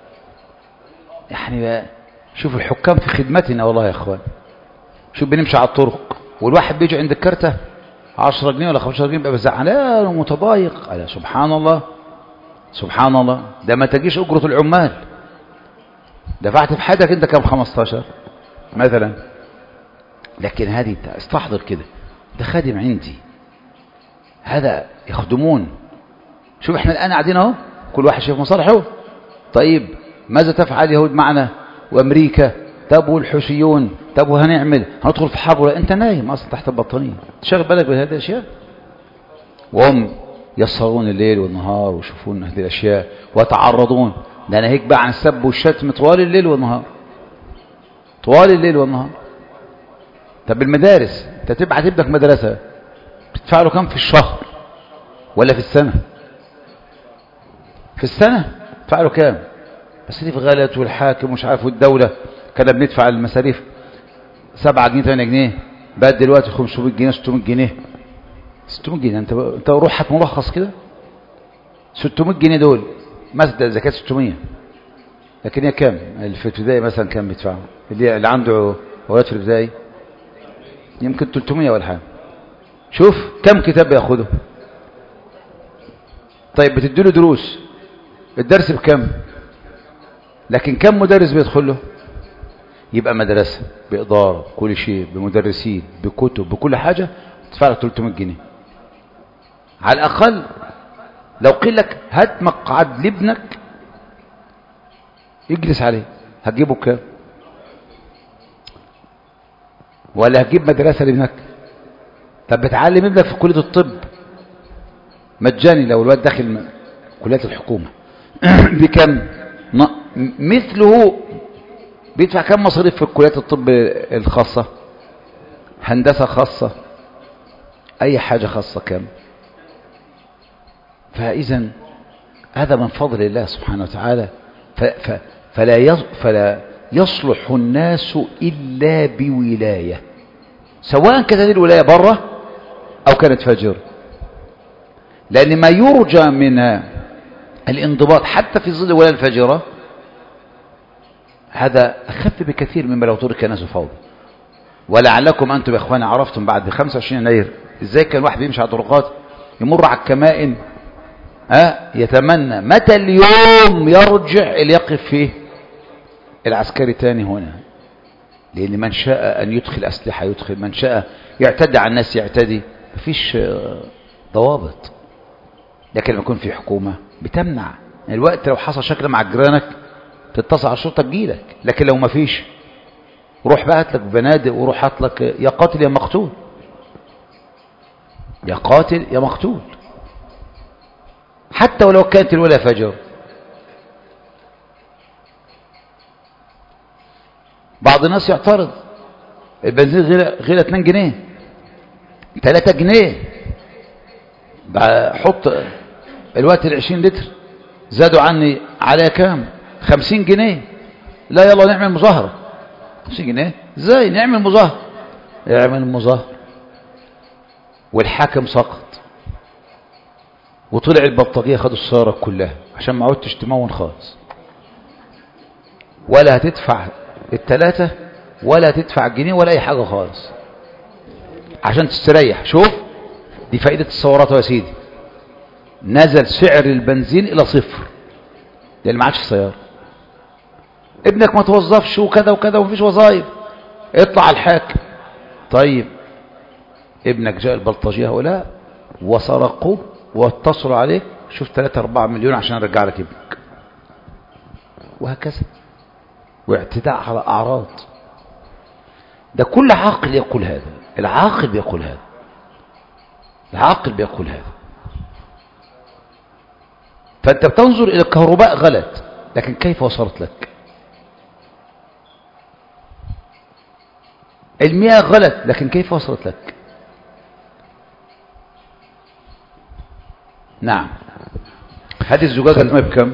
يعني شوف الحكام في خدمتنا والله يا إخوان. شوف بنمشي على الطرق والواحد بيجي عند الكارتة عشرة جنيه ولا خمستاشر جنيه بقى زعلان ومتضايق. قال سبحان الله سبحان الله، ده ما تجيش أجرة العمال. دفعت في حياتك أنت كم؟ خمستاشر مثلا. لكن هذه استحضر كده، ده خادم عندي، هذا يخدمون. شوف احنا الآن قاعدين اهو كل واحد شايف مصالحه. طيب ماذا تفعل اليهود معنا وأمريكا؟ طب والحوثيون؟ طب وهنعمل هندخل في حرب ولا انت نايم اصلا تحت البطانيه تشغل بالك بهذه الاشياء؟ وهم يسهرون الليل والنهار ويشوفون هذه الاشياء ويتعرضون. ده انا هيك بقى عن السب والشتم طوال الليل والنهار، طوال الليل والنهار. طب المدارس انت تبعت ابنك مدرسه بتدفع له كم في الشهر ولا في السنه؟ في السنه تدفع له كام؟ مصاريف غلت والحاكم مش عارف والدوله. كنا بندفع المصاريف سبعة جنيه ثمانية جنيه، بقى دلوقتي خمسمائة جنيه ستمائة جنيه. ستمائة جنيه انت انت روحك ملخص كده. ستمائة جنيه دول مثلا زكاة ستمائة، لكن هي كام؟ اللي في الابتدائي مثلا كام بيدفعوا؟ اللي اللي عنده اولاد في الابتدائي يمكن ثلاثمائة ولا حاجه. شوف كم كتاب بياخده. طيب بتديله دروس، الدرس بكم؟ لكن كم مدرس بيدخل له؟ يبقى مدرسة بإدارة كل شيء بمدرسين بكتب بكل حاجة تدفع لك ثلاثمائة جنيه على الأقل. لو قيل لك هات مقعد لابنك يجلس عليه هتجيبه بكام؟ ولا هتجيب مدرسة لابنك؟ طب بتعلم ابنك في كلية الطب مجاني لو الواد داخل كليات الحكومة بكم؟ مثله بيدفع كم مصاريف في الكليات الطب الخاصة؟ هندسة خاصة، أي حاجة خاصة كم؟ فإذا هذا من فضل الله سبحانه وتعالى. فلا فلا يصلح الناس إلا بولاية، سواء كانت هذه الولاية بره أو كانت فاجرة. لأن ما يرجى من الانضباط حتى في ظل الولاية الفاجرة هذا أخف بكثير مما لو ترك الناس فوضى. ولعلكم أنتم يا إخواني عرفتم بعد خمسة وعشرين يناير إزاي كان الواحد يمشي على الطرقات يمر على الكمائن ها يتمنى متى اليوم يرجع اللي يقف فيه العسكري تاني هنا. لأن من شاء أن يدخل أسلحة يدخل، من شاء يعتدي على الناس يعتدي، مفيش ضوابط. لكن لما يكون في حكومة بتمنع الوقت. لو حصل شكل مع جيرانك تتصل على الشرطة تجيلك، لكن لو ما فيش روح بقى هات لك بنادق وروح هات لك يا قاتل يا مقتول، يا قاتل يا مقتول، حتى ولو كانت الولا فجر. بعض الناس يعترض البنزين غير غير اتنين جنيه تلاتة جنيه، حط الوقت العشرين لتر زادوا عني عليها كام؟ خمسين جنيه. لا يلا نعمل مظاهرة. خمسين جنيه ازاي نعمل مظاهرة؟ يعمل مظاهرة والحاكم سقط وطلع البلطجية خدوا السيارة كلها عشان ما عودتش تمون خالص، ولا هتدفع التلاتة ولا هتدفع الجنيه ولا اي حاجة خالص عشان تستريح. شوف دي فائدة الثورات يا سيدي، نزل سعر البنزين الى صفر لان ما عادش سيارة. ابنك ما توظفش وكذا وكذا ومفيش وظائف، اطلع الحاكم. طيب ابنك جاء البلطجية هؤلاء وسرقوه واتصلوا عليك، شوف ثلاثة أربعة مليون عشان ارجع لك ابنك، وهكذا. واعتداء على اعراض، ده كل عاقل يقول هذا، العاقل بيقول هذا، العاقل بيقول هذا. فانت بتنظر الى الكهرباء غلط، لكن كيف وصلت لك؟ المياه غلط، لكن كيف وصلت لك؟ نعم. هذه الزجاجة الماء بكم؟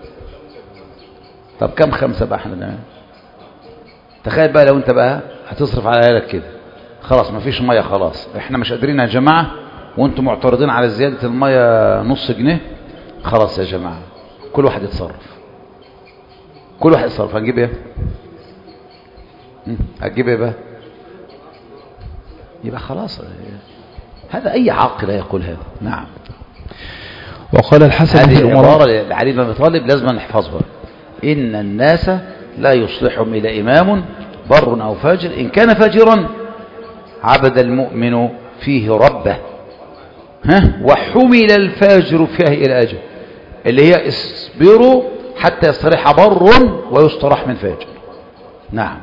طب كم خمسة بقى احنا نعمل؟ تخيل بقى لو انت بقى هتصرف على عيالك كده، خلاص مفيش مية، خلاص احنا مش قادرين يا جماعة وانتم معترضين على زيادة المية نص جنيه، خلاص يا جماعة كل واحد يتصرف، كل واحد يتصرف. هنجيب ايه؟ هتجيب ايه بقى؟ يبقى خلاص. هذا اي عاقل يقول هذا. نعم. وقال الحسن هذه في الأمراء العبارة لعلي بن أبي طالب لازم نحفظها: إن الناس لا يصلحهم إلى إمام بر أو فاجر، إن كان فاجرا عبد المؤمن فيه ربه، ها وحمل الفاجر فيه إلى أجل، اللي هي اصبروا حتى يستريح بر ويستراح من فاجر. نعم.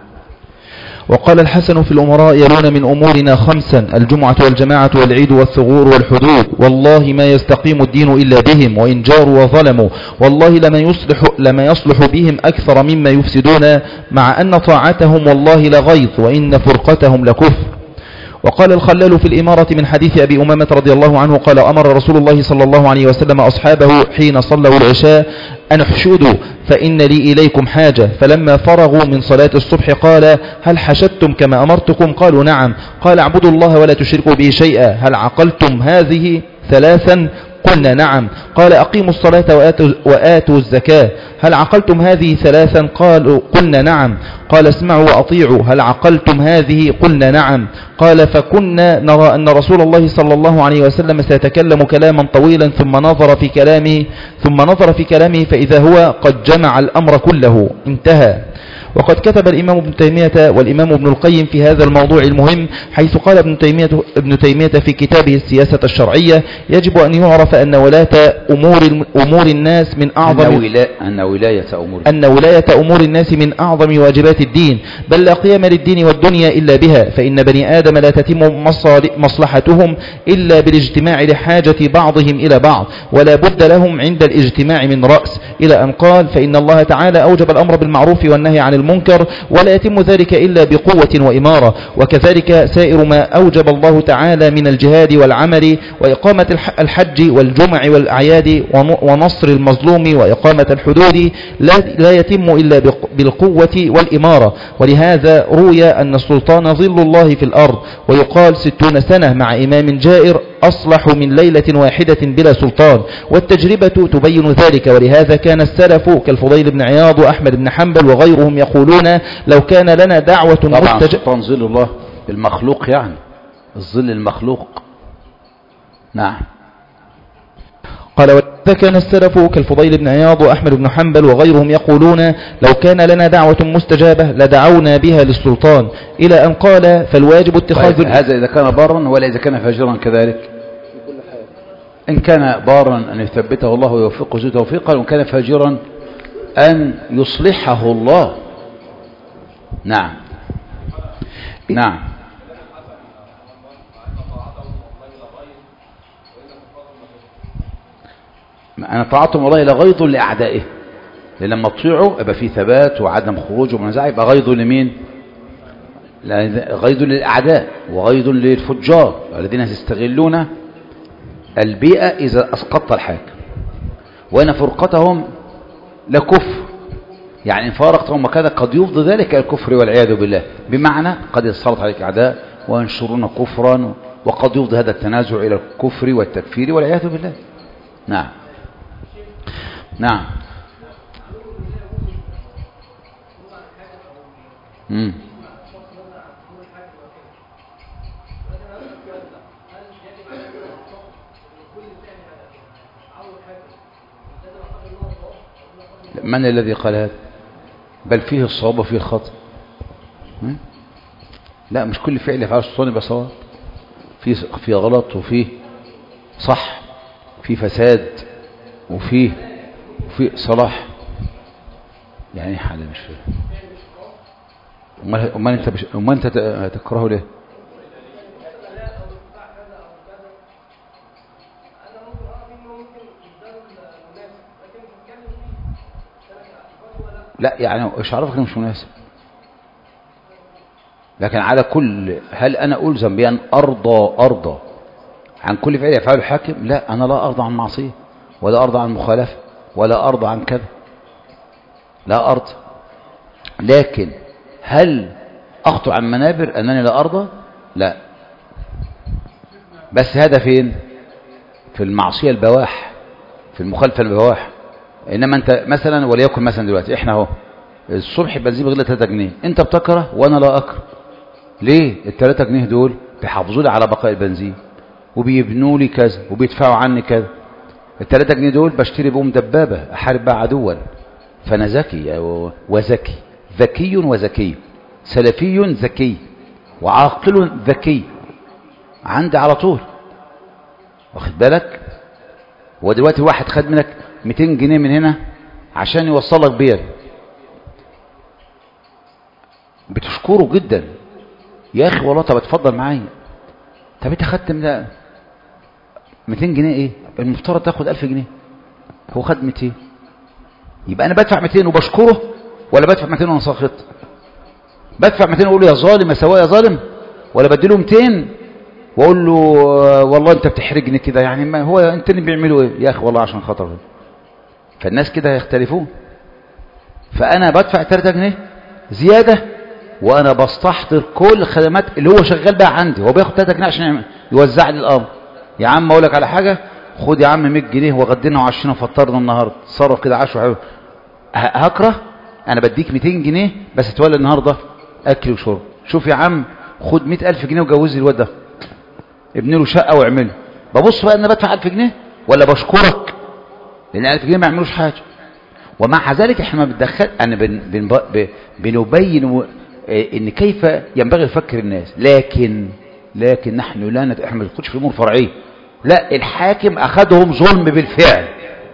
وقال الحسن في الأمراء: يلون من أمورنا خمسا: الجمعة والجماعة والعيد والثغور والحدود، والله ما يستقيم الدين إلا بهم، وإن جاروا وظلموا والله لما يصلح, لما يصلح بهم أكثر مما يفسدون، مع أن طاعتهم والله لغيظ، وإن فرقتهم لكفر. وقال الخلال في الإمارة من حديث أبي أمامة رضي الله عنه قال: أمر رسول الله صلى الله عليه وسلم أصحابه حين صلوا العشاء أن احشدوا فإن لي إليكم حاجة، فلما فرغوا من صلاة الصبح قال: هل حشدتم كما أمرتكم؟ قالوا: نعم. قال: اعبدوا الله ولا تشركوا به شيئا، هل عقلتم هذه ثلاثا؟ قلنا: نعم. قال: أقيموا الصلاة وآتوا, وآتوا الزكاة، هل عقلتم هذه ثلاثا؟ قالوا: قلنا: نعم. قال: اسمعوا وأطيعوا، هل عقلتم هذه؟ قلنا: نعم. قال: فكنا نرى أن رسول الله صلى الله عليه وسلم سيتكلم كلاما طويلا، ثم نظر في كلامه ثم نظر في كلامه فإذا هو قد جمع الأمر كله. انتهى. وقد كتب الإمام ابن تيمية والإمام ابن القيم في هذا الموضوع المهم، حيث قال ابن تيمية, ابن تيمية في كتابه السياسة الشرعية: يجب أن يعرف أن ولاة أمور, أمور الناس من أعظم أن, ولا... أن, ولاية أمور أن ولاية أمور الناس من أعظم واجبات الدين، بل لا قيام للدين والدنيا إلا بها، فإن بني آدم لا تتم مصلحتهم إلا بالاجتماع لحاجة بعضهم إلى بعض، ولا بد لهم عند الاجتماع من رأس، إلى أن قال: فإن الله تعالى أوجب الأمر بالمعروف والنهي عن المنكر، ولا يتم ذلك إلا بقوة وإمارة، وكذلك سائر ما أوجب الله تعالى من الجهاد والعمل وإقامة الحج والجمع والأعياد ونصر المظلوم وإقامة الحدود، لا يتم إلا بالقوة والإمارة. ولهذا روي أن السلطان ظل الله في الأرض، ويقال: ستون سنة مع إمام جائر أصلح من ليلة واحدة بلا سلطان، والتجربة تبين ذلك. ولهذا كان السلف كالفضيل بن عياض وأحمد بن حنبل وغيرهم يقولون: لو كان لنا دعوة طبعا سلطان ظل الله المخلوق، يعني الظل المخلوق. نعم. قال: وإذا كان السلف كالفضيل بن عياض وأحمد بن حنبل وغيرهم يقولون: لو كان لنا دعوة مستجابة لدعونا بها للسلطان، إلى أن قال: فالواجب اتخاذ طيب هذا إذا كان بارا، ولا إذا كان فاجرا كذلك؟ إن كان بارا أن يثبته الله ويوفقه ذو توفيقا، وإن كان فاجرا أن يصلحه الله. نعم. نعم. أنا طاعتهم والله لغيظ لأعدائه، لأن لما تطيعوا يبقى في ثبات وعدم خروج ومنازع، يبقى غيظ لمين؟ غيظ للأعداء وغيظ للفجار الذين يستغلون البيئة إذا أسقطت الحاكم. وإن فرقتهم لكفر، يعني إن فارقتهم وكذا قد يفضي ذلك الكفر والعياذ بالله، بمعنى قد يتسلط عليك أعداء وينشرون كفرا، وقد يفضي هذا التنازع إلى الكفر والتكفير والعياذ بالله. نعم نعم. مم. من الذي قال هذا؟ بل فيه الصواب وفيه الخطأ. لا، مش كل فعل يفعله الشيطان يبقى صواب، في في غلط وفيه صح، في فساد وفيه وفيه صلاح. يعني ايه حاجه مش فاهم؟ امال امال انت بش... امال انت تكرهه ليه؟ لا يعني ايش عرفك انه مش مناسب؟ لكن على كل، هل انا الزم بان ارضى ارضى عن كل فعل يفعله الحاكم؟ لا، انا لا ارضى عن معصيه، ولا ارضى عن مخالفه، ولا ارضى عن كذا، لا ارضى. لكن هل اخطو عن منابر انني لا ارضى؟ لا. بس هذا فين؟ في المعصيه البواح، في المخالفه البواح. انما انت مثلا، وليكن مثلا دلوقتي احنا اهو الصبح البنزين بيغلى ثلاثة جنيه، انت بتكره وانا لا اكره. ليه؟ ال ثلاثة جنيه دول بيحافظوا لي على بقاء البنزين، وبيبنوا لي كذا، وبيدفعوا عني كذا. ال ثلاثة جنيه دول بشتري بهم دبابه احارب بها عدوا. فانا ذكي وذكي، ذكي وذكي، سلفي ذكي، وعاقل ذكي، عندي على طول. واخد بالك؟ ودلوقتي واحد خد منك مئتين جنيه من هنا عشان يوصلك بير، بتشكره جدا، يا اخي والله طب اتفضل معايا. طب انت خدت من مئتين جنيه ايه؟ المفترض تاخد ألف جنيه، هو خد مئتين، يبقى انا بدفع مئتين وبشكره، ولا بدفع مئتين وانا ساخط؟ بدفع مئتين واقول له يا ظالم يا سواء يا ظالم، ولا بديله مئتين واقول له والله انت بتحرجني كده؟ يعني ما هو انت اللي بيعملوا ايه يا اخي والله عشان خاطر. فالناس كده هيختلفون. فانا بدفع ثلاثة جنيه زياده، وانا بستحضر كل الخدمات اللي هو شغال بقى عندي، هو بياخد ثلاثة جنيه عشان يوزع لي الامر. يا عم اقول لك على حاجه، خد يا عم مئة جنيه وغدينا وعشينا وفطرنا النهارده، تصرف كده عشوه حلو. هكره؟ انا بديك مئتين جنيه بس تولي النهارده اكل وشرب. شوف يا عم خد مئة ألف جنيه وجوز لي الواد ده، ابني له شقه واعمله. ببص بقى ان انا بدفع ألف جنيه ولا بشكرك؟ لان ألف جنيه ما يعملوش حاجه. ومع ذلك احنا ما بندخل، انا بن بن بنبين ان كيف ينبغي يفكر الناس. لكن لكن نحن لا نت... احنا ما بندخلش في امور فرعيه. لا، الحاكم اخذهم ظلم بالفعل.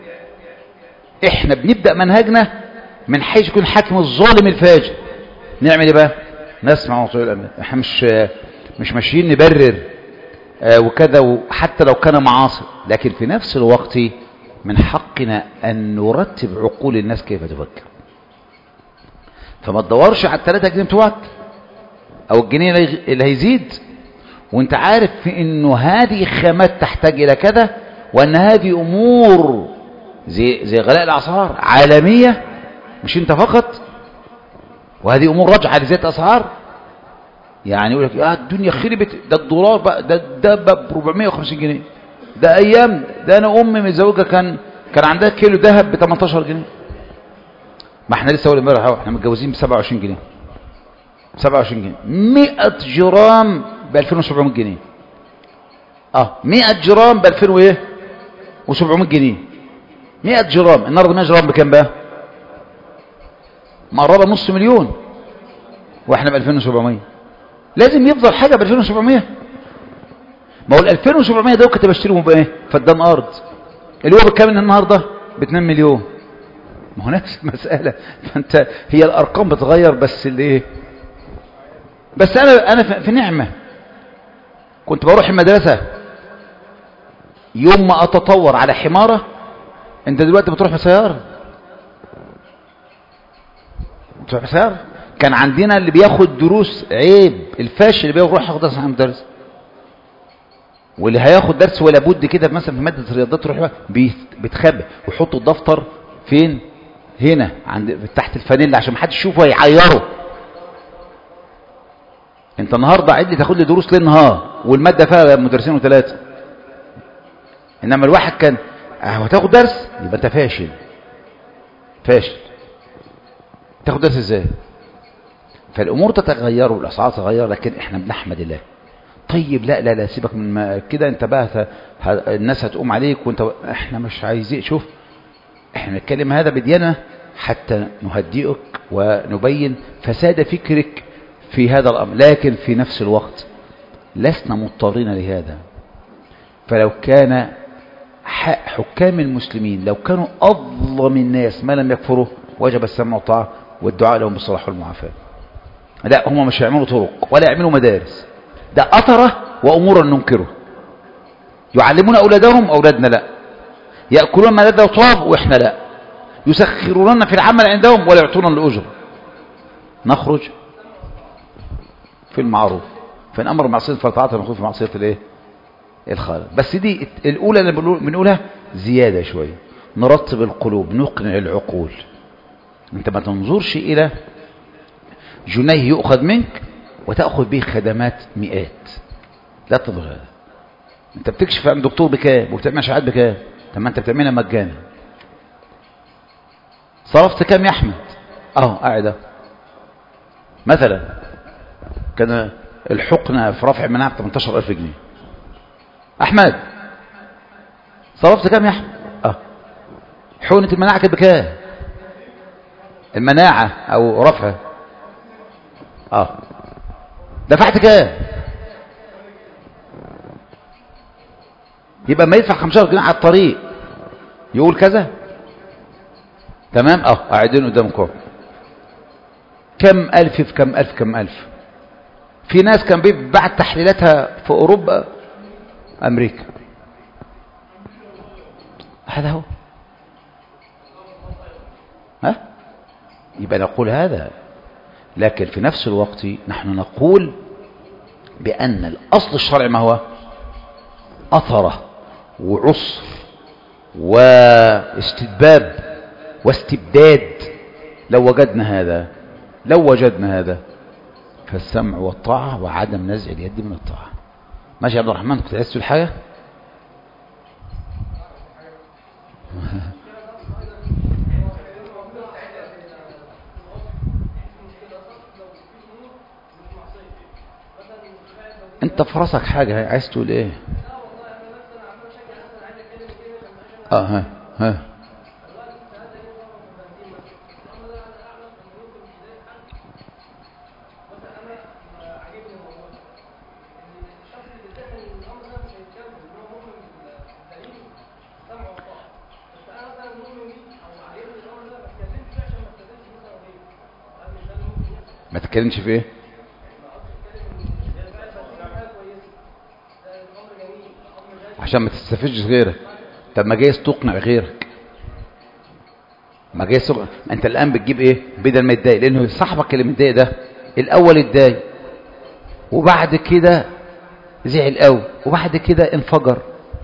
احنا بنبدا منهجنا من حيث يكون الحاكم الظالم الفاجر. نعمل ايه بقى؟ نسمع ونطيع الامر. احنا مش مش ماشيين نبرر آه وكذا، وحتى لو كان معاصي، لكن في نفس الوقت من حقنا ان نرتب عقول الناس كيف تفكر. فما تدورش على الثلاثة جنيه بتوعك او الجنيه اللي هيزيد وانت عارف في انه هذه خامات تحتاج الى كذا، وان هذه امور زي زي غلاء الاسعار عالميه، مش انت فقط، وهذه امور راجعه لزياده اسعار. يعني يقول لك يا الدنيا خربت، ده الدولار بقى ده ده ب أربعمئة وخمسين جنيه، ده ايام ده انا امي متزوجه كان كان عندها كيلو ذهب ب تمنتاشر جنيه. ما احنا لسه اول امبارح اهو احنا متجوزين ب سبعة وعشرين جنيه، سبعة وعشرين جنيه. مئة جرام ب ألفين وسبعمئة جنيه. اه مئة جرام ب ألفين وايه وسبعمئة جنيه. مئة جرام النهارده مئة جرام بكام بقى؟ مقربه نص مليون، واحنا ب ألفين وسبعمئة. لازم يفضل حاجه ب ألفين وسبعمئة. ما هو ال ألفين وسبعمئة ده كنت بشتريهم بايه؟ فدان ارض اللي هو بكام النهارده؟ ب اتنين مليون. ما هو نفس المساله. فانت هي الارقام بتغير، بس اللي ايه بس انا انا في نعمة، كنت بروح المدرسة يوم ما اتطور على حمارة. انت دلوقتي بتروح بسيارة، بتروح بسيارة. كان عندنا اللي بياخد دروس عيب، الفاشل اللي بيروح ياخد درس عن مدرس، واللي هياخد درس ولا بد كده مثلا في مادة الرياضات تروح بيتخبى ويحط الدفتر فين؟ هنا عند تحت الفانيلا عشان محدش يشوفه هيعيره. انت النهارده عدي تاخد لي دروس ليل نهار والماده فيها مدرسين وثلاثه، انما الواحد كان هتاخد درس يبقى انت فاشل. فاشل تاخد درس ازاي؟ فالامور تتغير والاسعار تتغير، لكن احنا بنحمد الله. طيب لا لا لا سيبك من كده، انت بقى الناس هتقوم عليك وانت احنا مش عايزين. شوف احنا نتكلم هذا بديانة حتى نهدئك ونبين فساد فكرك في هذا الامر، لكن في نفس الوقت لسنا مضطرين لهذا. فلو كان حكام المسلمين لو كانوا اظلم الناس ما لم يكفروا وجب السمع والطاعة والدعاء لهم بالصلاح والمعافاة. لا هم مش هيعملوا طرق ولا يعملوا مدارس، ده أثره وأمورا ننكره. يعلمون أولادهم، أولادنا لا. يأكلون ما لذ وطاب وإحنا لا. يسخرون في العمل عندهم ولا يعطون الأجر. نخرج في المعروف، فإن أمر معصية فطاعته نخرج في معصية الايه؟ الخالق. بس دي الأولى اللي بنقولها زيادة شوية، نرتب القلوب، نقنع العقول. أنت ما تنظرش إلى جنيه يؤخذ منك وتأخذ به خدمات مئات، لا تنظر هذا. أنت بتكشف عن دكتور بكام وبتعمل اشعاعات بكام؟ طب ما أنت بتعملها مجانا. صرفت كام يا أحمد؟ أهو قاعدة مثلا كان الحقنة في رفع المناعة ب ثمانية عشر ألف جنيه. أحمد صرفت كام يا أحمد؟ أه حقنة المناعة كانت بكام؟ المناعة أو رفعها اه دفعت كام؟ يبقى ما يدفع خمسة عشر جنيه على الطريق يقول كذا. تمام. اه قاعدين قدامكم كم الف في كم الف كم الف. في ناس كان بيبعت تحليلاتها في اوروبا امريكا. هذا هو. ها يبقى نقول هذا، لكن في نفس الوقت نحن نقول بأن الأصل الشرعي ما هو؟ أثرة وعسر واستتباب واستبداد. لو وجدنا هذا لو وجدنا هذا فالسمع والطاعة وعدم نزع اليد من الطاعة. ماشي يا عبد الرحمن، كنت عايز تقول حاجة؟ انت في راسك حاجة عايز تقول ايه؟ اه ها ها ما تتكلمش في ايه؟ عشان ما تستفيدش غيرك. طب ما جايز تقنع غيرك، ما جايز تقنع. انت الان بتجيب ايه بدل ما يتضايق؟ لانه صاحبك اللي متضايق ده الاول اتضايق وبعد كده زعل قوي وبعد كده انفجر.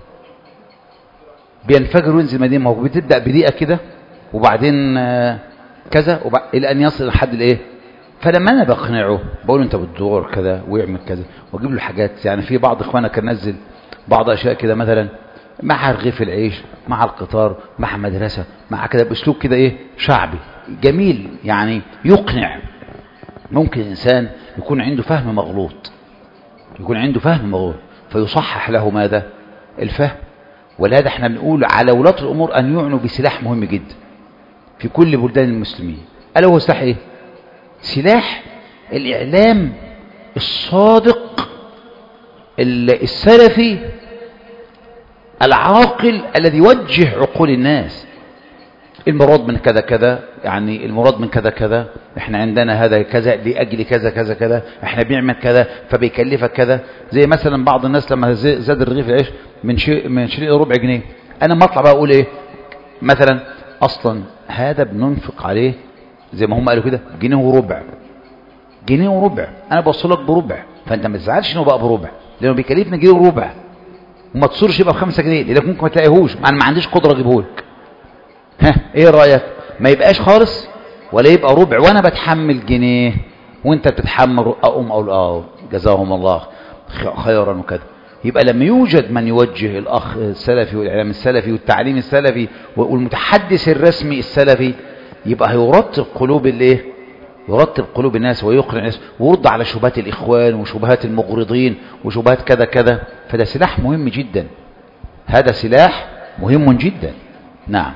بينفجر وينزل مدينه. ما هو بتبدا بدقيقه كده وبعدين كذا وبعد... الى ان يصل لحد الايه. فلما انا بقنعه بقول انت بتدور كذا ويعمل كذا واجيب له حاجات. يعني في بعض اخوانا كان نزل بعض اشياء كده مثلا مع رغيف العيش مع القطار مع مدرسة مع كده باسلوب كده ايه شعبي جميل، يعني يقنع. ممكن انسان يكون عنده فهم مغلوط، يكون عنده فهم مغلوط فيصحح له ماذا؟ الفهم. ولهذا احنا بنقول على ولاة الامور ان يعنوا بسلاح مهم جدا في كل بلدان المسلمين. الا هو سلاح ايه؟ سلاح الاعلام الصادق السلفي العاقل الذي يوجه عقول الناس. المراد من كذا كذا، يعني المراد من كذا كذا، احنا عندنا هذا كذا لأجل كذا كذا كذا، احنا بنعمل كذا فبيكلفك كذا. زي مثلا بعض الناس لما زاد الرغيف العيش من شيء من شيء ربع جنيه، انا ما اطلع بقى اقول ايه مثلا اصلا هذا بننفق عليه زي ما هم قالوا كده جنيه وربع، جنيه وربع، انا بوصلك بربع، فانت ما تزعلش انه بقى بربع لانه بيكلفني جنيه وربع، وما تصورش يبقى بخمسة جنيه لانك ممكن ما تلاقيهوش، انا ما عنديش قدره اجيبه لك. ها ايه رايك؟ ما يبقاش خالص ولا يبقى ربع وانا بتحمل جنيه وانت بتتحمل، اقوم اقول اه جزاهم الله خيرا وكذا. يبقى لما يوجد من يوجه الاخ السلفي والاعلام السلفي والتعليم السلفي والمتحدث الرسمي السلفي، يبقى هيرتب قلوب الايه، يرتب قلوب الناس ويقنع الناس ويرد على شبهات الاخوان وشبهات المغرضين وشبهات كذا كذا. فده سلاح مهم جدا، هذا سلاح مهم جدا. نعم.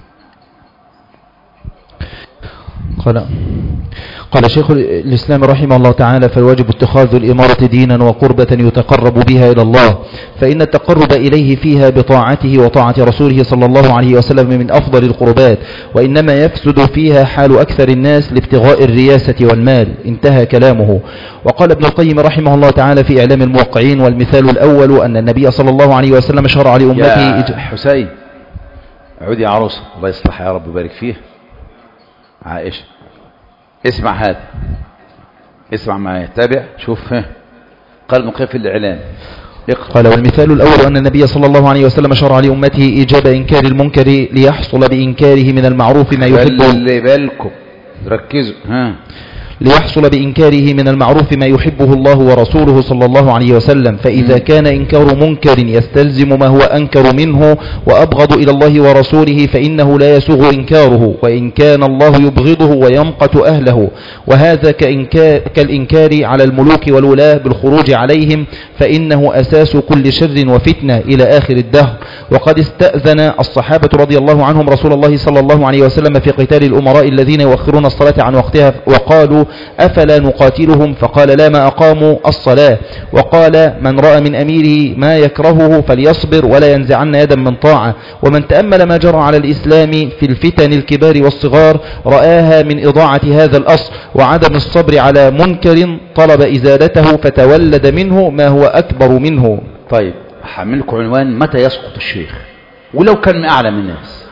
قال قال شيخ الإسلام رحمه الله تعالى: فالواجب اتخاذ الإمارة دينا وقربة يتقرب بها إلى الله، فإن التقرب إليه فيها بطاعته وطاعة رسوله صلى الله عليه وسلم من أفضل القربات، وإنما يفسد فيها حال أكثر الناس لابتغاء الرياسة والمال. انتهى كلامه. وقال ابن القيم رحمه الله تعالى في إعلام الموقعين: والمثال الأول أن النبي صلى الله عليه وسلم شرع لأمته. يا حسين عودي يا عروسة، الله يصلحها يا رب ويبارك فيه. عائشة اسمع هذا، اسمع معايا، تابع شوف. ها قال ابن القيم في الإعلام اقرأ. قال: والمثال الأول أن النبي صلى الله عليه وسلم شرع لأمته إيجاب إنكار المنكر ليحصل بإنكاره من المعروف ما يحبه. خلي بالكم ركزوا. ها ليحصل بإنكاره من المعروف ما يحبه الله ورسوله صلى الله عليه وسلم. فإذا كان إنكار منكر يستلزم ما هو أنكر منه وأبغض إلى الله ورسوله فإنه لا يسوغ إنكاره، وإن كان الله يبغضه ويمقت أهله. وهذا كإنكار كالإنكار على الملوك والولاة بالخروج عليهم، فإنه أساس كل شر وفتنة إلى آخر الدهر. وقد استأذن الصحابة رضي الله عنهم رسول الله صلى الله عليه وسلم في قتال الأمراء الذين يؤخرون الصلاة عن وقتها، وقالوا: أفلا نقاتلهم؟ فقال: لا ما أقاموا الصلاة. وقال: من رأى من أميره ما يكرهه فليصبر ولا ينزعن يدا من طاعة. ومن تأمل ما جرى على الإسلام في الفتن الكبار والصغار رآها من إضاعة هذا الأصل وعدم الصبر على منكر طلب إزالته فتولد منه ما هو أكبر منه. طيب هحملكم عنوان: متى يسقط الشيخ ولو كان من أعلم الناس؟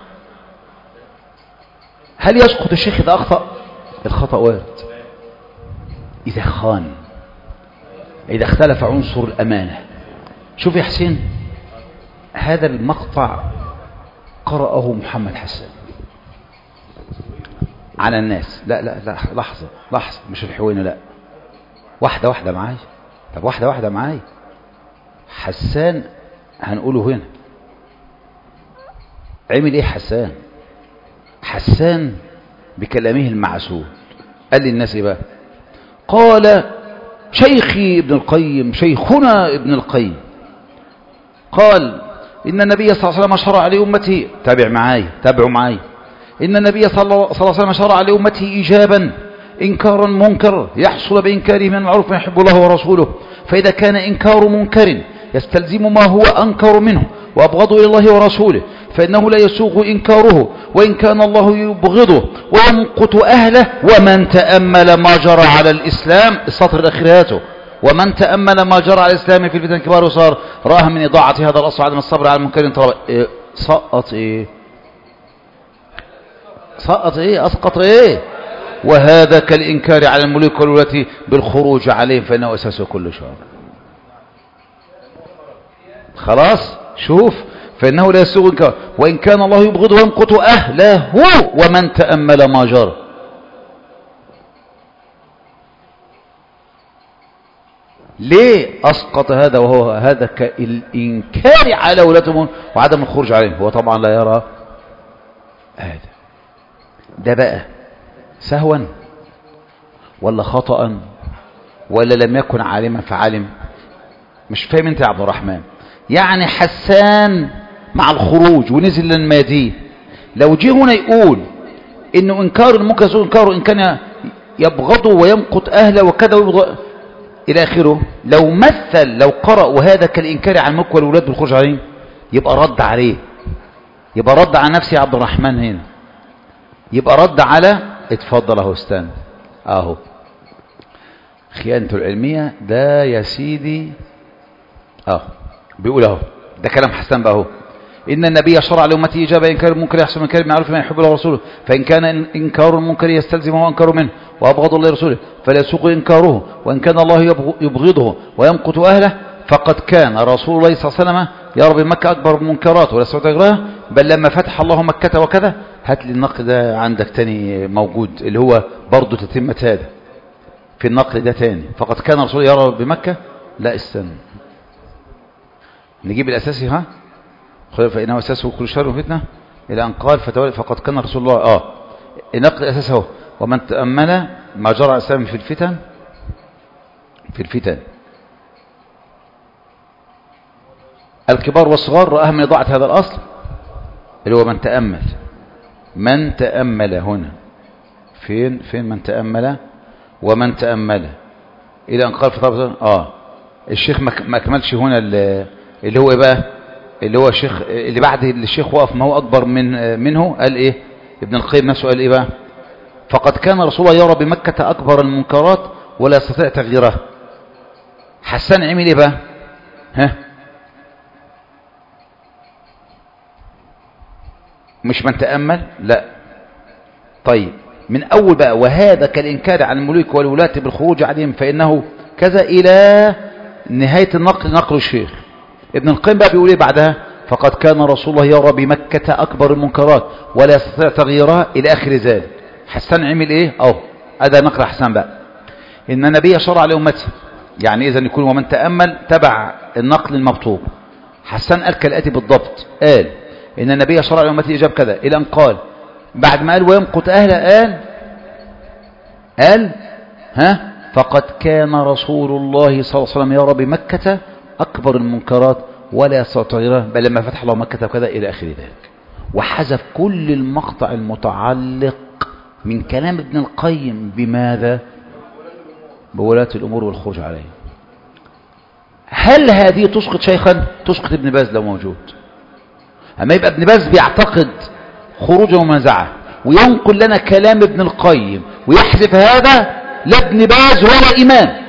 هل يسقط الشيخ إذا أخطأ؟ الخطأ وارد، إذا خان، إذا اختلف عنصر الأمانة. شوف يا حسين، هذا المقطع قرأه محمد حسان على الناس. لا لا لا لحظة لحظة، مش الحوينة، لا، واحدة واحدة معاي. طب واحدة واحدة معاي. حسان هنقوله هنا عمل ايه حسان؟ حسان بكلامه المعسول قال للناس ايه بقى؟ قال: شيخي ابن القيم، شيخنا ابن القيم قال إن النبي صلى الله عليه وسلم شرع لأمته، تابع معاي تابعوا معاي، إن النبي صلى الله عليه وسلم شرع لأمته إيجابا إنكارا منكر يحصل بإنكاره من المعروف ما يحب الله ورسوله. فإذا كان إنكار منكر يستلزم ما هو أنكر منه وأبغض إلى الله ورسوله فإنه لا يسوغ إنكاره، وإن كان الله يبغضه ويمقت أهله. ومن تأمل ما جرى على الإسلام، السطر الأخير، ومن تأمل ما جرى على الإسلام في الفتن الكبار وصار راه من إضاعة هذا الأصل وعدم الصبر على المنكر طلب. إيه سقط إيه سقط إيه أسقط إيه وهذا كالإنكار على الملوك والولاة بالخروج عليهم فإنه أساس كل شر. خلاص شوف، فإنه لا يسوغ إنكار، وإن كان الله يبغض ويمقت أهله. ومن تأمل ما جرى. ليه أسقط هذا وهو هذا كالإنكار على ولاة وعدم الخروج عليهم؟ هو طبعا لا يرى هذا. ده بقى سهوا ولا خطأ ولا لم يكن عالما فعلم؟ مش فاهم انت يا عبد الرحمن؟ يعني حسان مع الخروج ونزل للميادين، لو جه هنا يقول انه انكار المنكر يسوغ انكاره ان كان يبغضه ويمقت اهله وكذا ويبغض الى اخره، لو مثل لو قرأ وهذا كالانكار عن الملك والولاد بالخروج عليهم، يبقى رد عليه، يبقى رد على نفسي يا عبد الرحمن هنا. يبقى رد على اتفضل اهو استنى اهو خيانته العلمية ده يا سيدي اه بيقول اهو ده كلام حسان بقى اهو إن النبي شرع لأمته إجابة إنكار المنكر يحصل من كلمة معروف ما يحب الله ورسوله فإن كان إنكار المنكر يستلزم هو إنكاره منه وأبغض الله ورسوله فلا يسوق إنكاره وإن كان الله يبغضه ويمقت أهله فقد كان رسول الله صلى الله عليه وسلم يرى بمكة أكبر المنكرات ولا سوء غيرها بل لما فتح الله مكة وكذا. هات لي النقل ده عندك تاني موجود اللي هو برضه تتمة هذا في النقل ده تاني فقد كان رسول يرى بمكة. لا استنى نجيب الأساسي ها فإنه أساسه كل شر وفتنة إلى أن قال فتولى فقد كان رسول الله آه النقل الأساس هو ومن تأمل ما جرى الإسلام في الفتن في الفتن الكبار والصغار رآها من إضاعة هذا الأصل اللي هو من تأمل من تأمل هنا فين فين من تأمل ومن تأمل إلى أن قال فطبعا آه الشيخ ما أكملش هنا اللي هو إيه بقى اللي هو الشيخ اللي بعد الشيخ وقف ما هو أكبر من منه قال إيه ابن القيم نفسه قال إيه بقى فقد كان رسول الله يرى بمكة أكبر المنكرات ولا يستطيع تغييرها. حسان عمل إيه بقى ها مش من تأمل لا طيب من أول بقى وهذا كالإنكار عن الملوك والولاة بالخروج عليهم فإنه كذا إلى نهاية النقل نقل الشيخ ابن القيم بقى بيقول ايه بعدها فقد كان رسول الله يرى بمكة أكبر المنكرات ولا يستطيع تغييرها إلى آخر ذلك. حسان عمل ايه أو هذا نقل حسان بقى إن النبي شرع لأمته يعني إذا يكون ومن تأمل تبع النقل المبطوب. حسان قال كالآتي بالضبط قال إن النبي شرع لأمته إجاب كذا إلى أن قال بعد ما قال ويمقت أهله قال قال ها فقد كان رسول الله صلى الله عليه وسلم يرى بمكة أكبر المنكرات ولا يستطيع غيرها بل لما فتح الله مكة وكذا إلى آخر ذلك وحذف كل المقطع المتعلق من كلام ابن القيم بماذا بولاة الأمور والخروج عليه. هل هذه تسقط شيخا تسقط ابن باز لو موجود أما يبقى ابن باز بيعتقد خروج ومنزعه وينقل لنا كلام ابن القيم ويحذف هذا لا ابن باز ولا إمام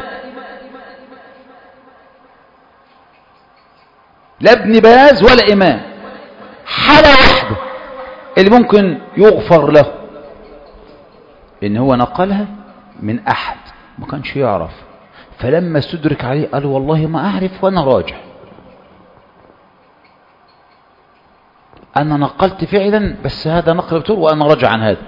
لا ابن باز ولا إمام حالة واحدة اللي ممكن يغفر له إن هو نقلها من أحد ما كانش يعرف فلما استدرك عليه قال والله ما أعرف وأنا راجع أنا نقلت فعلا بس هذا نقل بتور وأنا راجع عن هذا.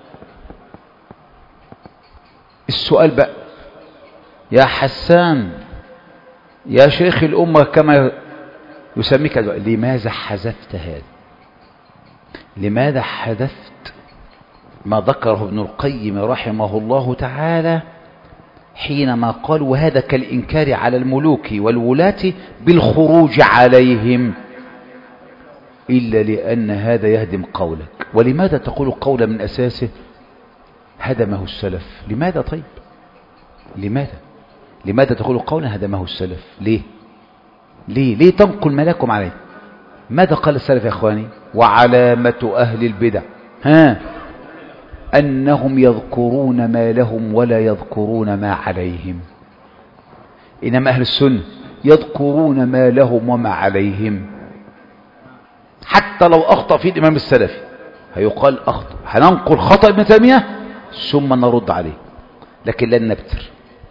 السؤال بقى يا حسان يا شيخ الأمة كما يسميك لماذا حذفت هذا لماذا حذفت ما ذكره ابن القيم رحمه الله تعالى حينما قال وهذا كالإنكار على الملوك والولاة بالخروج عليهم إلا لأن هذا يهدم قولك. ولماذا تقول قولا من أساسه هدمه السلف؟ لماذا طيب لماذا لماذا تقول قولا هدمه السلف؟ ليه ليه ليه تنقل ما لكم عليه؟ ماذا قال السلف يا اخواني؟ وعلامة أهل البدع ها أنهم يذكرون ما لهم ولا يذكرون ما عليهم إنما أهل السنة يذكرون ما لهم وما عليهم حتى لو أخطأ فيه الإمام السلفي هيقال أخطأ هننقل خطأ ابن تيمية ثم نرد عليه لكن لن نبتر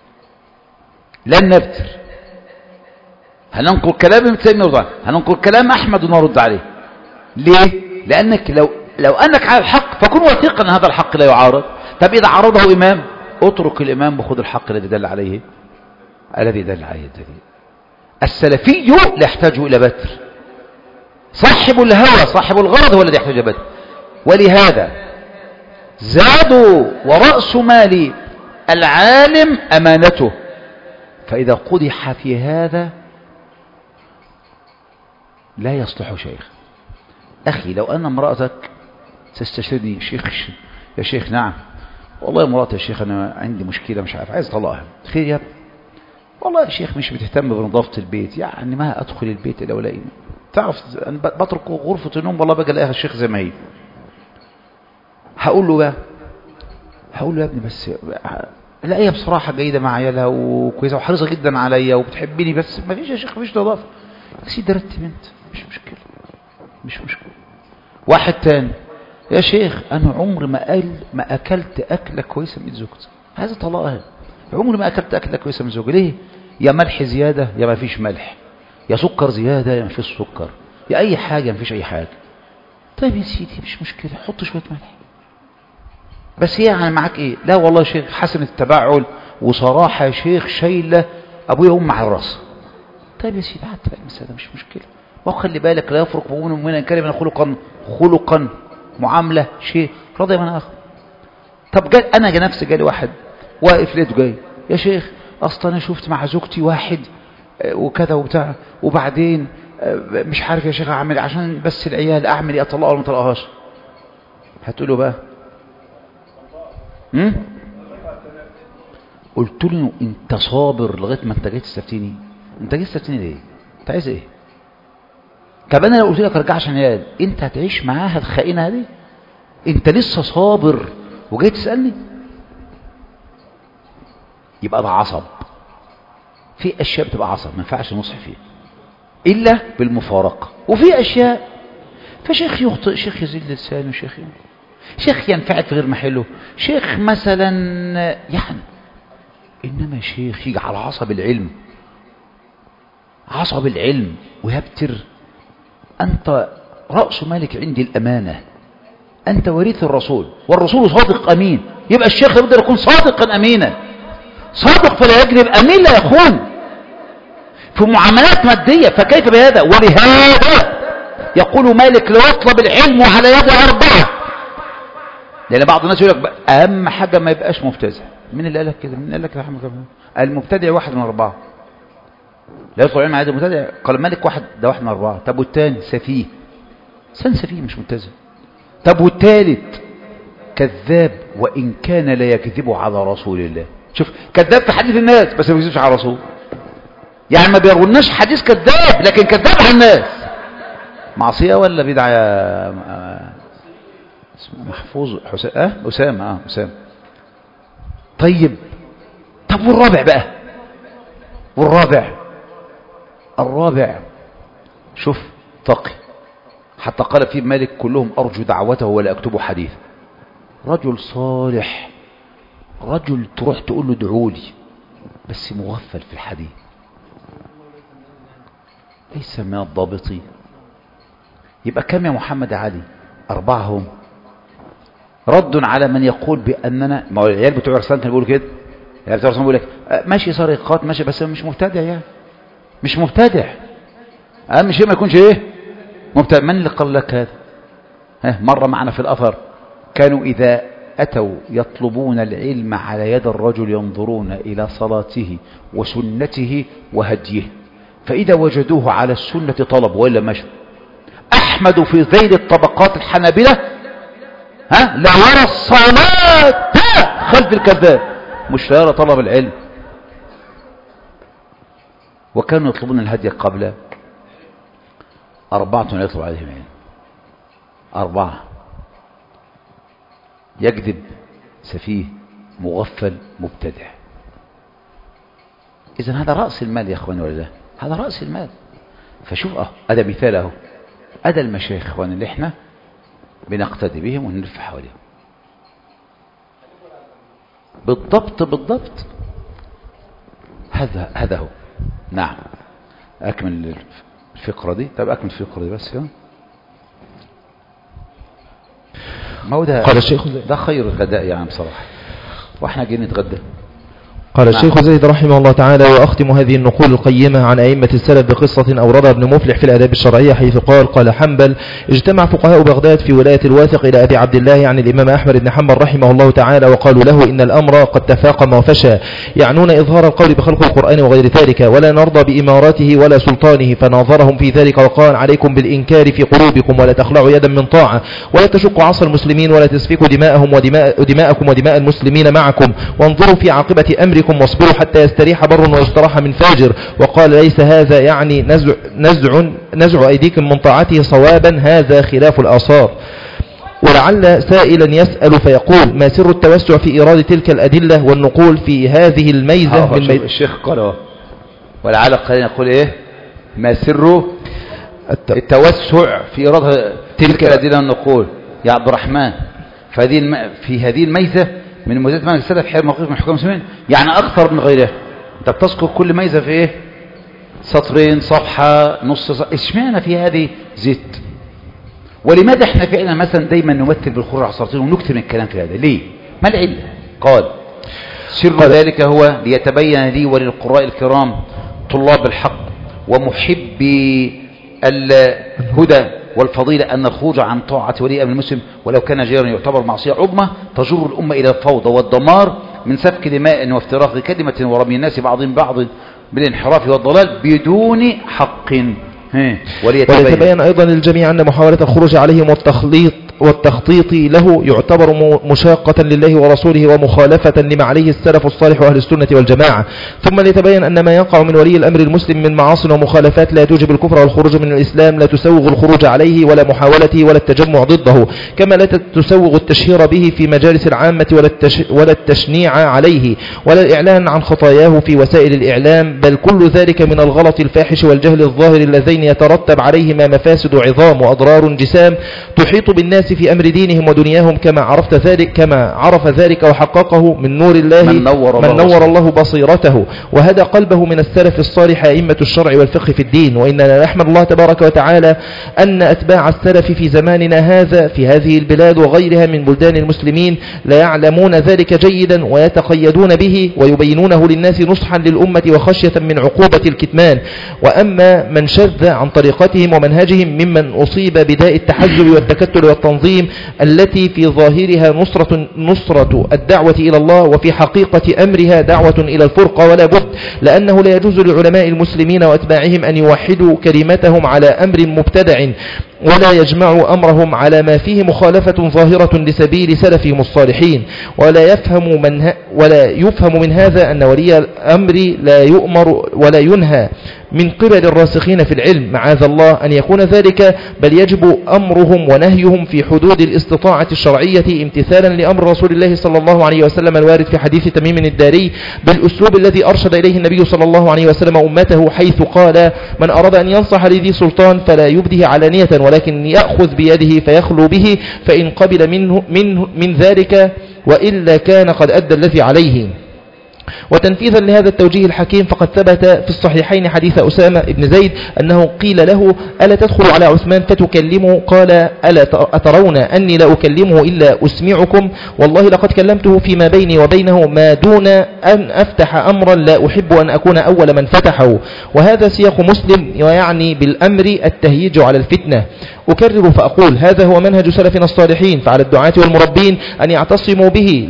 لن نبتر هننقل كلام ابن تيمية ونرد عليه هننقل كلام أحمد ونرد عليه. ليه؟ لأنك لو لو أنك على الحق فكن وثيقا أن هذا الحق لا يعارض. طب إذا عارضه إمام اترك الإمام وخذ الحق الذي دل عليه الذي دل عليه الدليل. السلفي لا يحتاج إلى بتر صاحب الهوى صاحب الغرض هو الذي يحتاج إلى بتر. ولهذا زادوا ورأس مال العالم أمانته فإذا قدح في هذا لا يصلح شيخ. أخي لو أن امرأتك تستشهدني شيخ يا شيخ نعم والله مراتي يا شيخ أنا عندي مشكلة مش عارف عايز طلقها خير يا ابني والله يا شيخ مش بتهتم بنظافة البيت يعني ما أدخل البيت إلا ولا تعرف أنا بترك غرفة النوم والله بقى الاقيها الشيخ زي ما هي هقول له بقى هقول له يا ابني بس لا هي بصراحة جيدة مع عيالها وكويسة وحريصة جدا عليا وبتحبني، بس ما فيش يا شيخ، ما فيش نظافة. يا سيدي رتب انت، مش مشكلة مش مشكلة. واحد تاني، يا شيخ انا عمر ما قال ما اكلت اكلة كويسة من زوجتي، هذا طلاقها. عمري ما اكلت اكلة كويسة من زوجتي. ليه؟ يا ملح زيادة يا ما فيش ملح، يا سكر زيادة يا ما فيش سكر، يا اي حاجة ما فيش اي حاجة. طيب يا سيدي مش مشكلة، حط شوية ملح. بس هي يعني معاك ايه؟ لا والله يا شيخ حسن التبعل وصراحة يا شيخ شايلة ابويا وام على الراس. طيب يا سيدي عدت بقى المسألة مش مشكلة. وخلي بالك لا يفرق بين ومن ان كان خلقا خلقا معاملة شيء رضي من اخر. طب جاء انا جا نفسي جالي واحد واقف لقيته جاي، يا شيخ اصلا انا شفت مع زوجتي واحد وكذا وبتاع وبعدين مش عارف يا شيخ اعمل عشان بس العيال اعمل ايه، اطلقها ولا ما اطلقهاش؟ هتقوله بقى امم قلت له انت صابر لغايه ما انت جاي تستفتيني؟ انت جاي تستفتيني ليه؟ انت عايز ايه؟ طب انا لو قلت لك ارجع عشان عيال انت هتعيش معاها الخائنه دي؟ انت لسه صابر وجاي تسالني؟ يبقى ده عصب. في اشياء بتبقى عصب ما ينفعش نصح فيها الا بالمفارقه، وفي اشياء فشيخ يخطئ، شيخ يزيد لسانه، شيخ شيخ ينفعل في غير محله، شيخ مثلا يعني. انما شيخ يجي على عصب العلم، عصب العلم ويبتر. انت رأس مالك عندي الامانة، انت وريث الرسول والرسول صادق امين، يبقى الشيخ يقدر يكون صادقا امينا. صادق فلا يكذب، امين لا يخون في معاملات مادية، فكيف بهذا؟ ولهذا يقول مالك لا يطلب العلم على يد اربعة، لان بعض الناس يقول لك اهم حاجة ما يبقاش مبتدع. مين اللي قال لك كده؟ مين اللي قال لك رحمه الله؟ المبتدع واحد من اربعة، لا يطلب العلم على يد المبتدع. قال مالك واحد ده واحد من اربعة. طب والتاني سفيه، سن سفيه مش مبتدع. طب والتالت كذاب وان كان لا يكذب على رسول الله. شوف كذاب في حديث الناس بس ما بيكذبش على الرسول، يعني ما بيرويناش حديث كذاب لكن كذاب على الناس. معصيه ولا بدعه يا محفوظ حسام؟ اه اسامه اه اسامه. طيب طب والرابع بقى، والرابع الرابع شوف تقي، حتى قال فيه مالك كلهم ارجو دعوته ولا اكتب حديث. رجل صالح، رجل تروح تقول له ادعوا لي بس مغفل في الحديث، ليس من الضابطين. يبقى كم يا محمد علي؟ أربعة هم. رد على من يقول بأننا، ما هو العيال بتوع رسالة بيقولوا كده، العيال بتوع رسالة بيقول لك ماشي سرقات ماشي بس مش مبتدع، يعني مش مبتدع، أهم شيء ما يكونش إيه مبتدع. من اللي قال لك هذا؟ ها مرة معنا في الأثر كانوا إذا أتوا يطلبون العلم على يد الرجل ينظرون إلى صلاته وسنته وهديه، فإذا وجدوه على السنة طلبوا وإلا مشوا. أحمد في ذيل الطبقات الحنابلة ها لا يرى الصلاة خلف الكذاب، مش لا يرى طلب العلم. وكانوا يطلبون الهدي قبل أربعة لا يطلب عليهم العلم. أربعة: يكذب، سفيه، مغفل، مبتدع. إذن هذا رأس المال يا أخواني ولا لا؟ هذا رأس المال. فشوف أهو هذا مثال أهو، هذا المشايخ أخواني اللي إحنا بنقتدي بهم ونلف حواليهم بالضبط بالضبط. هذا هذا هو. نعم أكمل الفقرة دي. طب أكمل الفقرة دي بس. ما هو ده قال الشيخ ده خير الغداء يعني بصراحة، واحنا جايين نتغدى. قال الشيخ زيد رحمه الله تعالى: وأختم هذه النقول القيمة عن أئمة السلف بقصة أوردها ابن مفلح في الآداب الشرعية، حيث قال: قال حنبل: اجتمع فقهاء بغداد في ولاية الواثق إلى أبي عبد الله يعني الإمام أحمد بن حنبل رحمه الله تعالى، وقالوا له: إن الأمر قد تفاقم وفشى، يعنون إظهار القول بخلق القرآن وغير ذلك، ولا نرضى بإمارته ولا سلطانه. فناظرهم في ذلك وقال: عليكم بالإنكار في قلوبكم، ولا تخلعوا يدا من طاعة، ولا تشقوا عصا المسلمين، ولا تسفكوا دماءهم ودماء ودماءكم ودماء المسلمين معكم، وانظروا في عاقبة أمركم واصبروا حتى يستريح بر ويستراح من فاجر. وقال: ليس هذا يعني نزع, نزع, نزع أيديكم من طاعته صوابا، هذا خلاف الآثار. ولعل سائلا يسأل فيقول ما سر التوسع في إيراد تلك الأدلة والنقول في هذه الميزة من ميزة الشيخ قال ولعل قال يقول إيه ما سر التوسع في إيراد تلك الأدلة والنقول يا عبد الرحمن فهذه الم... في هذه الميزة من ميزات منهج السلف حيال موقف من حكام المسلمين يعني أكثر من غيرها. أنت بتذكر كل ميزة في إيه سطرين صفحة نص صفحة. اشمعنى في هذه زيت ولماذا احنا فعلا مثلا دايما نمثل بالخروج على السلاطين ونكتب الكلام في هذا ليه ما العلة؟ قال سر ذلك هو ليتبين لي وللقراء الكرام طلاب الحق ومحبي الهدى والفضيلة أن الخروج عن طاعة ولي أمر المسلم ولو كان جيرا يعتبر معصية عظمى تجر الأمة إلى الفوضى والدمار من سفك دماء وافتراق كلمة ورمي الناس بعضهم بعض بالانحراف والضلال بدون حق. وليتبين, وليتبين أيضا للجميع أن محاولة الخروج عليهم والتخليط والتخطيط له يعتبر مشاقة لله ورسوله ومخالفة لما عليه السلف الصالح وأهل السنة والجماعة. ثم ليتبين أن ما يقع من ولي الأمر المسلم من معاصي ومخالفات لا توجب الكفر والخروج من الإسلام لا تسوغ الخروج عليه ولا محاولته ولا التجمع ضده كما لا تسوغ التشهير به في مجالس العامة ولا, التش ولا التشنيع عليه ولا الإعلان عن خطاياه في وسائل الإعلام بل كل ذلك من الغلط الفاحش والجهل الظاهر اللذين يترتب عليهما مفاسد عظام وأضرار جسام تحيط بالناس في أمر دينهم ودنياهم كما عرفت ذلك كما عرف ذلك وحققه من نور الله من نور, من نور الله بصيرته وهدى قلبه من السلف الصالح أئمة الشرع والفقه في الدين. وإننا نحمد الله تبارك وتعالى أن أتباع السلف في زماننا هذا في هذه البلاد وغيرها من بلدان المسلمين لا يعلمون ذلك جيدا ويتقيدون به ويبينونه للناس نصحا للأمة وخشية من عقوبة الكتمان. وأما من شذ عن طريقتهم ومنهجهم ممن أصيب بداء التحزب والتكتل والتنظيم التي في ظاهرها نصرة, نصرة الدعوة إلى الله وفي حقيقة أمرها دعوة إلى الفرقة ولا بد لأنه لا يجوز لعلماء المسلمين وأتباعهم أن يوحدوا كلمتهم على أمر مبتدع ولا يجمعوا أمرهم على ما فيه مخالفة ظاهرة لسبيل سلفهم الصالحين ولا يفهم من, ولا يفهم من هذا أن ولي الأمر لا يؤمر ولا ينهى من قبل الراسخين في العلم معاذ الله أن يكون ذلك بل يجب أمرهم ونهيهم في حدود الاستطاعة الشرعية امتثالا لأمر رسول الله صلى الله عليه وسلم الوارد في حديث تميم الداري بالأسلوب الذي أرشد إليه النبي صلى الله عليه وسلم أمته حيث قال من أراد أن ينصح لذي سلطان فلا يبده علانية ولكن يأخذ بيده فيخلو به فإن قبل منه, منه من ذلك وإلا كان قد أدى الذي عليه. وتنفيذا لهذا التوجيه الحكيم فقد ثبت في الصحيحين حديث أسامة بن زيد أنه قيل له ألا تدخل على عثمان فتكلمه قال ألا أترون أني لا أكلمه إلا أسمعكم والله لقد كلمته فيما بيني وبينه ما دون أن أفتح أمرا لا أحب أن أكون أول من فتحه. وهذا سياق مسلم ويعني بالأمر التهييج على الفتنة. أكرر فأقول هذا هو منهج سلفنا الصالحين فعلى الدعاة والمربين أن يعتصموا به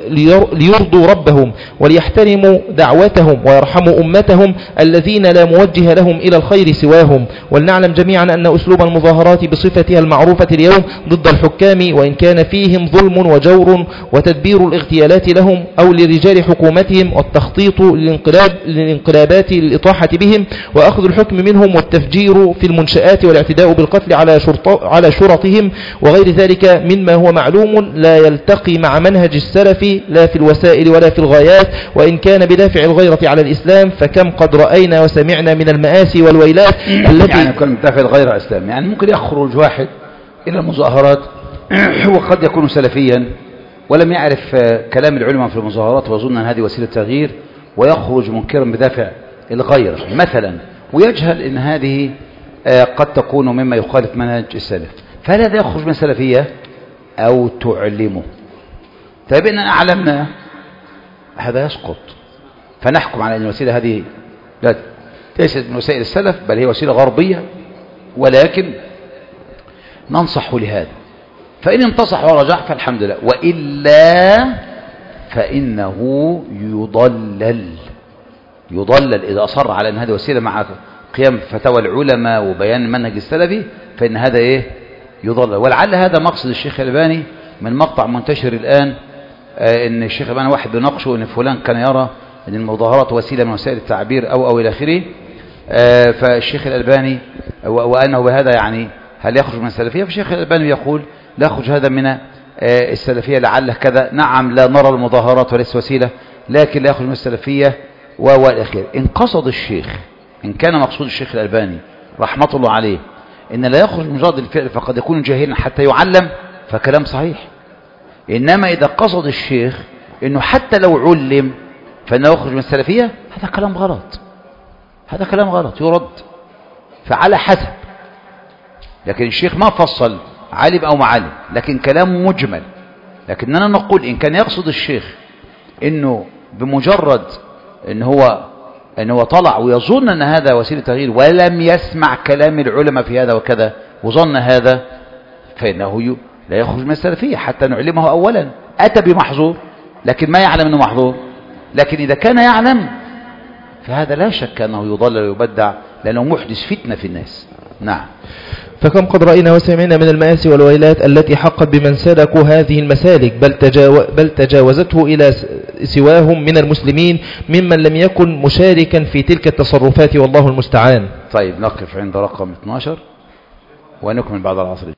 ليرضوا ربهم وليحترموا دعوتهم ويرحموا أمتهم الذين لا موجه لهم إلى الخير سواهم. ولنعلم جميعا أن أسلوب المظاهرات بصفتها المعروفة اليوم ضد الحكام وإن كان فيهم ظلم وجور وتدبير الاغتيالات لهم أو لرجال حكومتهم والتخطيط للانقلاب للانقلابات للإطاحة بهم وأخذ الحكم منهم والتفجير في المنشآت والاعتداء بالقتل على على شرطهم وغير ذلك مما هو معلوم لا يلتقي مع منهج السلف لا في الوسائل ولا في الغايات وإن كان بدافع الغيرة على الإسلام فكم قد رأينا وسمعنا من المآسي والويلات التي يعني كان بدافع الغيرة على الإسلام يعني ممكن يخرج واحد إلى المظاهرات هو قد يكون سلفيا ولم يعرف كلام العلماء في المظاهرات ويظن أن هذه وسيلة تغيير ويخرج منكرا بدافع الغيرة مثلا ويجهل أن هذه قد تكون مما يخالف منهج السلف فهل هذا يخرج من سلفية أو تعلمه؟ طيب إن أعلمنا هذا يسقط فنحكم على أن الوسيلة هذه لا ليست من وسائل السلف بل هي وسيلة غربية ولكن ننصح لهذا فإن انتصح ورجع فالحمد لله وإلا فإنه يضلل يضلل إذا أصر على أن هذه وسيلة مع قيام فتاوى العلماء وبيان المنهج السلفي فإن هذا إيه يضلل. ولعل هذا مقصد الشيخ الألباني من مقطع منتشر الآن آه إن الشيخ الألباني واحد بنقشه إن فلان كان يرى أن المظاهرات وسيلة من وسائل التعبير أو أو إلى آخره آه فالشيخ الألباني وأنه بهذا يعني هل يخرج من السلفية فالشيخ الألباني يقول لا يخرج هذا من السلفية لعله كذا، نعم لا نرى المظاهرات وليس وسيلة، لكن لا يخرج من السلفية والأخير. إن قصد الشيخ، إن كان مقصود الشيخ الألباني رحمة الله عليه إن لا يخرج من مجرد الفعل فقد يكون جاهلا حتى يعلم، فكلام صحيح. إنما إذا قصد الشيخ إنه حتى لو علم فإنه يخرج من السلفية، هذا كلام غلط، هذا كلام غلط يرد، فعلى حسب. لكن الشيخ ما فصل علم أو ما علم، لكن كلام مجمل. لكننا نقول إن كان يقصد الشيخ إنه بمجرد إن هو إن هو طلع ويظن أن هذا وسيلة تغيير ولم يسمع كلام العلماء في هذا وكذا وظن هذا، فإنه لا يخرج من السلفية حتى نعلمه أولا. أتى بمحظور لكن ما يعلم أنه محظور، لكن إذا كان يعلم فهذا لا شك أنه يضلل ويبدع لأنه محدث فتنة في الناس. نعم. فكم قد رأينا وسمعنا من المآسي والويلات التي حقت بمن سلكوا هذه المسالك، بل, تجاو بل تجاوزته إلى سواهم من المسلمين ممن لم يكن مشاركا في تلك التصرفات، والله المستعان. طيب نقف عند رقم اثناشر ونكمل بعد العصر.